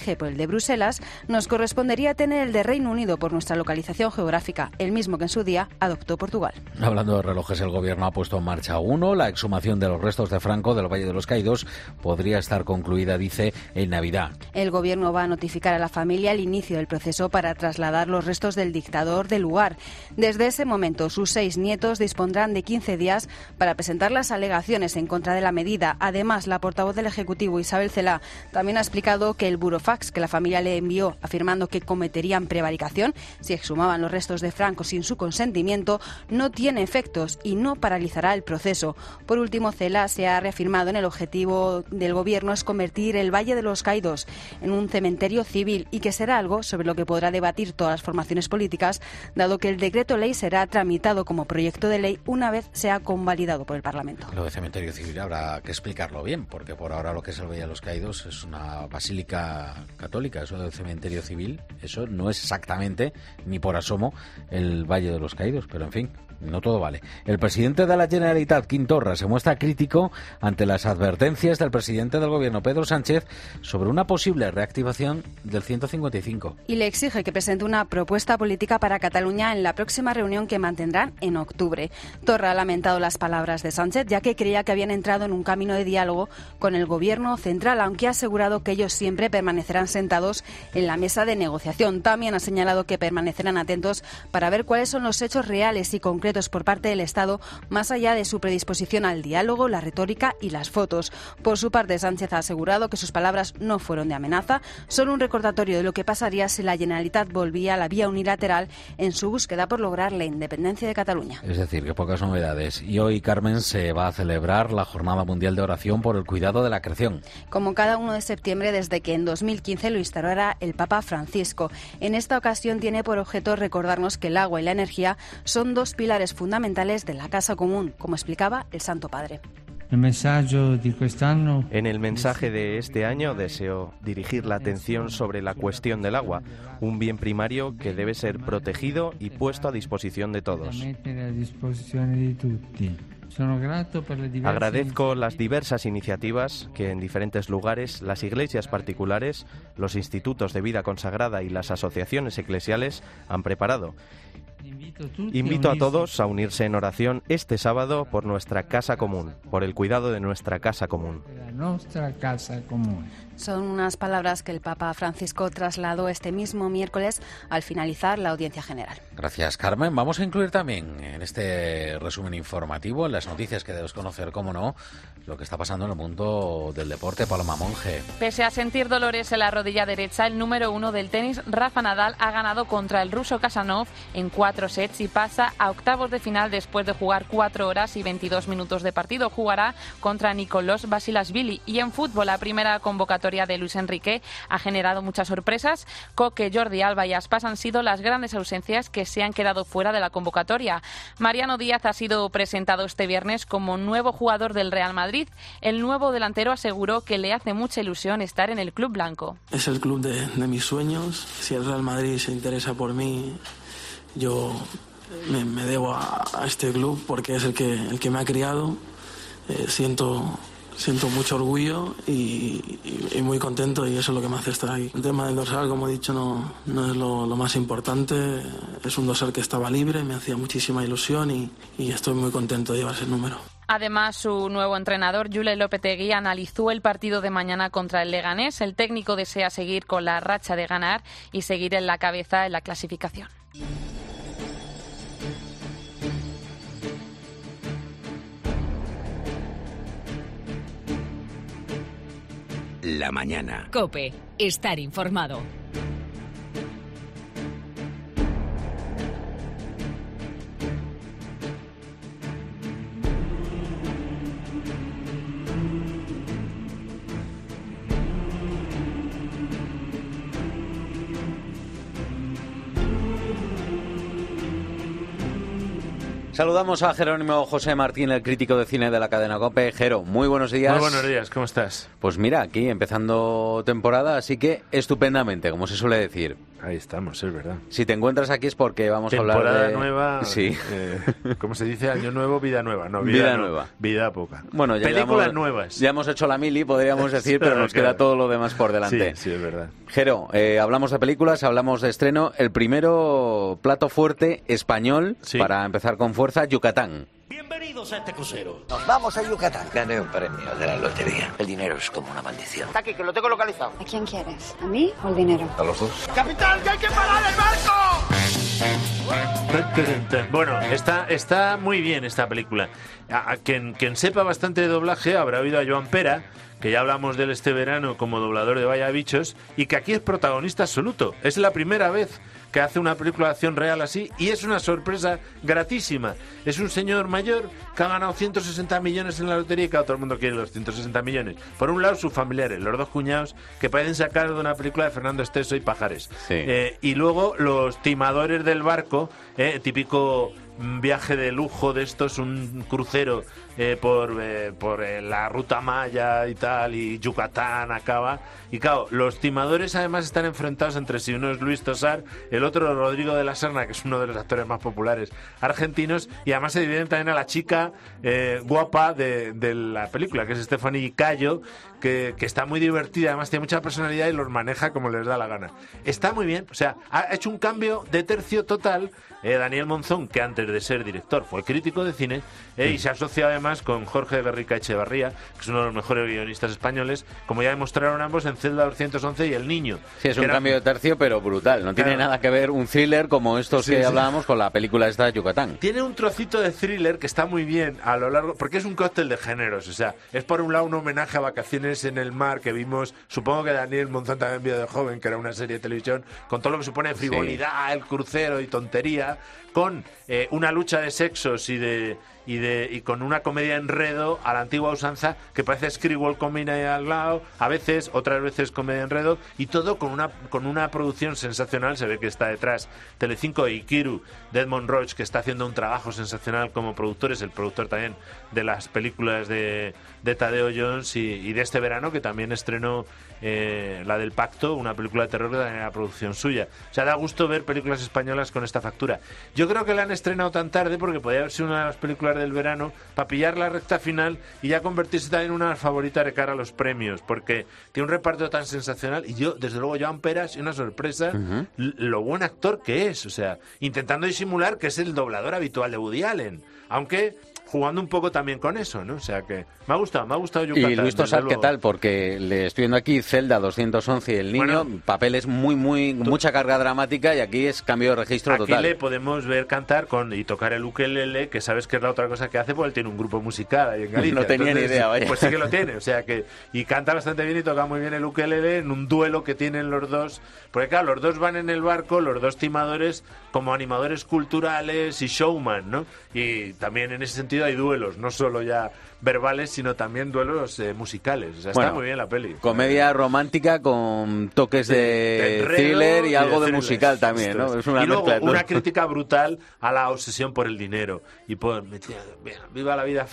[SPEAKER 27] rige por el de Bruselas, nos correspondería tener el de Reino Unido por nuestra localización geográfica, el mismo que en su día adoptó Portugal.
[SPEAKER 1] Hablando de relojes, el Gobierno ha puesto en marcha uno. La exhumación de los restos de Franco del Valle de los Caídos podría estar concluida, dice, en Navidad.
[SPEAKER 27] El Gobierno va a notificar a la familia el inicio del proceso para trasladar los restos del dictador del lugar. Desde ese momento, sus 6 nietos dispondrán de 15 días para presentar las alegaciones en contra de la medida. Además, la portavoz del Ejecutivo, Isabel Celaá, también ha explicado que el burofax que la familia le envió afirmando que cometerían prevaricación si exhumaban los restos de Franco sin su consentimiento no tiene efectos y no paralizará el proceso. Por último, Celaá se ha reafirmado en el objetivo del Gobierno es convertir el Valle de los Caídos en un cementerio civil y que será algo sobre lo que podrá debatir todas las formaciones políticas, dado que el decreto ley será tramitado como proyecto de ley una vez sea convalidado por el Parlamento.
[SPEAKER 1] Lo de cementerio civil habrá que explicarlo bien, porque por ahora lo que es el Valle de los Caídos es una basílica católica. Eso del cementerio civil, eso no es exactamente ni por asomo el Valle de los Caídos, pero en fin, no todo vale. El presidente de la Generalitat, Quim Torra, se muestra crítico ante las advertencias del presidente del Gobierno, Pedro Sánchez, sobre una posible reactivación del 155.
[SPEAKER 27] Y le exige que presente una propuesta política para Cataluña en la próxima reunión que mantendrán en octubre. Torra ha lamentado las palabras de Sánchez, ya que creía que habían entrado en un camino de diálogo con el Gobierno central, aunque ha asegurado que ellos siempre permanecerán sentados en la mesa de negociación. También ha señalado que permanecerán atentos para ver cuáles son los hechos reales y concretos por parte del Estado, más allá de su predisposición al diálogo, la retórica y las fotos. Por su parte, Sánchez ha asegurado que sus palabras no fueron de amenaza, son un recordatorio de lo que pasaría si la Generalitat volvía a la vía unilateral en su búsqueda por lograr la independencia de Cataluña.
[SPEAKER 1] Es decir, que pocas novedades. Y hoy, Carmen, se va a celebrar la Jornada Mundial de Oración por el Cuidado de la Creación.
[SPEAKER 27] Como cada 1 de septiembre desde que en 2015 lo instaurara el Papa Francisco. En esta ocasión tiene por objeto recordarnos que el agua y la energía son 2 pilares fundamentales de la casa común, como explicaba el Santo Padre.
[SPEAKER 8] En el mensaje de este año deseo dirigir la atención sobre la cuestión del agua, un bien primario que debe ser protegido y puesto a disposición de todos. Agradezco las diversas iniciativas que en diferentes lugares las iglesias particulares, los institutos de vida consagrada y las asociaciones eclesiales han preparado. Invito a todos a unirse en oración este sábado por nuestra casa común, por el cuidado de nuestra casa común.
[SPEAKER 27] Son unas palabras que el Papa Francisco trasladó este mismo miércoles al finalizar la audiencia general.
[SPEAKER 1] Gracias, Carmen. Vamos a incluir también en este resumen informativo, en las noticias que debes conocer, cómo no, lo que está pasando en el mundo del deporte. Paloma Monge.
[SPEAKER 9] Pese a sentir dolores en la rodilla derecha, el número 1 del tenis, Rafa Nadal, ha ganado contra el ruso Khachanov en 4 sets y pasa a octavos de final después de jugar 4 horas y 22 minutos de partido. Jugará contra Nicolás Basilashvili. Y en fútbol, la primera convocatoria de Luis Enrique ha generado muchas sorpresas. Coque, Jordi Alba y Aspas han sido las grandes ausencias que se han quedado fuera de la convocatoria. Mariano Díaz ha sido presentado este viernes como nuevo jugador del Real Madrid. El nuevo delantero aseguró que le hace mucha ilusión estar en el club blanco.
[SPEAKER 10] Es el club de mis sueños. Si el Real Madrid se interesa por mí, yo me debo a este club porque es el que me ha criado. Siento mucho orgullo y muy contento, y eso es lo que me hace estar aquí. El tema del dorsal, como he dicho, no es lo más importante. Es un dorsal que estaba libre, me hacía muchísima ilusión y estoy muy contento de llevarse el número.
[SPEAKER 9] Además, su nuevo entrenador, Jule Lopetegui, analizó el partido de mañana contra el Leganés. El técnico desea seguir con la racha de ganar y seguir en la cabeza en la clasificación.
[SPEAKER 15] La mañana.
[SPEAKER 3] COPE. Estar informado.
[SPEAKER 1] Saludamos a Jerónimo José Martín, el crítico de cine de la cadena COPE. Jero, muy buenos días.
[SPEAKER 11] Muy buenos días, ¿cómo estás?
[SPEAKER 1] Pues mira, aquí empezando temporada, así que estupendamente, como se suele decir.
[SPEAKER 11] Ahí estamos, es verdad.
[SPEAKER 1] Si te encuentras aquí es porque vamos a hablar de...
[SPEAKER 11] Temporada nueva,
[SPEAKER 1] sí.
[SPEAKER 11] ¿Cómo se dice? Año nuevo, vida nueva. No,
[SPEAKER 1] vida nueva.
[SPEAKER 11] Vida poca.
[SPEAKER 1] Bueno, ya
[SPEAKER 11] películas nuevas.
[SPEAKER 1] Ya hemos hecho la mili, podríamos decir, pero nos queda todo lo demás por delante.
[SPEAKER 11] Sí, es verdad.
[SPEAKER 1] Jero, hablamos de películas, hablamos de estreno. El primero plato fuerte español, para empezar con fuerza, Yucatán.
[SPEAKER 12] Bienvenidos a este crucero.
[SPEAKER 14] Nos vamos a Yucatán.
[SPEAKER 12] Gané un premio de la lotería. El dinero es como una maldición.
[SPEAKER 14] Está aquí, que lo tengo localizado.
[SPEAKER 27] ¿A quién quieres? ¿A mí o el dinero?
[SPEAKER 12] A los dos.
[SPEAKER 14] ¡Capitán, que hay que parar el barco!
[SPEAKER 11] Bueno, está muy bien esta película. A quien sepa bastante de doblaje habrá oído a Joan Pera, que ya hablamos de él este verano como doblador de Vaya Bichos, y que aquí es protagonista absoluto. Es la primera vez que hace una película de acción real así, y es una sorpresa gratísima. Es un señor mayor que ha ganado 160 millones en la lotería, y claro, todo el mundo quiere los 160 millones. Por un lado, sus familiares, los dos cuñados, que parecen sacar de una película de Fernando Esteso y Pajares.
[SPEAKER 1] Sí.
[SPEAKER 11] Y luego los timadores del barco, típico viaje de lujo de estos, un crucero por la ruta Maya y tal, y Yucatán acaba. Y claro, los timadores además están enfrentados entre sí. Uno es Luis Tosar, el otro Rodrigo de la Serna, que es uno de los actores más populares argentinos, y además se dividen también a la chica guapa de la película, que es Stephanie Cayo, que está muy divertida, además tiene mucha personalidad y los maneja como les da la gana. Está muy bien, o sea, ha hecho un cambio de tercio total. Daniel Monzón, que antes de ser director fue crítico de cine, y se ha asociado además con Jorge Guerrica Echevarría, que es uno de los mejores guionistas españoles, como ya demostraron ambos en Celda 211 y El Niño.
[SPEAKER 1] Sí, es un cambio de tercio, pero brutal. No tiene nada que ver un thriller como estos que hablábamos con la película esta de Yucatán.
[SPEAKER 11] Tiene un trocito de thriller que está muy bien a lo largo, porque es un cóctel de géneros. O sea, es por un lado un homenaje a Vacaciones en el Mar, que vimos, supongo que Daniel Monzón también vio de joven, que era una serie de televisión, con todo lo que supone frivolidad, el crucero y tontería, con una lucha de sexos y con una comedia enredo a la antigua usanza, que parece Screwball Comedy ahí al lado, a veces, otras veces comedia enredo, y todo con una producción sensacional. Se ve que está detrás Telecinco y Ikiru de Edmond Roach, que está haciendo un trabajo sensacional como productor, es el productor también de las películas de Tadeo Jones y de este verano, que también estrenó la del Pacto, una película de terror que también era producción suya. O sea, da gusto ver películas españolas con esta factura. Yo creo que la han estrenado tan tarde porque podría haber sido una de las películas del verano para pillar la recta final y ya convertirse también en una favorita de cara a los premios, porque tiene un reparto tan sensacional, y yo, desde luego, Joan Peras, y una sorpresa, lo buen actor que es, o sea, intentando disimular que es el doblador habitual de Woody Allen, aunque jugando un poco también con eso, ¿no? O sea que me ha gustado Yucatán.
[SPEAKER 1] Y Luis Tosar, ¿qué tal? Porque le estoy viendo aquí Celda 211 y El Niño, papeles mucha carga dramática, y aquí es cambio de registro total.
[SPEAKER 11] Aquí le podemos ver cantar y tocar el ukelele, que sabes que es la otra cosa que hace, porque él tiene un grupo musical ahí en Galicia.
[SPEAKER 1] No tenía ni idea, vaya.
[SPEAKER 11] Pues sí que lo tiene, o sea que, y canta bastante bien y toca muy bien el ukelele en un duelo que tienen los dos, porque claro, los dos van en el barco, los dos timadores, como animadores culturales y showman, ¿no? Y también en ese sentido hay duelos, no solo ya verbales, sino también duelos musicales. O sea, está muy bien la peli.
[SPEAKER 1] Comedia romántica con toques de thriller y algo de musical también, ¿no? Es una
[SPEAKER 11] y luego una crítica brutal a la obsesión por el dinero y por viva la vida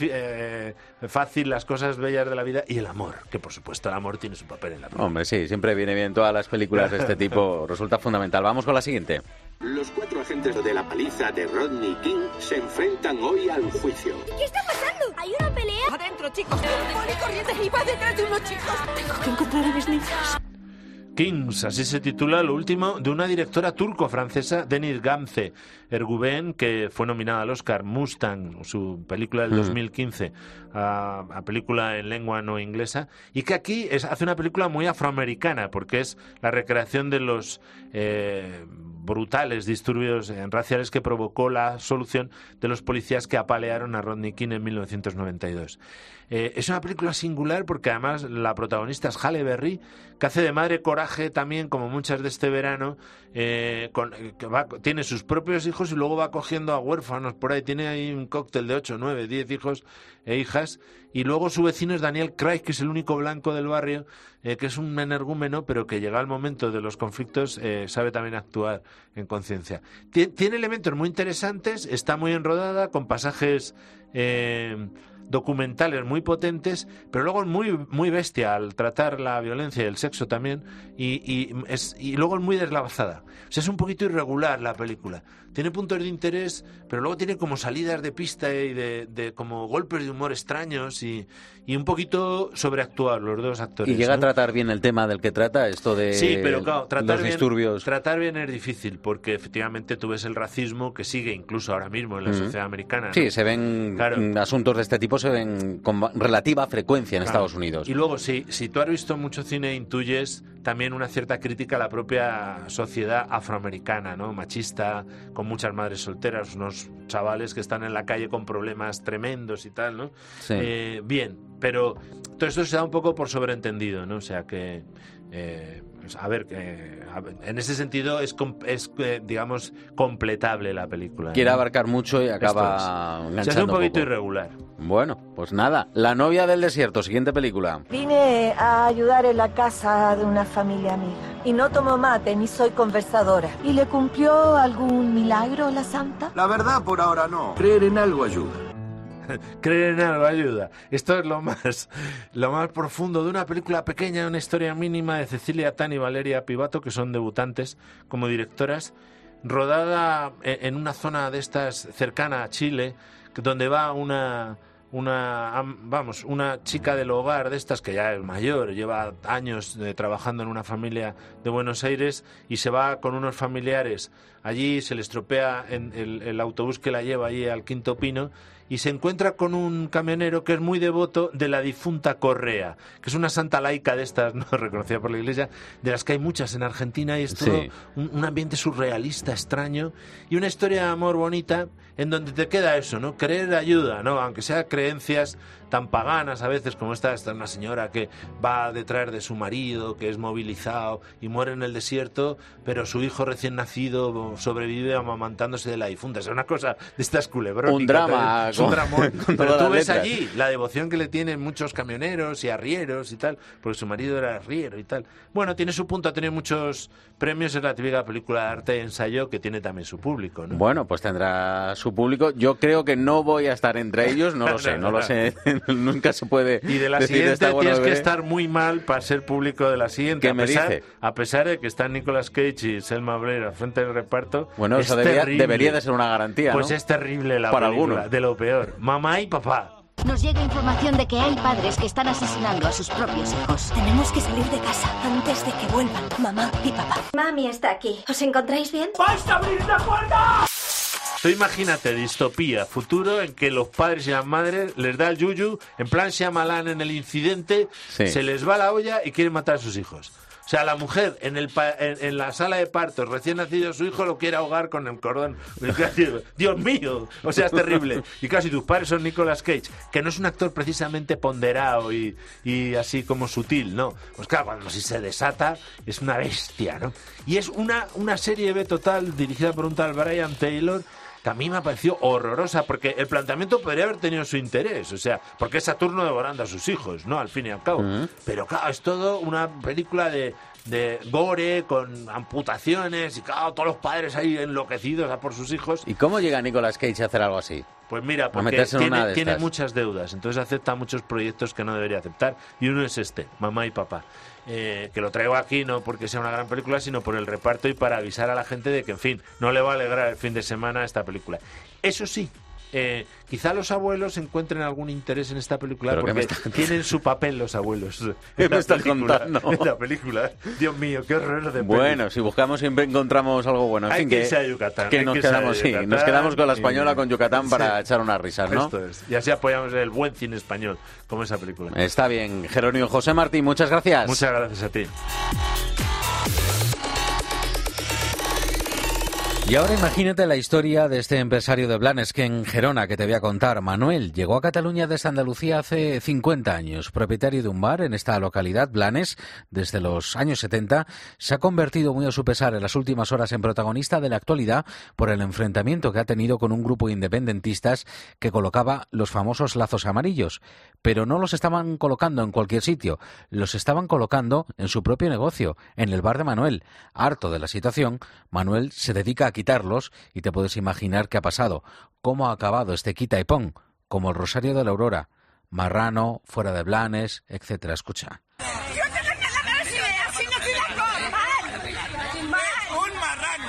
[SPEAKER 11] fácil, las cosas bellas de la vida y el amor, que por supuesto el amor tiene su papel en la película.
[SPEAKER 1] Hombre, sí, siempre viene bien. Todas las películas de este tipo resulta fundamental. Vamos con la siguiente.
[SPEAKER 16] Los 4 agentes de la paliza de Rodney King se enfrentan hoy al juicio.
[SPEAKER 25] ¿Qué está pasando? ¿Hay una pelea?
[SPEAKER 2] Adentro, chicos. Voy corrientes y va detrás de unos chicos. Tengo que encontrar a mis niños.
[SPEAKER 11] Kings, así se titula lo último de una directora turco-francesa, Deniz Gamze Erguben, que fue nominada al Oscar, Mustang, su película del 2015, a película en lengua no inglesa, y que aquí hace una película muy afroamericana, porque es la recreación de los brutales disturbios raciales que provocó la solución de los policías que apalearon a Rodney King en 1992. Es una película singular porque además la protagonista es Halle Berry, que hace de madre coraje también, como muchas de este verano, tiene sus propios hijos y luego va cogiendo a huérfanos por ahí, tiene ahí un cóctel de 8, 9, 10 hijos e hijas, y luego su vecino es Daniel Craig, que es el único blanco del barrio, que es un energúmeno, pero que llega al momento de los conflictos, sabe también actuar en conciencia. Tiene elementos muy interesantes, está muy enrodada, con pasajes documentales muy potentes, pero luego es muy bestia al tratar la violencia y el sexo también, y luego es muy deslavazada. O sea, es un poquito irregular la película. Tiene puntos de interés, pero luego tiene como salidas de pista y de como golpes de humor extraños y un poquito sobreactuar los dos actores.
[SPEAKER 1] Y llega a tratar bien el tema del que trata, esto de
[SPEAKER 11] sí, pero claro,
[SPEAKER 1] los disturbios.
[SPEAKER 11] Tratar bien es difícil, porque efectivamente tú ves el racismo que sigue incluso ahora mismo en la sociedad americana, ¿no?
[SPEAKER 1] Sí, se ven asuntos de este tipo, se ven con relativa frecuencia en Estados Unidos.
[SPEAKER 11] Y luego, si tú has visto mucho cine, intuyes también una cierta crítica a la propia sociedad afroamericana, ¿no? Machista, con muchas madres solteras, unos chavales que están en la calle con problemas tremendos y tal, ¿no?
[SPEAKER 1] Sí.
[SPEAKER 11] Bien, pero todo esto se da un poco por sobreentendido, ¿no? O sea que... en ese sentido es digamos, completable la película, ¿no?
[SPEAKER 1] Quiere abarcar mucho y acaba enganchando.
[SPEAKER 11] Se hace un poquito irregular.
[SPEAKER 1] Bueno, pues nada. La novia del desierto, siguiente película.
[SPEAKER 4] Vine a ayudar en la casa de una familia amiga. Y no tomo mate ni soy conversadora. ¿Y le cumplió algún milagro la santa?
[SPEAKER 26] La verdad, por ahora no.
[SPEAKER 13] Creer en algo ayuda.
[SPEAKER 11] Creer en algo ayuda. Esto es lo más profundo de una película pequeña, una historia mínima de Cecilia Tan y Valeria Pivato, que son debutantes como directoras, rodada en una zona de estas cercana a Chile, donde va una chica del hogar de estas que ya es mayor, lleva años trabajando en una familia de Buenos Aires y se va con unos familiares allí, se le estropea el autobús que la lleva allí al Quinto Pino y se encuentra con un camionero que es muy devoto de la difunta Correa, que es una santa laica de estas, no reconocida por la Iglesia, de las que hay muchas en Argentina, y es todo un ambiente surrealista, extraño, y una historia de amor bonita en donde te queda eso, ¿no? Creer ayuda, ¿no? Aunque sea creencias tan paganas a veces como esta es una señora que va detrás de su marido, que es movilizado y muere en el desierto, pero su hijo recién nacido sobrevive amamantándose de la difunta. Es una cosa de estas culebrónicas.
[SPEAKER 1] Un drama.
[SPEAKER 11] Es un dramón. Pero tú ves allí la devoción que le tienen muchos camioneros y arrieros y tal, porque su marido era arriero y tal. Bueno, tiene su punto, ha tenido muchos premios, es la típica película de arte de ensayo que tiene también su público, ¿no?
[SPEAKER 1] Bueno, pues tendrá su público. Yo creo que no voy a estar entre ellos, no lo sé. Nunca se puede.
[SPEAKER 11] Y de la siguiente tienes que estar muy mal para ser público de la siguiente.
[SPEAKER 1] ¿Qué me dice?
[SPEAKER 11] A pesar de que están Nicolas Cage y Selma Blair al frente del reparto.
[SPEAKER 1] Bueno, eso debería de ser una garantía,
[SPEAKER 11] pues
[SPEAKER 1] ¿no?
[SPEAKER 11] Es terrible la
[SPEAKER 1] para
[SPEAKER 11] película,
[SPEAKER 1] algunos.
[SPEAKER 11] de lo peor. Mamá y papá.
[SPEAKER 25] Nos llega información de que hay padres que están asesinando a sus propios hijos.
[SPEAKER 4] Tenemos que salir de casa antes de que vuelvan mamá y papá.
[SPEAKER 25] Mami está aquí. ¿Os encontráis bien?
[SPEAKER 14] ¡Vais a abrir la puerta!
[SPEAKER 11] Tú imagínate, distopía, futuro en que los padres y las madres les da el yuyu, en plan Shyamalan en El Incidente, se les va la olla y quieren matar a sus hijos. O sea, la mujer en la sala de partos, recién nacido su hijo, lo quiere ahogar con el cordón. Dios mío, o sea, es terrible. Y casi tus padres son Nicolas Cage, que no es un actor precisamente ponderado y así como sutil, ¿no? Pues claro, cuando si se desata, es una bestia, ¿no? Y es una serie B total dirigida por un tal Brian Taylor, que a mí me ha parecido horrorosa, porque el planteamiento podría haber tenido su interés, o sea, porque es Saturno devorando a sus hijos, ¿no? Al fin y al cabo. Pero claro, es todo una película de gore, con amputaciones, y claro, todos los padres ahí enloquecidos a por sus hijos.
[SPEAKER 1] ¿Y cómo llega Nicolas Cage a hacer algo así?
[SPEAKER 11] Pues mira, porque tiene muchas deudas, entonces acepta muchos proyectos que no debería aceptar, y uno es Mamá y Papá. Que lo traigo aquí no porque sea una gran película, sino por el reparto y para avisar a la gente de que, en fin, no le va a alegrar el fin de semana esta película. Eso sí, quizá los abuelos encuentren algún interés en esta película. ¿Pero porque tienen su papel los abuelos.
[SPEAKER 1] ¿Qué me estás contando?
[SPEAKER 11] En la película. Dios mío, qué horror de
[SPEAKER 1] Bueno,
[SPEAKER 11] película.
[SPEAKER 1] Si buscamos siempre encontramos algo bueno. En fin,
[SPEAKER 11] que irse a Yucatán.
[SPEAKER 1] Que nos quedamos con la española, con Yucatán, para echar unas risas, ¿no?
[SPEAKER 11] Esto es. Y así apoyamos el buen cine español, como esa película.
[SPEAKER 1] Está bien. Jerónimo José Martín, muchas gracias.
[SPEAKER 11] Muchas gracias a ti.
[SPEAKER 1] Y ahora imagínate la historia de este empresario de Blanes, que en Gerona, que te voy a contar. Manuel llegó a Cataluña desde Andalucía hace 50 años. Propietario de un bar en esta localidad, Blanes, desde los años 70, se ha convertido muy a su pesar en las últimas horas en protagonista de la actualidad por el enfrentamiento que ha tenido con un grupo de independentistas que colocaba los famosos lazos amarillos. Pero no los estaban colocando en cualquier sitio, los estaban colocando en su propio negocio, en el bar de Manuel. Harto de la situación, Manuel se dedica a quitarlos y te puedes imaginar qué ha pasado, cómo ha acabado este quita y pon, como el Rosario de la Aurora. marrano, fuera de Blanes, etcétera. Escucha.
[SPEAKER 14] Un marrano.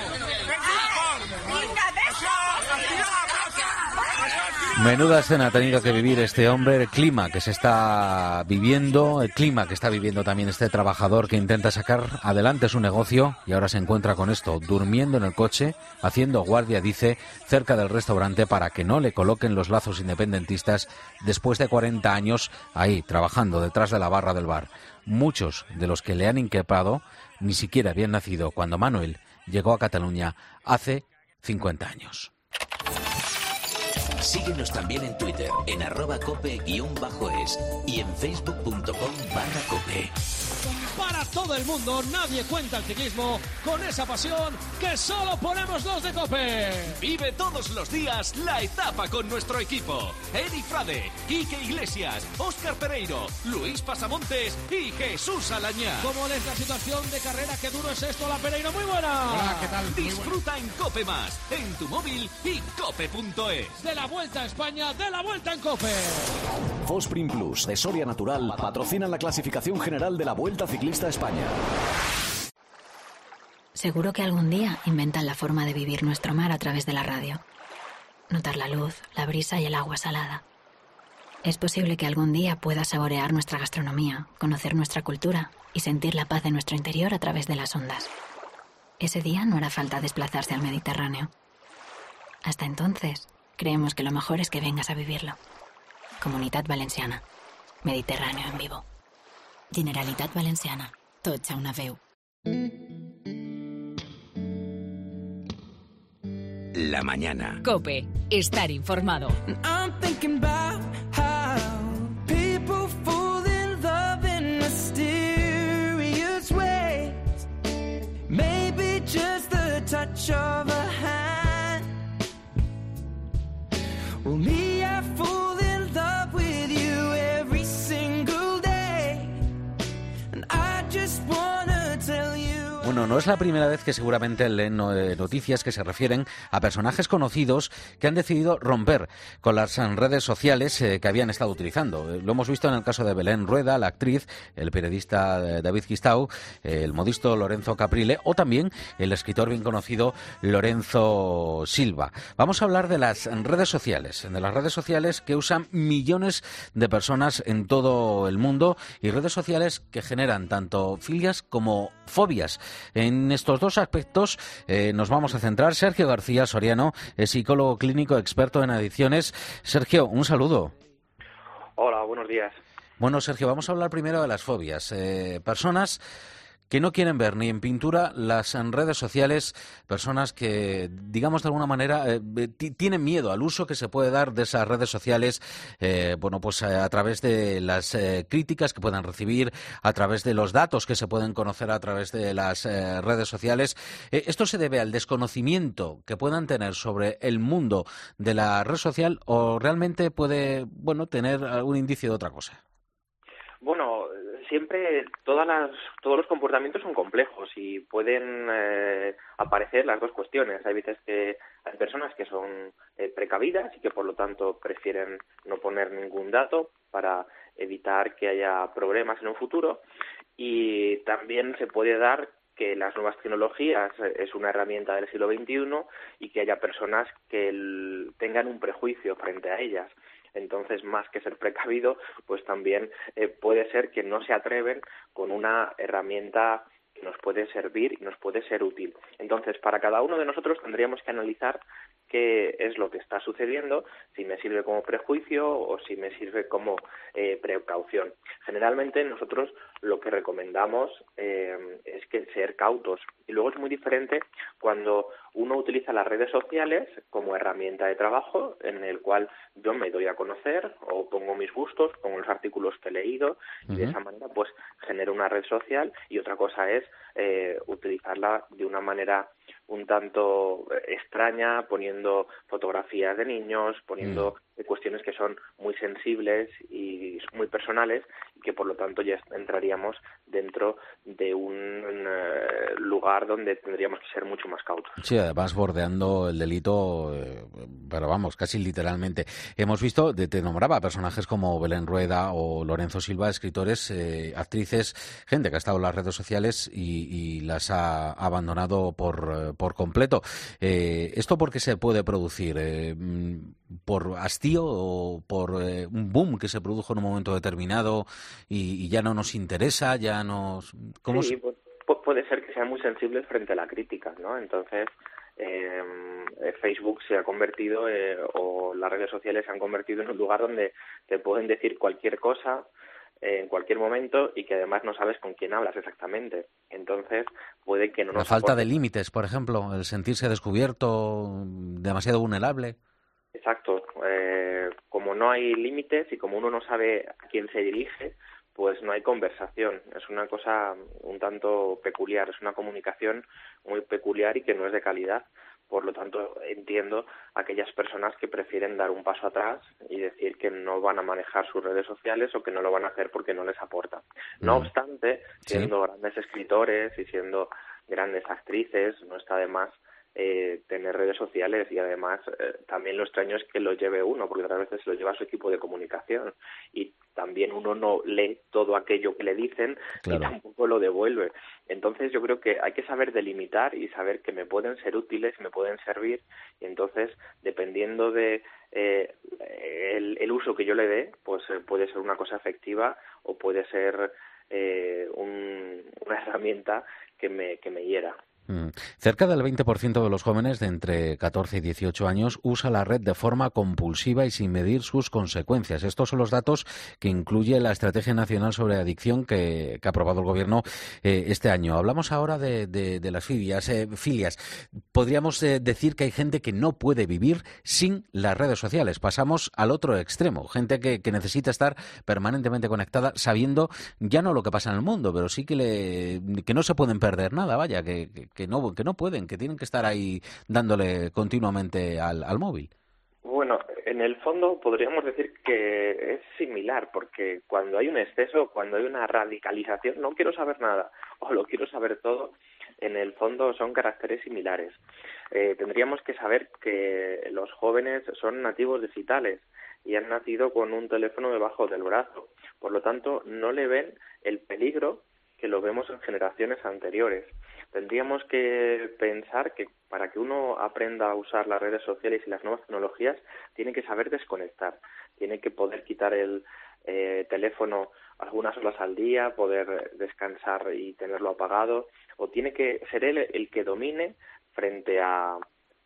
[SPEAKER 1] Menuda escena ha tenido que vivir este hombre, el clima que se está viviendo, el clima que está viviendo también este trabajador que intenta sacar adelante su negocio y ahora se encuentra con esto, durmiendo en el coche, haciendo guardia, dice, cerca del restaurante para que no le coloquen los lazos independentistas después de 40 años ahí, trabajando detrás de la barra del bar. Muchos de los que le han increpado ni siquiera habían nacido cuando Manuel llegó a Cataluña hace 50 años.
[SPEAKER 15] Síguenos también en Twitter, en @cope_es y en facebook.com/cope.
[SPEAKER 5] Para todo el mundo, nadie cuenta el ciclismo con esa pasión que solo ponemos los de COPE.
[SPEAKER 6] Vive todos los días la etapa con nuestro equipo. Edi Frade, Quique Iglesias, Óscar Pereiro, Luis Pasamontes y Jesús Alañá.
[SPEAKER 5] ¿Cómo es la situación de carrera? ¿Qué duro es esto, la Pereiro? Muy buena.
[SPEAKER 6] Hola, ¿qué tal? Disfruta en COPE+, en tu móvil y cope.es.
[SPEAKER 5] De la Vuelta a España, de la Vuelta en COPE.
[SPEAKER 18] Fosprin Plus de Soria Natural patrocinan la clasificación general de la Vuelta Ciclista a España.
[SPEAKER 28] Seguro que algún día inventan la forma de vivir nuestro mar a través de la radio. Notar la luz, la brisa y el agua salada. Es posible que algún día puedas saborear nuestra gastronomía, conocer nuestra cultura y sentir la paz de nuestro interior a través de las ondas. Ese día no hará falta desplazarse al Mediterráneo. Hasta entonces, creemos que lo mejor es que vengas a vivirlo. Comunitat Valenciana. Mediterráneo en vivo. Generalitat Valenciana. Tots a una veu.
[SPEAKER 15] La mañana.
[SPEAKER 3] COPE. Estar informado.
[SPEAKER 14] I'm thinking about how people fall in love in mysterious ways. Maybe just the touch of a hand. Well, me, I fall in love with you every single day. And I just wanna tell you.
[SPEAKER 1] Bueno, no es la primera vez que seguramente leen noticias que se refieren a personajes conocidos que han decidido romper con las redes sociales que habían estado utilizando. Lo hemos visto en el caso de Belén Rueda, la actriz, el periodista David Gistau, el modisto Lorenzo Caprile o también el escritor bien conocido Lorenzo Silva. Vamos a hablar de las redes sociales que usan millones de personas en todo el mundo y redes sociales que generan tanto filias como fobias. En estos dos aspectos nos vamos a centrar. Sergio García Soriano es psicólogo clínico experto en adicciones. Sergio, un saludo.
[SPEAKER 19] Hola, buenos días.
[SPEAKER 1] Bueno, Sergio, vamos a hablar primero de las fobias. Personas que no quieren ver ni en pintura las redes sociales, personas que, digamos de alguna manera, tienen miedo al uso que se puede dar de esas redes sociales, a través de las críticas que puedan recibir, a través de los datos que se pueden conocer a través de las redes sociales. ¿Esto se debe al desconocimiento que puedan tener sobre el mundo de la red social o realmente puede, tener algún indicio de otra cosa?
[SPEAKER 19] Bueno, siempre todos los comportamientos son complejos y pueden aparecer las dos cuestiones. Hay veces que hay personas que son precavidas y que por lo tanto prefieren no poner ningún dato para evitar que haya problemas en un futuro, y también se puede dar que las nuevas tecnologías es una herramienta del siglo XXI y que haya personas que tengan un prejuicio frente a ellas. Entonces, más que ser precavido, pues también puede ser que no se atreven con una herramienta que nos puede servir y nos puede ser útil. Entonces, para cada uno de nosotros tendríamos que analizar qué es lo que está sucediendo, si me sirve como prejuicio o si me sirve como precaución. Generalmente nosotros lo que recomendamos es que ser cautos. Y luego es muy diferente cuando uno utiliza las redes sociales como herramienta de trabajo en el cual yo me doy a conocer o pongo mis gustos, pongo los artículos que he leído y de esa manera pues genero una red social, y otra cosa es utilizarla de una manera un tanto extraña, poniendo fotografías de niños, poniendo cuestiones que son muy sensibles y muy personales, que por lo tanto ya entraríamos dentro de un lugar donde tendríamos que ser mucho más cautos.
[SPEAKER 1] Sí, además bordeando el delito, pero vamos, casi literalmente. Hemos visto, te nombraba personajes como Belén Rueda o Lorenzo Silva, escritores, actrices, gente que ha estado en las redes sociales y las ha abandonado por completo. ¿Esto por qué se puede producir? ¿Por hastío o por un boom que se produjo en un momento determinado y ya no nos interesa, ya nos... ¿Cómo
[SPEAKER 19] sí, puede ser que sean muy sensibles frente a la crítica, ¿no? Entonces, Facebook se ha convertido, o las redes sociales se han convertido en un lugar donde te pueden decir cualquier cosa en cualquier momento y que además no sabes con quién hablas exactamente. Entonces, puede que no nos...
[SPEAKER 1] La falta de límites, por ejemplo, el sentirse descubierto, demasiado vulnerable.
[SPEAKER 19] Exacto. Como no hay límites y como uno no sabe a quién se dirige, pues no hay conversación. Es una cosa un tanto peculiar, es una comunicación muy peculiar y que no es de calidad. Por lo tanto, entiendo a aquellas personas que prefieren dar un paso atrás y decir que no van a manejar sus redes sociales o que no lo van a hacer porque no les aporta. No obstante, siendo grandes escritores y siendo grandes actrices, no está de más tener redes sociales, y además también lo extraño es que lo lleve uno, porque otras veces lo lleva su equipo de comunicación y también uno no lee todo aquello que le dicen y tampoco lo devuelve. Entonces yo creo que hay que saber delimitar y saber que me pueden ser útiles, me pueden servir, y entonces dependiendo de el uso que yo le dé, pues puede ser una cosa efectiva o puede ser una herramienta que me hiera.
[SPEAKER 1] Cerca del 20% de los jóvenes de entre 14 y 18 años usa la red de forma compulsiva y sin medir sus consecuencias. Estos son los datos que incluye la Estrategia Nacional sobre Adicción que ha aprobado el Gobierno este año. Hablamos ahora de las filias. Podríamos decir que hay gente que no puede vivir sin las redes sociales. Pasamos al otro extremo. Gente que necesita estar permanentemente conectada, sabiendo ya no lo que pasa en el mundo, pero sí que no se pueden perder nada, vaya, que no pueden, que tienen que estar ahí dándole continuamente al móvil.
[SPEAKER 19] Bueno, en el fondo podríamos decir que es similar, porque cuando hay un exceso, cuando hay una radicalización, no quiero saber nada o lo quiero saber todo, en el fondo son caracteres similares. Tendríamos que saber que los jóvenes son nativos digitales y han nacido con un teléfono debajo del brazo. Por lo tanto, no le ven el peligro que lo vemos en generaciones anteriores. Tendríamos que pensar que para que uno aprenda a usar las redes sociales y las nuevas tecnologías, tiene que saber desconectar, tiene que poder quitar el teléfono algunas horas al día, poder descansar y tenerlo apagado, o tiene que ser él el que domine frente a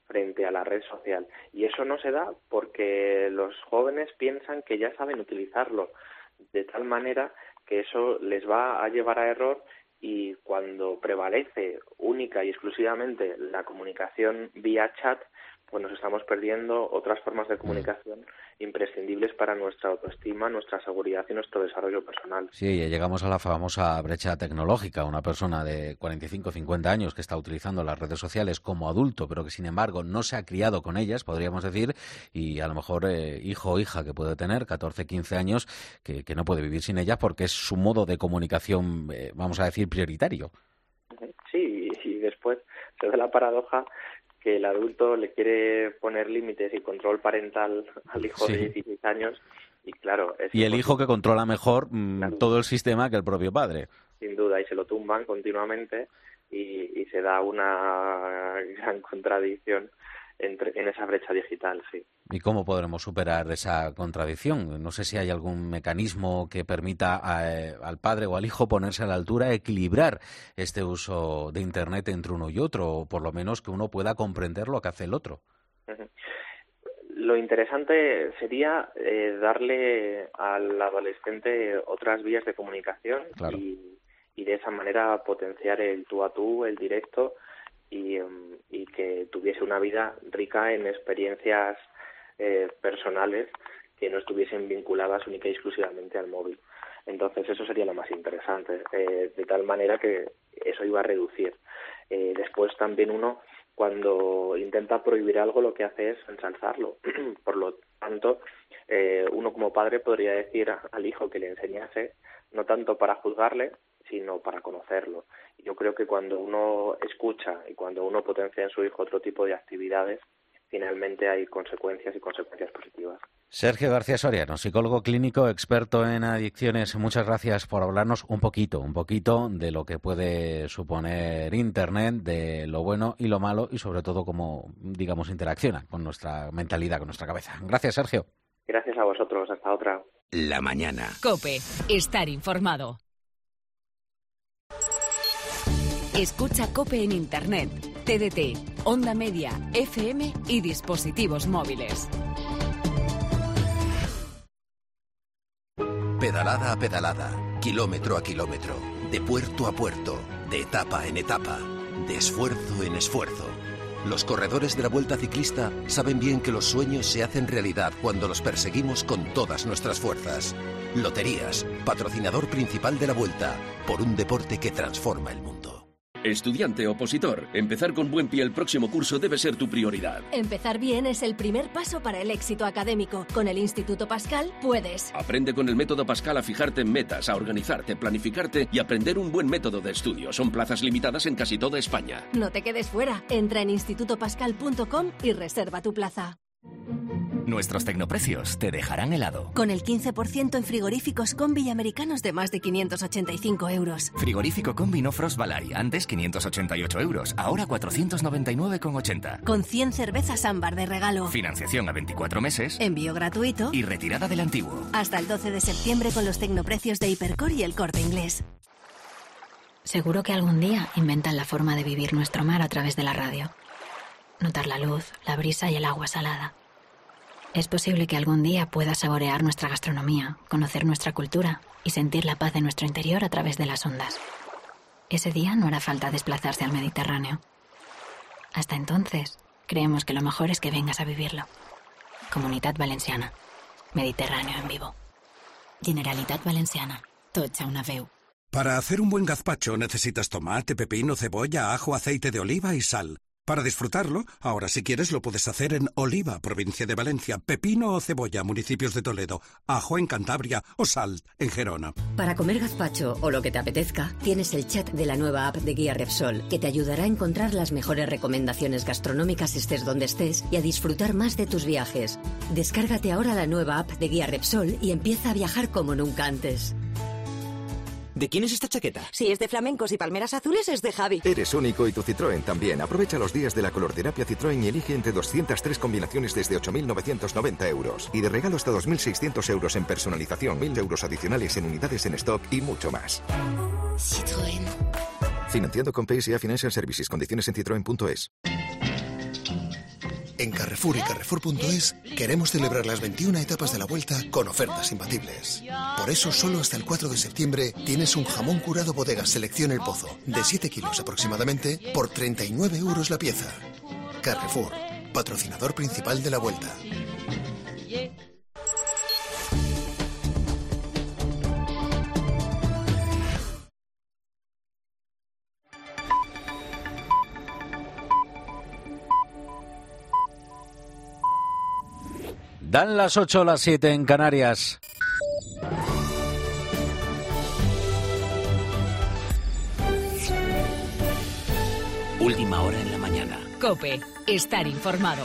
[SPEAKER 19] la red social. Y eso no se da porque los jóvenes piensan que ya saben utilizarlo, de tal manera que eso les va a llevar a error, y cuando prevalece única y exclusivamente la comunicación vía chat, pues nos estamos perdiendo otras formas de comunicación imprescindibles para nuestra autoestima, nuestra seguridad y nuestro desarrollo personal.
[SPEAKER 1] Sí, llegamos a la famosa brecha tecnológica. Una persona de 45 o 50 años que está utilizando las redes sociales como adulto, pero que sin embargo no se ha criado con ellas, podríamos decir, y a lo mejor hijo o hija que puede tener 14, 15 años, que no puede vivir sin ellas porque es su modo de comunicación, vamos a decir, prioritario.
[SPEAKER 19] Sí, y después se da la paradoja que el adulto le quiere poner límites y control parental al hijo de 16 años y claro...
[SPEAKER 1] Y el hijo que controla mejor todo el sistema que el propio padre.
[SPEAKER 19] Sin duda, y se lo tumban continuamente y se da una gran contradicción en esa brecha digital, sí.
[SPEAKER 1] ¿Y cómo podremos superar esa contradicción? No sé si hay algún mecanismo que permita al padre o al hijo ponerse a la altura, equilibrar este uso de Internet entre uno y otro, o por lo menos que uno pueda comprender lo que hace el otro.
[SPEAKER 19] Lo interesante sería darle al adolescente otras vías de comunicación y de esa manera potenciar el tú a tú, el directo, y que tuviese una vida rica en experiencias personales que no estuviesen vinculadas única y exclusivamente al móvil. Entonces eso sería lo más interesante, de tal manera que eso iba a reducir. Después también uno, cuando intenta prohibir algo, lo que hace es ensalzarlo. Por lo tanto, tanto, uno como padre podría decir al hijo que le enseñase, no tanto para juzgarle, sino para conocerlo. Y yo creo que cuando uno escucha y cuando uno potencia en su hijo otro tipo de actividades, finalmente hay consecuencias y consecuencias positivas.
[SPEAKER 1] Sergio García Soriano, psicólogo clínico, experto en adicciones, muchas gracias por hablarnos un poquito de lo que puede suponer Internet, de lo bueno y lo malo y sobre todo cómo, digamos, interacciona con nuestra mentalidad, con nuestra cabeza. Gracias, Sergio.
[SPEAKER 19] Gracias a vosotros, hasta otra.
[SPEAKER 15] La mañana.
[SPEAKER 3] COPE, estar informado. Escucha COPE en Internet, TDT, Onda Media, FM y dispositivos móviles.
[SPEAKER 7] Pedalada a pedalada, kilómetro a kilómetro, de puerto a puerto, de etapa en etapa, de esfuerzo en esfuerzo. Los corredores de la Vuelta Ciclista saben bien que los sueños se hacen realidad cuando los perseguimos con todas nuestras fuerzas. Loterías, patrocinador principal de la Vuelta, por un deporte que transforma el mundo.
[SPEAKER 8] Estudiante opositor, empezar con buen pie el próximo curso debe ser tu prioridad.
[SPEAKER 25] Empezar bien es el primer paso para el éxito académico. Con el Instituto Pascal puedes.
[SPEAKER 8] Aprende con el método Pascal a fijarte en metas, a organizarte, planificarte y aprender un buen método de estudio. Son plazas limitadas en casi toda España.
[SPEAKER 25] No te quedes fuera. Entra en institutopascal.com y reserva tu plaza.
[SPEAKER 17] Nuestros tecnoprecios te dejarán helado.
[SPEAKER 25] Con el 15% en frigoríficos combi americanos de más de 585 euros.
[SPEAKER 17] Frigorífico combi no Frost Valley, antes 588 euros, ahora 499,80.
[SPEAKER 25] Con 100 cervezas ámbar de regalo.
[SPEAKER 17] Financiación a 24 meses.
[SPEAKER 25] Envío gratuito.
[SPEAKER 17] Y retirada del antiguo.
[SPEAKER 25] Hasta el 12 de septiembre con los tecnoprecios de Hipercor y El Corte Inglés.
[SPEAKER 28] Seguro que algún día inventan la forma de vivir nuestro mar a través de la radio. Notar la luz, la brisa y el agua salada. Es posible que algún día puedas saborear nuestra gastronomía, conocer nuestra cultura y sentir la paz de nuestro interior a través de las ondas. Ese día no hará falta desplazarse al Mediterráneo. Hasta entonces, creemos que lo mejor es que vengas a vivirlo. Comunitat Valenciana. Mediterráneo en vivo. Generalitat Valenciana. Tots a una veu.
[SPEAKER 20] Para hacer un buen gazpacho necesitas tomate, pepino, cebolla, ajo, aceite de oliva y sal. Para disfrutarlo, ahora si quieres lo puedes hacer en Oliva, provincia de Valencia, pepino o cebolla, municipios de Toledo, ajo en Cantabria o sal en Gerona.
[SPEAKER 21] Para comer gazpacho o lo que te apetezca, tienes el chat de la nueva app de Guía Repsol, que te ayudará a encontrar las mejores recomendaciones gastronómicas estés donde estés y a disfrutar más de tus viajes. Descárgate ahora la nueva app de Guía Repsol y empieza a viajar como nunca antes.
[SPEAKER 22] ¿De quién es esta chaqueta?
[SPEAKER 23] Si es de flamencos y palmeras azules, es de Javi.
[SPEAKER 24] Eres único y tu Citroën también. Aprovecha los días de la colorterapia Citroën y elige entre 203 combinaciones desde 8.990 euros. Y de regalo hasta 2.600 euros en personalización, 1.000 euros adicionales en unidades en stock y mucho más.
[SPEAKER 23] Citroën.
[SPEAKER 24] Financiando con PSA Financial Services. Condiciones en citroen.es.
[SPEAKER 29] En Carrefour y Carrefour.es queremos celebrar las 21 etapas de la Vuelta con ofertas imbatibles. Por eso, solo hasta el 4 de septiembre tienes un jamón curado Bodegas Selección El Pozo, de 7 kilos aproximadamente, por 39 euros la pieza. Carrefour, patrocinador principal de la Vuelta.
[SPEAKER 1] Dan las 8, las 7 en Canarias.
[SPEAKER 15] Última hora en la mañana.
[SPEAKER 3] COPE, estar informado.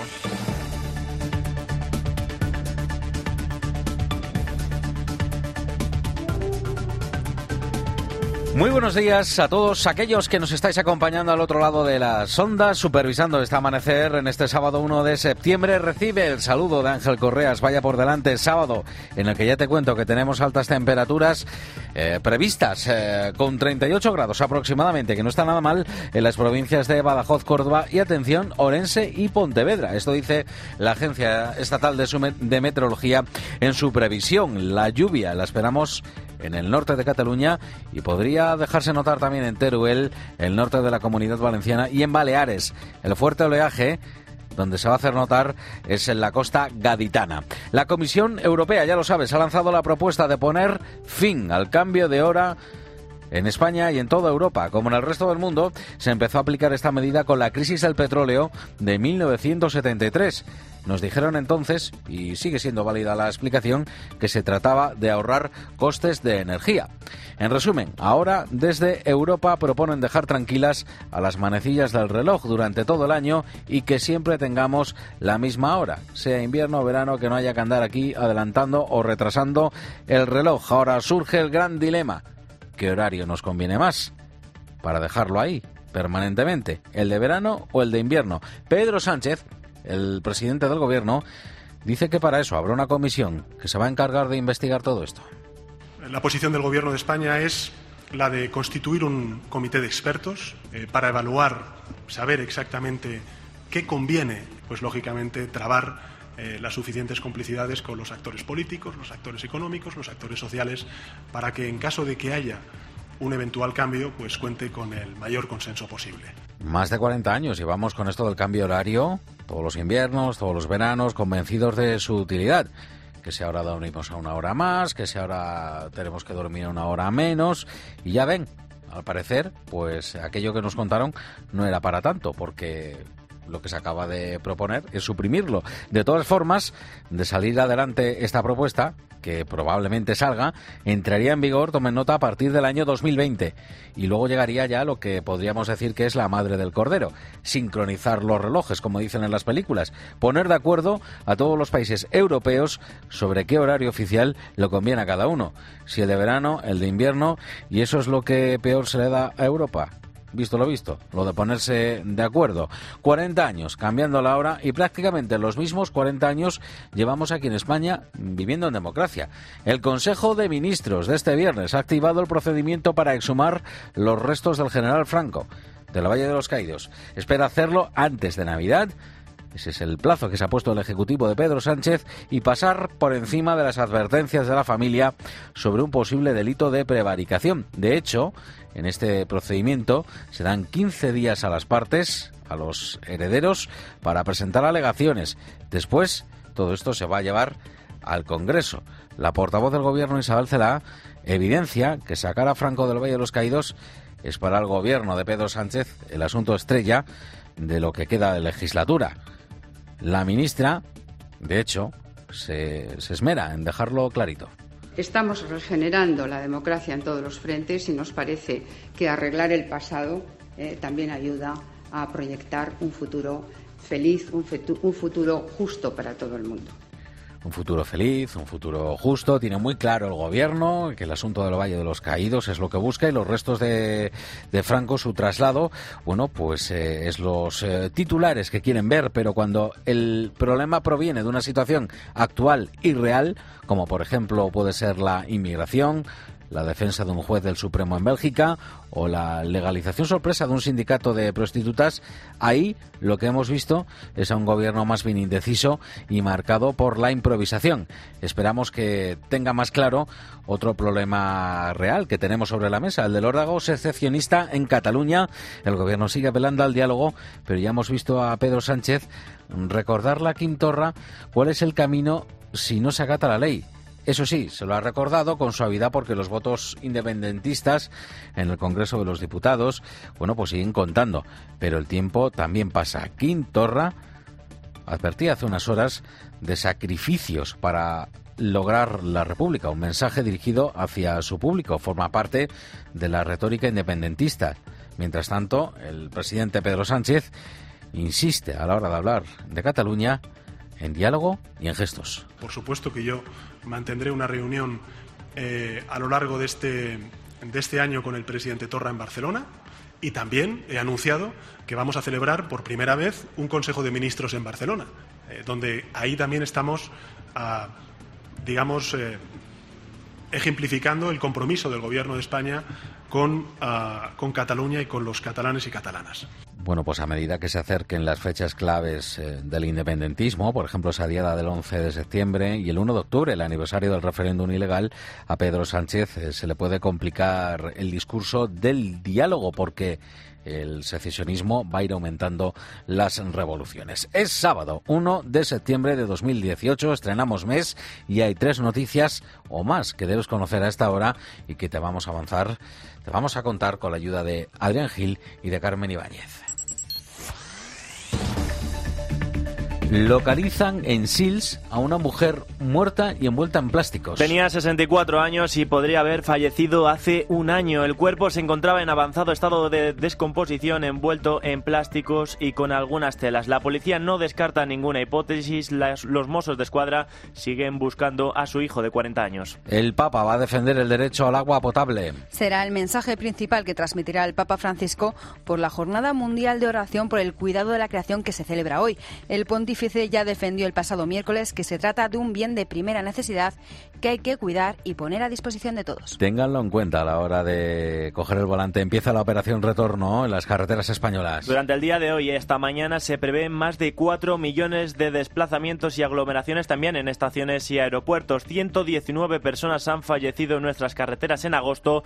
[SPEAKER 1] Muy buenos días a todos aquellos que nos estáis acompañando al otro lado de las ondas, supervisando este amanecer en este sábado 1 de septiembre. Recibe el saludo de Ángel Correas. Vaya por delante, sábado en el que ya te cuento que tenemos altas temperaturas previstas, con 38 grados aproximadamente, que no está nada mal en las provincias de Badajoz, Córdoba y, atención, Orense y Pontevedra. Esto dice la Agencia Estatal de Meteorología en su previsión. La lluvia la esperamos en el norte de Cataluña y podría dejarse notar también en Teruel, el norte de la Comunidad Valenciana, y en Baleares. El fuerte oleaje, donde se va a hacer notar, es en la costa gaditana. La Comisión Europea, ya lo sabes, ha lanzado la propuesta de poner fin al cambio de hora En España y en toda Europa, como en el resto del mundo, se empezó a aplicar esta medida con la crisis del petróleo de 1973. Nos dijeron entonces, y sigue siendo válida la explicación, que se trataba de ahorrar costes de energía. En resumen, ahora desde Europa proponen dejar tranquilas a las manecillas del reloj durante todo el año y que siempre tengamos la misma hora, sea invierno o verano, que no haya que andar aquí adelantando o retrasando el reloj. Ahora surge el gran dilema: ¿qué horario nos conviene más para dejarlo ahí permanentemente? ¿El de verano o el de invierno? Pedro Sánchez, el presidente del Gobierno, dice que para eso habrá una comisión que se va a encargar de investigar todo esto.
[SPEAKER 2] La posición del Gobierno de España es la de constituir un comité de expertos para evaluar, saber exactamente qué conviene, pues lógicamente trabar las suficientes complicidades con los actores políticos, los actores económicos, los actores sociales, para que en caso de que haya un eventual cambio, pues cuente con el mayor consenso posible.
[SPEAKER 1] Más de 40 años llevamos con esto del cambio horario, todos los inviernos, todos los veranos, convencidos de su utilidad. Que si ahora dormimos a una hora más, que si ahora tenemos que dormir una hora menos. Y ya ven, al parecer, pues aquello que nos contaron no era para tanto, porque lo que se acaba de proponer es suprimirlo. De todas formas, de salir adelante esta propuesta, que probablemente salga, entraría en vigor, tomen nota, a partir del año 2020. Y luego llegaría ya lo que podríamos decir que es la madre del cordero: sincronizar los relojes, como dicen en las películas, poner de acuerdo a todos los países europeos sobre qué horario oficial le conviene a cada uno, si el de verano, el de invierno, y eso es lo que peor se le da a Europa. Visto lo visto, lo de ponerse de acuerdo. 40 años cambiando la hora, y prácticamente los mismos 40 años llevamos aquí en España viviendo en democracia. El Consejo de Ministros de este viernes ha activado el procedimiento para exhumar los restos del general Franco del Valle de los Caídos. Espera hacerlo antes de Navidad. Ese es el plazo que se ha puesto el Ejecutivo de Pedro Sánchez, y pasar por encima de las advertencias de la familia sobre un posible delito de prevaricación. De hecho, en este procedimiento se dan 15 días a las partes, a los herederos, para presentar alegaciones. Después, todo esto se va a llevar al Congreso. La portavoz del Gobierno, Isabel Celaá, evidencia que sacar a Franco del Valle de los Caídos es para el Gobierno de Pedro Sánchez el asunto estrella de lo que queda de legislatura. La ministra, de hecho, se esmera en dejarlo clarito.
[SPEAKER 4] Estamos regenerando la democracia en todos los frentes y nos parece que arreglar el pasado también ayuda a proyectar un futuro feliz, un futuro justo para todo el mundo.
[SPEAKER 1] Un futuro feliz, un futuro justo. Tiene muy claro el Gobierno que el asunto del Valle de los Caídos es lo que busca, y los restos de Franco, su traslado, bueno, pues es los titulares que quieren ver. Pero cuando el problema proviene de una situación actual y real, como por ejemplo puede ser la inmigración, la defensa de un juez del Supremo en Bélgica o la legalización sorpresa de un sindicato de prostitutas, ahí lo que hemos visto es a un gobierno más bien indeciso y marcado por la improvisación. Esperamos que tenga más claro otro problema real que tenemos sobre la mesa, el del órdago secesionista en Cataluña. El gobierno sigue apelando al diálogo, pero ya hemos visto a Pedro Sánchez recordarle a Quim Torra cuál es el camino si no se acata la ley. Eso sí, se lo ha recordado con suavidad, porque los votos independentistas en el Congreso de los Diputados, bueno, pues siguen contando. Pero el tiempo también pasa. Quim Torra advertía hace unas horas de sacrificios para lograr la República, un mensaje dirigido hacia su público, forma parte de la retórica independentista. Mientras tanto, el presidente Pedro Sánchez insiste a la hora de hablar de Cataluña en diálogo y en gestos.
[SPEAKER 2] Por supuesto que yo mantendré una reunión a lo largo de este año con el presidente Torra en Barcelona, y también he anunciado que vamos a celebrar por primera vez un Consejo de Ministros en Barcelona, donde ahí también estamos, ejemplificando el compromiso del Gobierno de España con Cataluña y con los catalanes y catalanas.
[SPEAKER 1] Bueno, pues a medida que se acerquen las fechas claves del independentismo, por ejemplo esa diada del 11 de septiembre y el 1 de octubre, el aniversario del referéndum ilegal, a Pedro Sánchez se le puede complicar el discurso del diálogo, porque el secesionismo va a ir aumentando las revoluciones. Es sábado, 1 de septiembre de 2018, estrenamos mes y hay 3 noticias o más que debes conocer a esta hora y que te vamos a contar con la ayuda de Adrián Gil y de Carmen Ibáñez. Localizan en Sils a una mujer muerta y envuelta en plásticos.
[SPEAKER 6] Tenía 64 años y podría haber fallecido hace un año. El cuerpo se encontraba en avanzado estado de descomposición, envuelto en plásticos y con algunas telas. La policía no descarta ninguna hipótesis. Los Mossos de Escuadra siguen buscando a su hijo de 40 años.
[SPEAKER 1] El Papa va a defender el derecho al agua potable.
[SPEAKER 9] Será el mensaje principal que transmitirá el Papa Francisco por la Jornada Mundial de Oración por el Cuidado de la Creación que se celebra hoy. El pontífice ya defendió el pasado miércoles que se trata de un bien de primera necesidad que hay que cuidar y poner a disposición de todos.
[SPEAKER 1] Ténganlo en cuenta a la hora de coger el volante. Empieza la operación retorno en las carreteras españolas.
[SPEAKER 6] Durante el día de hoy, esta mañana, se prevén más de 4 millones de desplazamientos y aglomeraciones también en estaciones y aeropuertos. 119 personas han fallecido en nuestras carreteras en agosto,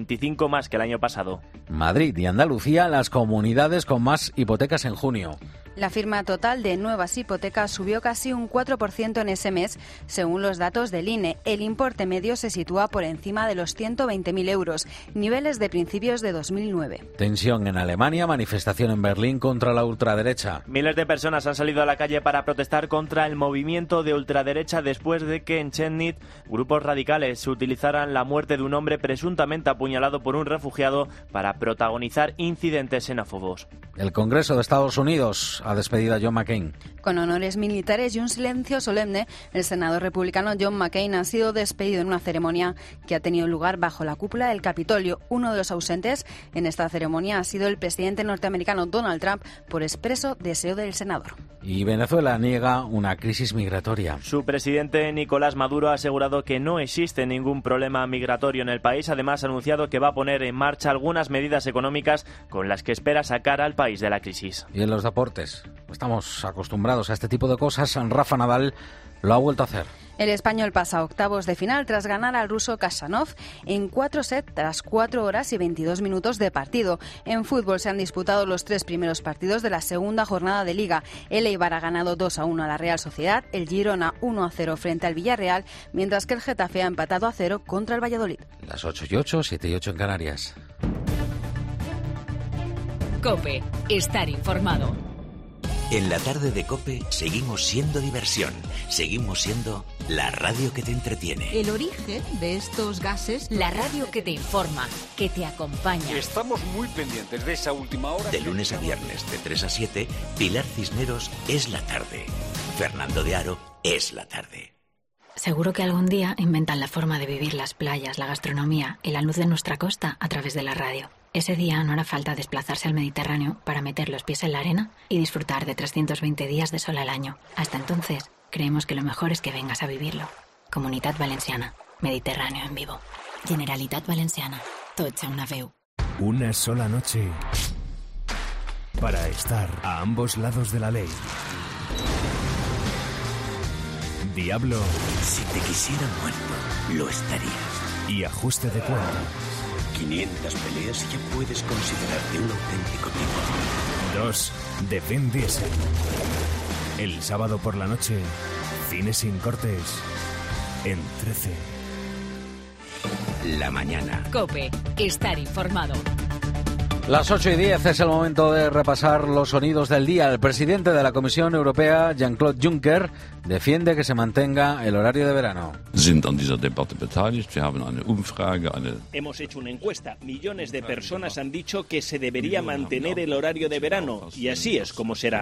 [SPEAKER 6] 25 más que el año pasado.
[SPEAKER 1] Madrid y Andalucía, las comunidades con más hipotecas en junio.
[SPEAKER 9] La firma total de nuevas hipotecas subió casi un 4% en ese mes, según los datos del INE. El importe medio se sitúa por encima de los 120.000 euros, niveles de principios de 2009.
[SPEAKER 1] Tensión en Alemania, manifestación en Berlín contra la ultraderecha.
[SPEAKER 6] Miles de personas han salido a la calle para protestar contra el movimiento de ultraderecha después de que en Chemnitz grupos radicales utilizaran la muerte de un hombre presuntamente apuñalado por un refugiado para protagonizar incidentes xenófobos.
[SPEAKER 1] El Congreso de Estados Unidos ha despedido a John McCain.
[SPEAKER 9] Con honores militares y un silencio solemne, el senador republicano John McCain ha sido despedido en una ceremonia que ha tenido lugar bajo la cúpula del Capitolio. Uno de los ausentes en esta ceremonia ha sido el presidente norteamericano Donald Trump, por expreso deseo del senador.
[SPEAKER 1] Y Venezuela niega una crisis migratoria.
[SPEAKER 6] Su presidente Nicolás Maduro ha asegurado que no existe ningún problema migratorio en el país. Además, ha anunciado que va a poner en marcha algunas medidas económicas con las que espera sacar al país de la crisis.
[SPEAKER 1] Y en los deportes, estamos acostumbrados a este tipo de cosas. Rafa Nadal lo ha vuelto a hacer.
[SPEAKER 9] El español pasa a octavos de final tras ganar al ruso Khachanov en 4 sets tras 4 horas y 22 minutos de partido. En fútbol se han disputado los 3 primeros partidos de la segunda jornada de Liga. El Eibar ha ganado 2-1 a la Real Sociedad, el Girona 1-0 frente al Villarreal, mientras que el Getafe ha empatado a 0 contra el Valladolid.
[SPEAKER 1] Las 8:08, 7:08 en Canarias.
[SPEAKER 3] COPE. Estar informado.
[SPEAKER 15] En la tarde de COPE seguimos siendo diversión, seguimos siendo la radio que te entretiene.
[SPEAKER 3] El origen de estos gases, la radio que te informa, que te acompaña.
[SPEAKER 10] Estamos muy pendientes de esa última hora.
[SPEAKER 15] De lunes a viernes, de 3 a 7, Pilar Cisneros es la tarde. Fernando de Aro es la tarde.
[SPEAKER 28] Seguro que algún día inventan la forma de vivir las playas, la gastronomía y la luz de nuestra costa a través de la radio. Ese día no hará falta desplazarse al Mediterráneo para meter los pies en la arena y disfrutar de 320 días de sol al año. Hasta entonces, creemos que lo mejor es que vengas a vivirlo. Comunitat Valenciana. Mediterráneo en vivo. Generalitat Valenciana. Tocha una veu.
[SPEAKER 11] Una sola noche para estar a ambos lados de la ley. Diablo.
[SPEAKER 15] Si te quisiera muerto, lo estarías.
[SPEAKER 11] Y ajuste de cuentas.
[SPEAKER 15] 500 peleas y ya puedes considerarte un auténtico tipo.
[SPEAKER 11] 2 de Vin Diesel. El sábado por la noche, cine sin cortes, en 13.
[SPEAKER 15] La mañana.
[SPEAKER 3] COPE. Estar informado.
[SPEAKER 1] Las 8:10 es el momento de repasar los sonidos del día. El presidente de la Comisión Europea, Jean-Claude Juncker, defiende que se mantenga el horario de verano.
[SPEAKER 12] Hemos hecho una encuesta. Millones de personas han dicho que se debería mantener el horario de verano. Y así es como será.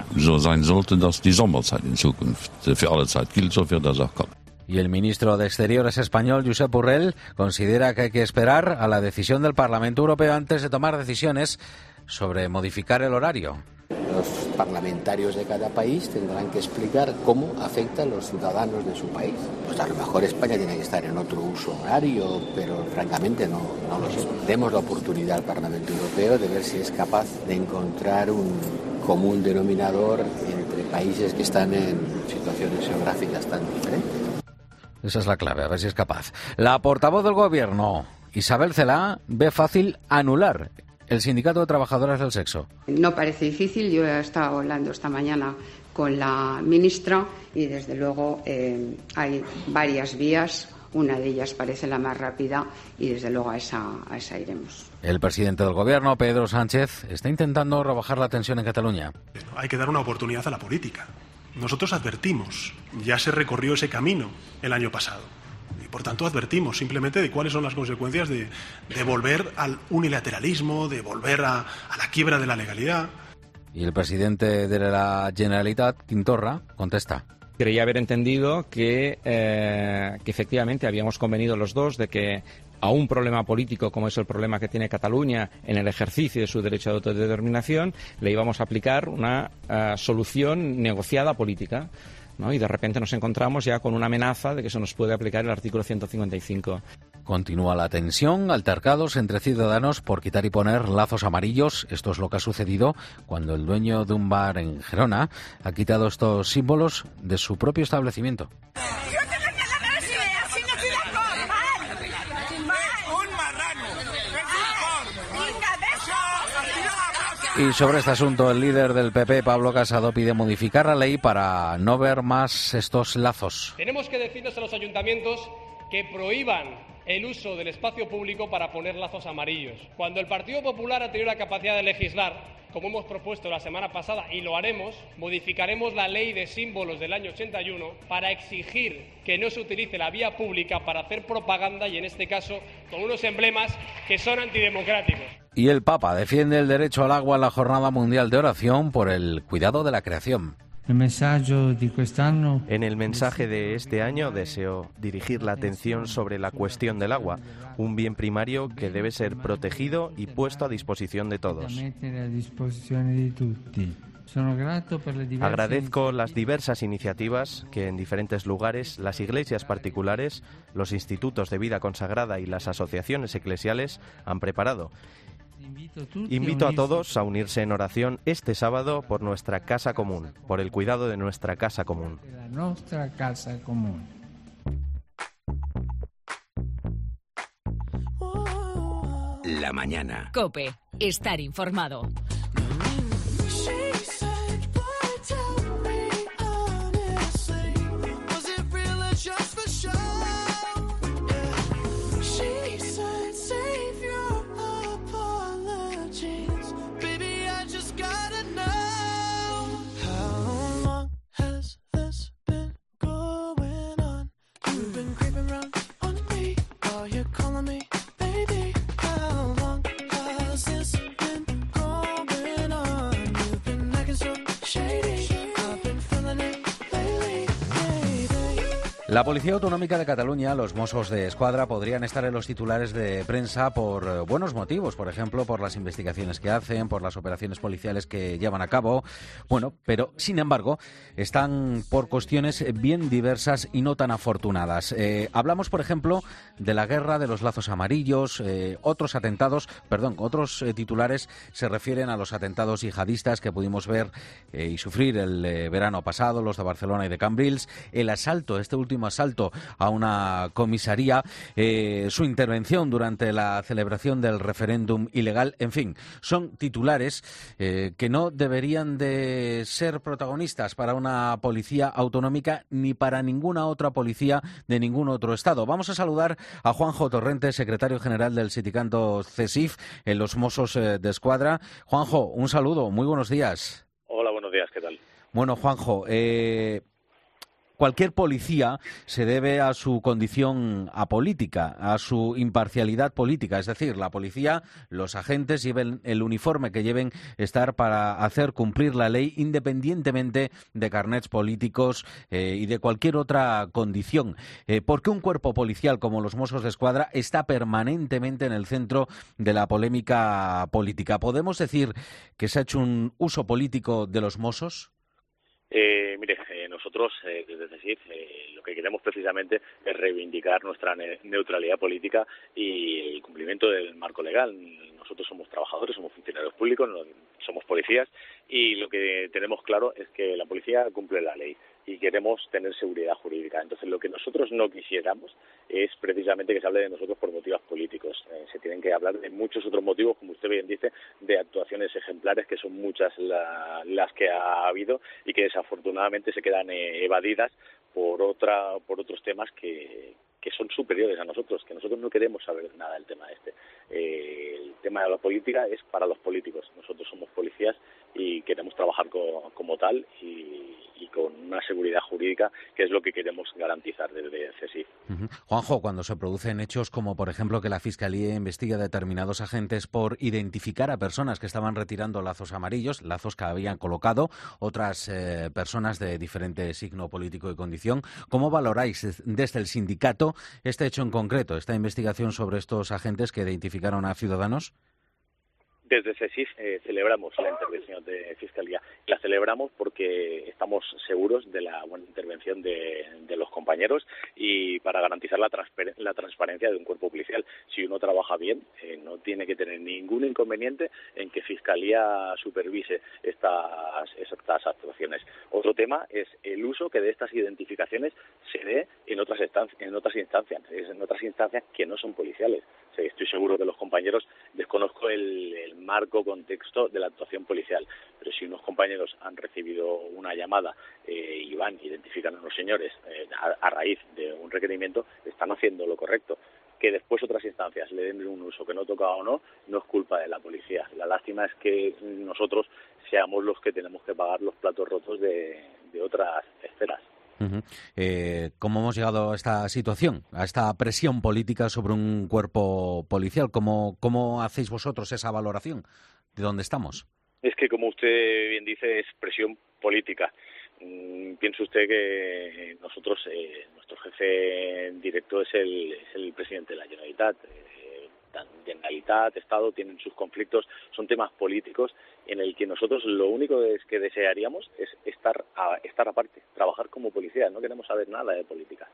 [SPEAKER 1] Y el ministro de Exteriores español, Josep Borrell, considera que hay que esperar a la decisión del Parlamento Europeo antes de tomar decisiones sobre modificar el horario.
[SPEAKER 13] Los parlamentarios de cada país tendrán que explicar cómo afecta a los ciudadanos de su país. Pues a lo mejor España tiene que estar en otro uso horario, pero francamente no lo sé. Demos la oportunidad al Parlamento Europeo de ver si es capaz de encontrar un común denominador entre países que están en situaciones geográficas tan diferentes.
[SPEAKER 1] Esa es la clave, a ver si es capaz. La portavoz del Gobierno, Isabel Celaá, ve fácil anular El Sindicato de Trabajadoras del Sexo.
[SPEAKER 4] No parece difícil. Yo he estado hablando esta mañana con la ministra y, desde luego, hay varias vías. Una de ellas parece la más rápida y, desde luego, a esa iremos.
[SPEAKER 1] El presidente del Gobierno, Pedro Sánchez, está intentando rebajar la tensión en Cataluña.
[SPEAKER 2] Hay que dar una oportunidad a la política. Nosotros advertimos, ya se recorrió ese camino el año pasado. Y, por tanto, advertimos simplemente de cuáles son las consecuencias de volver al unilateralismo, de volver a la quiebra de la legalidad.
[SPEAKER 1] Y el presidente de la Generalitat, Quim Torra, contesta.
[SPEAKER 5] Creía haber entendido que efectivamente habíamos convenido los dos de que a un problema político como es el problema que tiene Cataluña en el ejercicio de su derecho de autodeterminación le íbamos a aplicar una solución negociada política, ¿no? Y de repente nos encontramos ya con una amenaza de que se nos puede aplicar el artículo 155.
[SPEAKER 1] Continúa la tensión, altercados entre ciudadanos por quitar y poner lazos amarillos. Esto es lo que ha sucedido cuando el dueño de un bar en Gerona ha quitado estos símbolos de su propio establecimiento. Y sobre este asunto, el líder del PP, Pablo Casado, pide modificar la ley para no ver más estos lazos.
[SPEAKER 7] Tenemos que decirles a los ayuntamientos que prohíban el uso del espacio público para poner lazos amarillos. Cuando el Partido Popular ha tenido la capacidad de legislar, como hemos propuesto la semana pasada, y lo haremos, modificaremos la ley de símbolos del año 81 para exigir que no se utilice la vía pública para hacer propaganda y, en este caso, con unos emblemas que son antidemocráticos.
[SPEAKER 1] Y el Papa defiende el derecho al agua en la Jornada Mundial de Oración por el cuidado de la creación.
[SPEAKER 8] En el mensaje de este año deseo dirigir la atención sobre la cuestión del agua, un bien primario que debe ser protegido y puesto a disposición de todos. Agradezco las diversas iniciativas que en diferentes lugares las iglesias particulares, los institutos de vida consagrada y las asociaciones eclesiales han preparado. Invito a todos a unirse en oración este sábado por nuestra casa común, por el cuidado de nuestra casa común.
[SPEAKER 15] La mañana.
[SPEAKER 3] COPE. Estar informado.
[SPEAKER 1] La Policía Autonómica de Cataluña, los Mossos de Escuadra, podrían estar en los titulares de prensa por buenos motivos, por ejemplo, por las investigaciones que hacen, por las operaciones policiales que llevan a cabo. Bueno, pero, sin embargo, están por cuestiones bien diversas y no tan afortunadas. Hablamos, por ejemplo, de la guerra de los lazos amarillos, otros titulares se refieren a los atentados yihadistas que pudimos ver y sufrir el verano pasado, los de Barcelona y de Cambrils, el asalto, este último asalto a una comisaría, su intervención durante la celebración del referéndum ilegal, en fin, son titulares que no deberían de ser protagonistas para una policía autonómica ni para ninguna otra policía de ningún otro estado. Vamos a saludar a Juanjo Torrente, secretario general del sindicato CESIF en los Mossos de Escuadra. Juanjo, un saludo, muy buenos días.
[SPEAKER 14] Hola, buenos días, ¿qué tal?
[SPEAKER 1] Bueno, Juanjo, cualquier policía se debe a su condición apolítica, a su imparcialidad política. Es decir, la policía, los agentes lleven el uniforme que lleven estar para hacer cumplir la ley independientemente de carnets políticos y de cualquier otra condición. ¿Por qué un cuerpo policial como los Mossos de Escuadra está permanentemente en el centro de la polémica política? ¿Podemos decir que se ha hecho un uso político de los Mossos?
[SPEAKER 14] Nosotros, es decir, lo que queremos precisamente es reivindicar nuestra neutralidad política y el cumplimiento del marco legal. Nosotros somos trabajadores, somos funcionarios públicos, somos policías y lo que tenemos claro es que la policía cumple la ley y queremos tener seguridad jurídica. Entonces, lo que nosotros no quisiéramos es precisamente que se hable de nosotros por motivos políticos. Se tienen que hablar de muchos otros motivos, como usted bien dice, de actuaciones ejemplares, que son muchas las que ha habido y que desafortunadamente se quedan evadidas por otros temas que son superiores a nosotros, que nosotros no queremos saber nada del tema este. El tema de la política es para los políticos. Nosotros somos policías y queremos trabajar como tal y con una seguridad jurídica, que es lo que queremos garantizar desde CSIF.
[SPEAKER 1] Juanjo, cuando se producen hechos como, por ejemplo, que la Fiscalía investiga a determinados agentes por identificar a personas que estaban retirando lazos amarillos, lazos que habían colocado otras personas de diferente signo político y condición, ¿cómo valoráis desde el sindicato este hecho en concreto, esta investigación sobre estos agentes que identificaron a ciudadanos?
[SPEAKER 14] Desde CSIF celebramos la intervención de Fiscalía. La celebramos porque estamos seguros de la buena intervención de los compañeros y para garantizar la transparencia de un cuerpo policial. Si uno trabaja bien, no tiene que tener ningún inconveniente en que Fiscalía supervise estas actuaciones. Otro tema es el uso que de estas identificaciones se dé en otras instancias que no son policiales. Estoy seguro que los compañeros, desconozco el marco contexto de la actuación policial, pero si unos compañeros han recibido una llamada y identifican a unos señores a raíz de un requerimiento, están haciendo lo correcto. Que después otras instancias le den un uso que no toca o no es culpa de la policía. La lástima es que nosotros seamos los que tenemos que pagar los platos rotos de otras esferas.
[SPEAKER 1] ¿Cómo hemos llegado a esta situación, a esta presión política sobre un cuerpo policial? ¿Cómo hacéis vosotros esa valoración de dónde estamos?
[SPEAKER 14] Es que, como usted bien dice, es presión política. Piense usted que nosotros, nuestro jefe directo es el presidente de la Generalitat. Generalitat, Estado, tienen sus conflictos, son temas políticos en el que nosotros lo único que desearíamos es estar aparte, trabajar como policía, no queremos saber nada de política.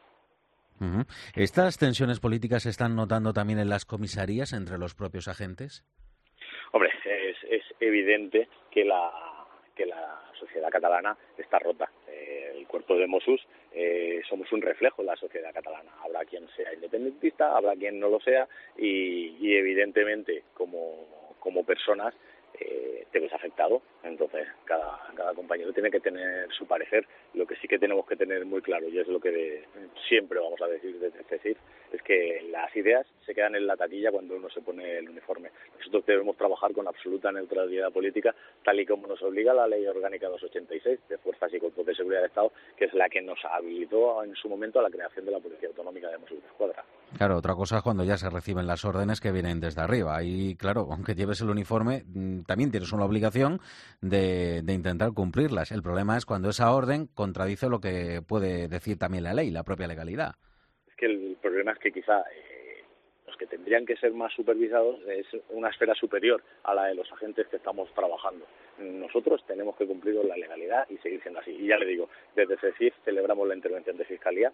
[SPEAKER 1] ¿Estas tensiones políticas se están notando también en las comisarías entre los propios agentes?
[SPEAKER 14] Hombre, es evidente que la sociedad catalana está rota. El cuerpo de Mossos somos un reflejo de la sociedad catalana. Habrá quien sea independentista, habrá quien no lo sea y evidentemente como personas te ves afectado. Entonces cada compañero tiene que tener su parecer. Lo que sí que tenemos que tener muy claro, y es lo que siempre vamos a decir desde CSIF, es que las ideas se quedan en la taquilla cuando uno se pone el uniforme. Nosotros debemos trabajar con absoluta neutralidad política, tal y como nos obliga la Ley Orgánica 286 de Fuerzas y Cuerpos de Seguridad del Estado, que es la que nos habilitó en su momento a la creación de la Policía Autonómica de Mossos d'Esquadra.
[SPEAKER 1] Claro, otra cosa es cuando ya se reciben las órdenes que vienen desde arriba. Y claro, aunque lleves el uniforme, también tienes una obligación de intentar cumplirlas. El problema es cuando esa orden contradice lo que puede decir también la ley, la propia legalidad.
[SPEAKER 14] Es que el problema es que quizá los que tendrían que ser más supervisados es una esfera superior a la de los agentes que estamos trabajando. Nosotros tenemos que cumplir la legalidad y seguir siendo así. Y ya le digo, desde CSIF celebramos la intervención de Fiscalía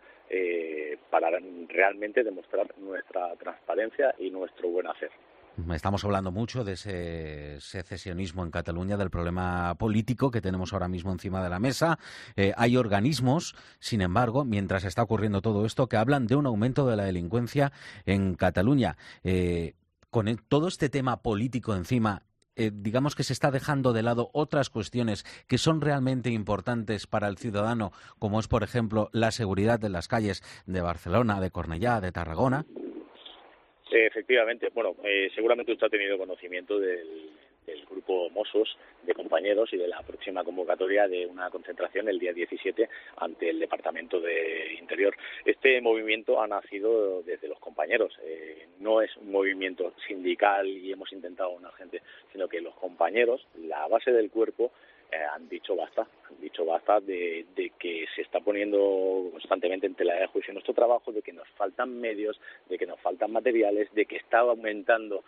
[SPEAKER 14] para realmente demostrar nuestra transparencia y nuestro buen hacer.
[SPEAKER 1] Estamos hablando mucho de ese secesionismo en Cataluña, del problema político que tenemos ahora mismo encima de la mesa. Hay organismos, sin embargo, mientras está ocurriendo todo esto, que hablan de un aumento de la delincuencia en Cataluña. Con todo este tema político encima, digamos que se está dejando de lado otras cuestiones que son realmente importantes para el ciudadano, como es, por ejemplo, la seguridad de las calles de Barcelona, de Cornellá, de Tarragona.
[SPEAKER 14] Efectivamente. Bueno, seguramente usted ha tenido conocimiento del grupo Mossos de compañeros y de la próxima convocatoria de una concentración el día 17 ante el Departamento de Interior. Este movimiento ha nacido desde los compañeros. No es un movimiento sindical y hemos intentado una gente, sino que los compañeros, la base del cuerpo, han dicho basta de que se está poniendo constantemente en tela de juicio nuestro trabajo, de que nos faltan medios, de que nos faltan materiales, de que está aumentando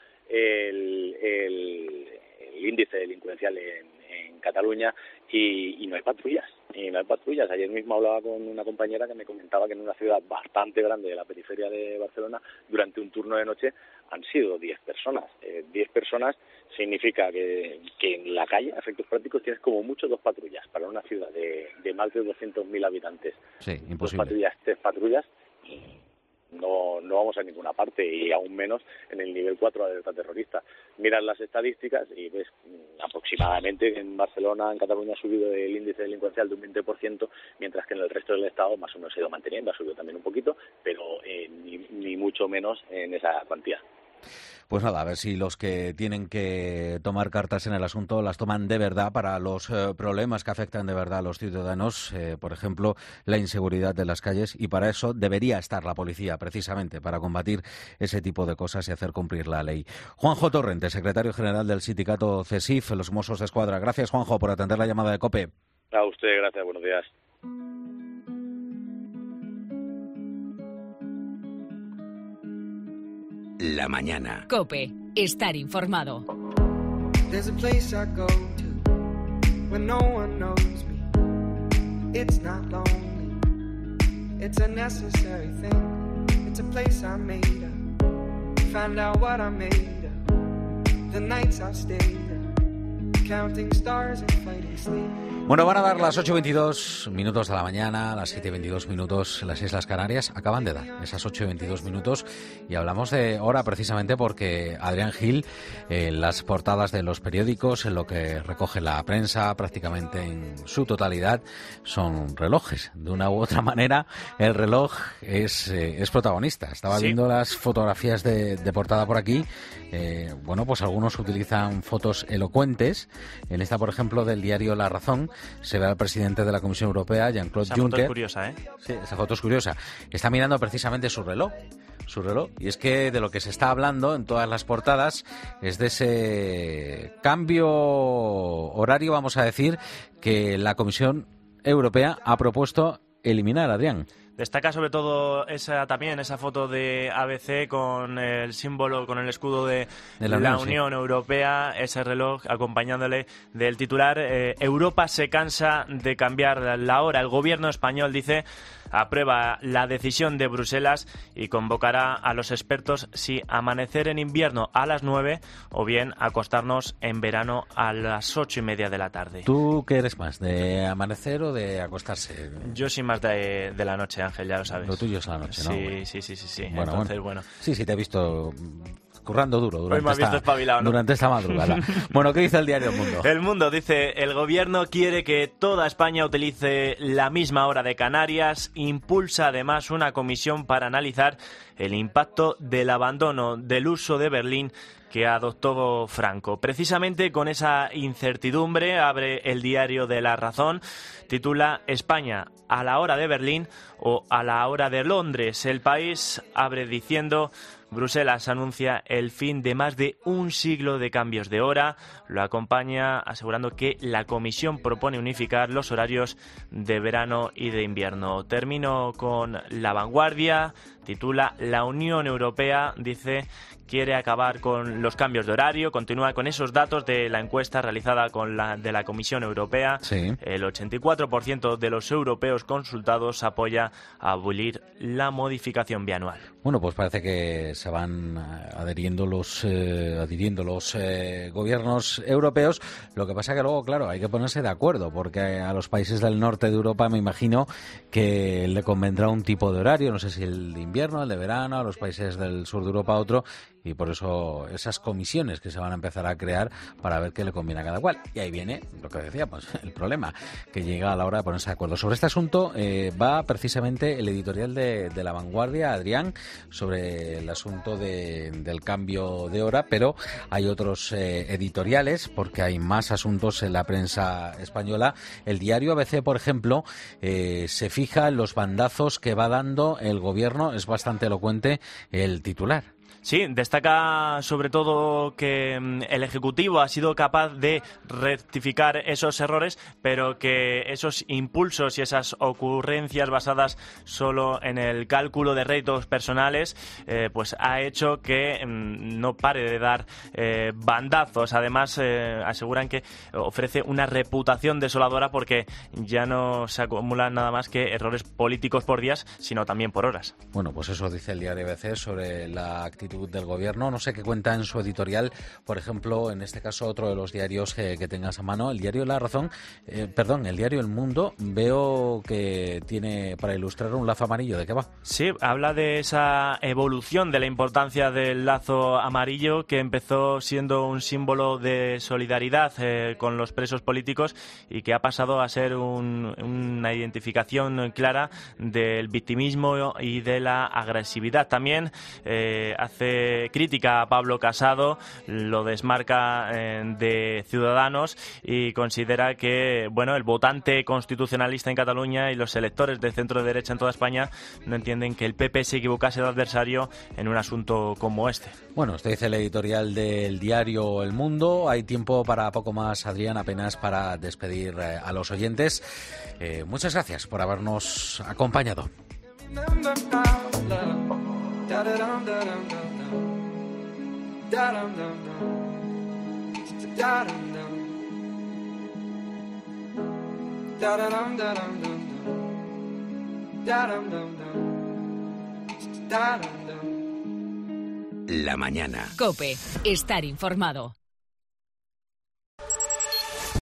[SPEAKER 14] el índice delincuencial en Cataluña y no hay patrullas. y no hay patrullas. Ayer mismo hablaba con una compañera que me comentaba que en una ciudad bastante grande de la periferia de Barcelona, durante un turno de noche han sido 10 personas. 10 personas significa que en la calle, a efectos prácticos, tienes como mucho 2 patrullas para una ciudad de más de 200.000 habitantes.
[SPEAKER 1] Sí, imposible.
[SPEAKER 14] 2 patrullas, 3 patrullas, no vamos a ninguna parte, y aún menos en el nivel 4 de alerta terrorista. Miras las estadísticas y ves aproximadamente que en Barcelona, en Cataluña, ha subido el índice delincuencial de un 20%, mientras que en el resto del Estado más o menos se ha ido manteniendo, ha subido también un poquito, pero ni mucho menos en esa cuantía.
[SPEAKER 1] Pues nada, a ver si los que tienen que tomar cartas en el asunto las toman de verdad para los problemas que afectan de verdad a los ciudadanos, por ejemplo, la inseguridad de las calles, y para eso debería estar la policía, precisamente, para combatir ese tipo de cosas y hacer cumplir la ley. Juanjo Torrente, secretario general del sindicato CESIF, los Mossos de Escuadra. Gracias, Juanjo, por atender la llamada de COPE.
[SPEAKER 14] A usted, gracias, buenos días.
[SPEAKER 15] La mañana.
[SPEAKER 3] COPE. Estar informado.
[SPEAKER 16] There's a place I go to when no one knows me. It's not lonely. It's a necessary thing. It's a place I made up. Find out what I made up. The nights I've stayed up. Counting stars and fighting sleep.
[SPEAKER 1] Bueno, van a dar las 8:22 de la mañana, las 7:22, las Islas Canarias acaban de dar esas 8:22, y hablamos de hora precisamente porque Adrián Gil, las portadas de los periódicos, en lo que recoge la prensa prácticamente en su totalidad, son relojes. De una u otra manera, el reloj es protagonista. Estaba viendo las fotografías de portada por aquí. Bueno, pues algunos utilizan fotos elocuentes. En esta, por ejemplo, del diario La Razón, se ve al presidente de la Comisión Europea, Jean-Claude Juncker. Esa foto es
[SPEAKER 6] curiosa, ¿eh?
[SPEAKER 1] Sí, esa foto es curiosa. Está mirando precisamente su reloj. Y es que de lo que se está hablando en todas las portadas es de ese cambio horario, vamos a decir, que la Comisión Europea ha propuesto eliminar, Adrián.
[SPEAKER 6] Destaca sobre todo esa foto de ABC con el símbolo, con el escudo de la Unión Europea, ese reloj acompañándole del titular. Europa se cansa de cambiar la hora. El gobierno español, dice, aprueba la decisión de Bruselas y convocará a los expertos si amanecer en invierno a las 9 o bien acostarnos en verano a las 8:30 de la tarde.
[SPEAKER 1] ¿Tú qué eres más, de amanecer o de acostarse?
[SPEAKER 6] Yo soy más de la noche, Ángel, ya lo sabes.
[SPEAKER 1] Lo tuyo es la noche, ¿no?
[SPEAKER 6] Sí.
[SPEAKER 1] Bueno,
[SPEAKER 6] entonces, bueno.
[SPEAKER 1] Sí, te he visto currando duro
[SPEAKER 6] durante
[SPEAKER 1] esta madrugada. Bueno, ¿qué dice el diario El Mundo?
[SPEAKER 6] El Mundo dice: el gobierno quiere que toda España utilice la misma hora de Canarias, impulsa además una comisión para analizar el impacto del abandono del uso de Berlín que adoptó Franco. Precisamente con esa incertidumbre abre el diario de La Razón, titula España a la hora de Berlín o a la hora de Londres. El País abre diciendo: Bruselas anuncia el fin de más de un siglo de cambios de hora. Lo acompaña asegurando que la Comisión propone unificar los horarios de verano y de invierno. Termino con La Vanguardia, titula La Unión Europea, dice, quiere acabar con los cambios de horario. Continúa con esos datos de la encuesta realizada de la Comisión Europea.
[SPEAKER 1] Sí.
[SPEAKER 6] El 84% de los europeos consultados apoya abolir la modificación bianual.
[SPEAKER 1] Bueno, pues parece que se van adhiriendo los gobiernos europeos. Lo que pasa que luego, claro, hay que ponerse de acuerdo, porque a los países del norte de Europa me imagino que le convendrá un tipo de horario, no sé si el de invierno, el de verano, a los países del sur de Europa otro, y por eso esas comisiones que se van a empezar a crear para ver qué le conviene a cada cual. Y ahí viene lo que decíamos, el problema, que llega a la hora de ponerse de acuerdo. Sobre este asunto va precisamente el editorial de La Vanguardia, Adrián, sobre el asunto del cambio de hora, pero hay otros editoriales, porque hay más asuntos en la prensa española. El diario ABC, por ejemplo, se fija en los bandazos que va dando el gobierno. Es bastante elocuente el titular.
[SPEAKER 6] Sí, destaca sobre todo que el Ejecutivo ha sido capaz de rectificar esos errores, pero que esos impulsos y esas ocurrencias basadas solo en el cálculo de réditos personales pues ha hecho que no pare de dar bandazos. Además, aseguran que ofrece una reputación desoladora porque ya no se acumulan nada más que errores políticos por días, sino también por horas.
[SPEAKER 1] Bueno, pues eso dice el diario ABC sobre la actitud del gobierno. No sé qué cuenta en su editorial, por ejemplo, en este caso otro de los diarios que tengas a mano, el diario La Razón, el diario El Mundo, veo que tiene para ilustrar un lazo amarillo. ¿De qué va?
[SPEAKER 6] Sí, habla de esa evolución de la importancia del lazo amarillo que empezó siendo un símbolo de solidaridad con los presos políticos y que ha pasado a ser una identificación clara del victimismo y de la agresividad. También hace crítica a Pablo Casado, lo desmarca de Ciudadanos y considera que el votante constitucionalista en Cataluña y los electores de centro derecha en toda España no entienden que el PP se equivocase de adversario en un asunto como este.
[SPEAKER 1] Bueno, usted dice el editorial del diario El Mundo. Hay tiempo para poco más, Adrián, apenas para despedir a los oyentes. Muchas gracias por habernos acompañado.
[SPEAKER 15] La mañana.
[SPEAKER 3] COPE. Estar informado.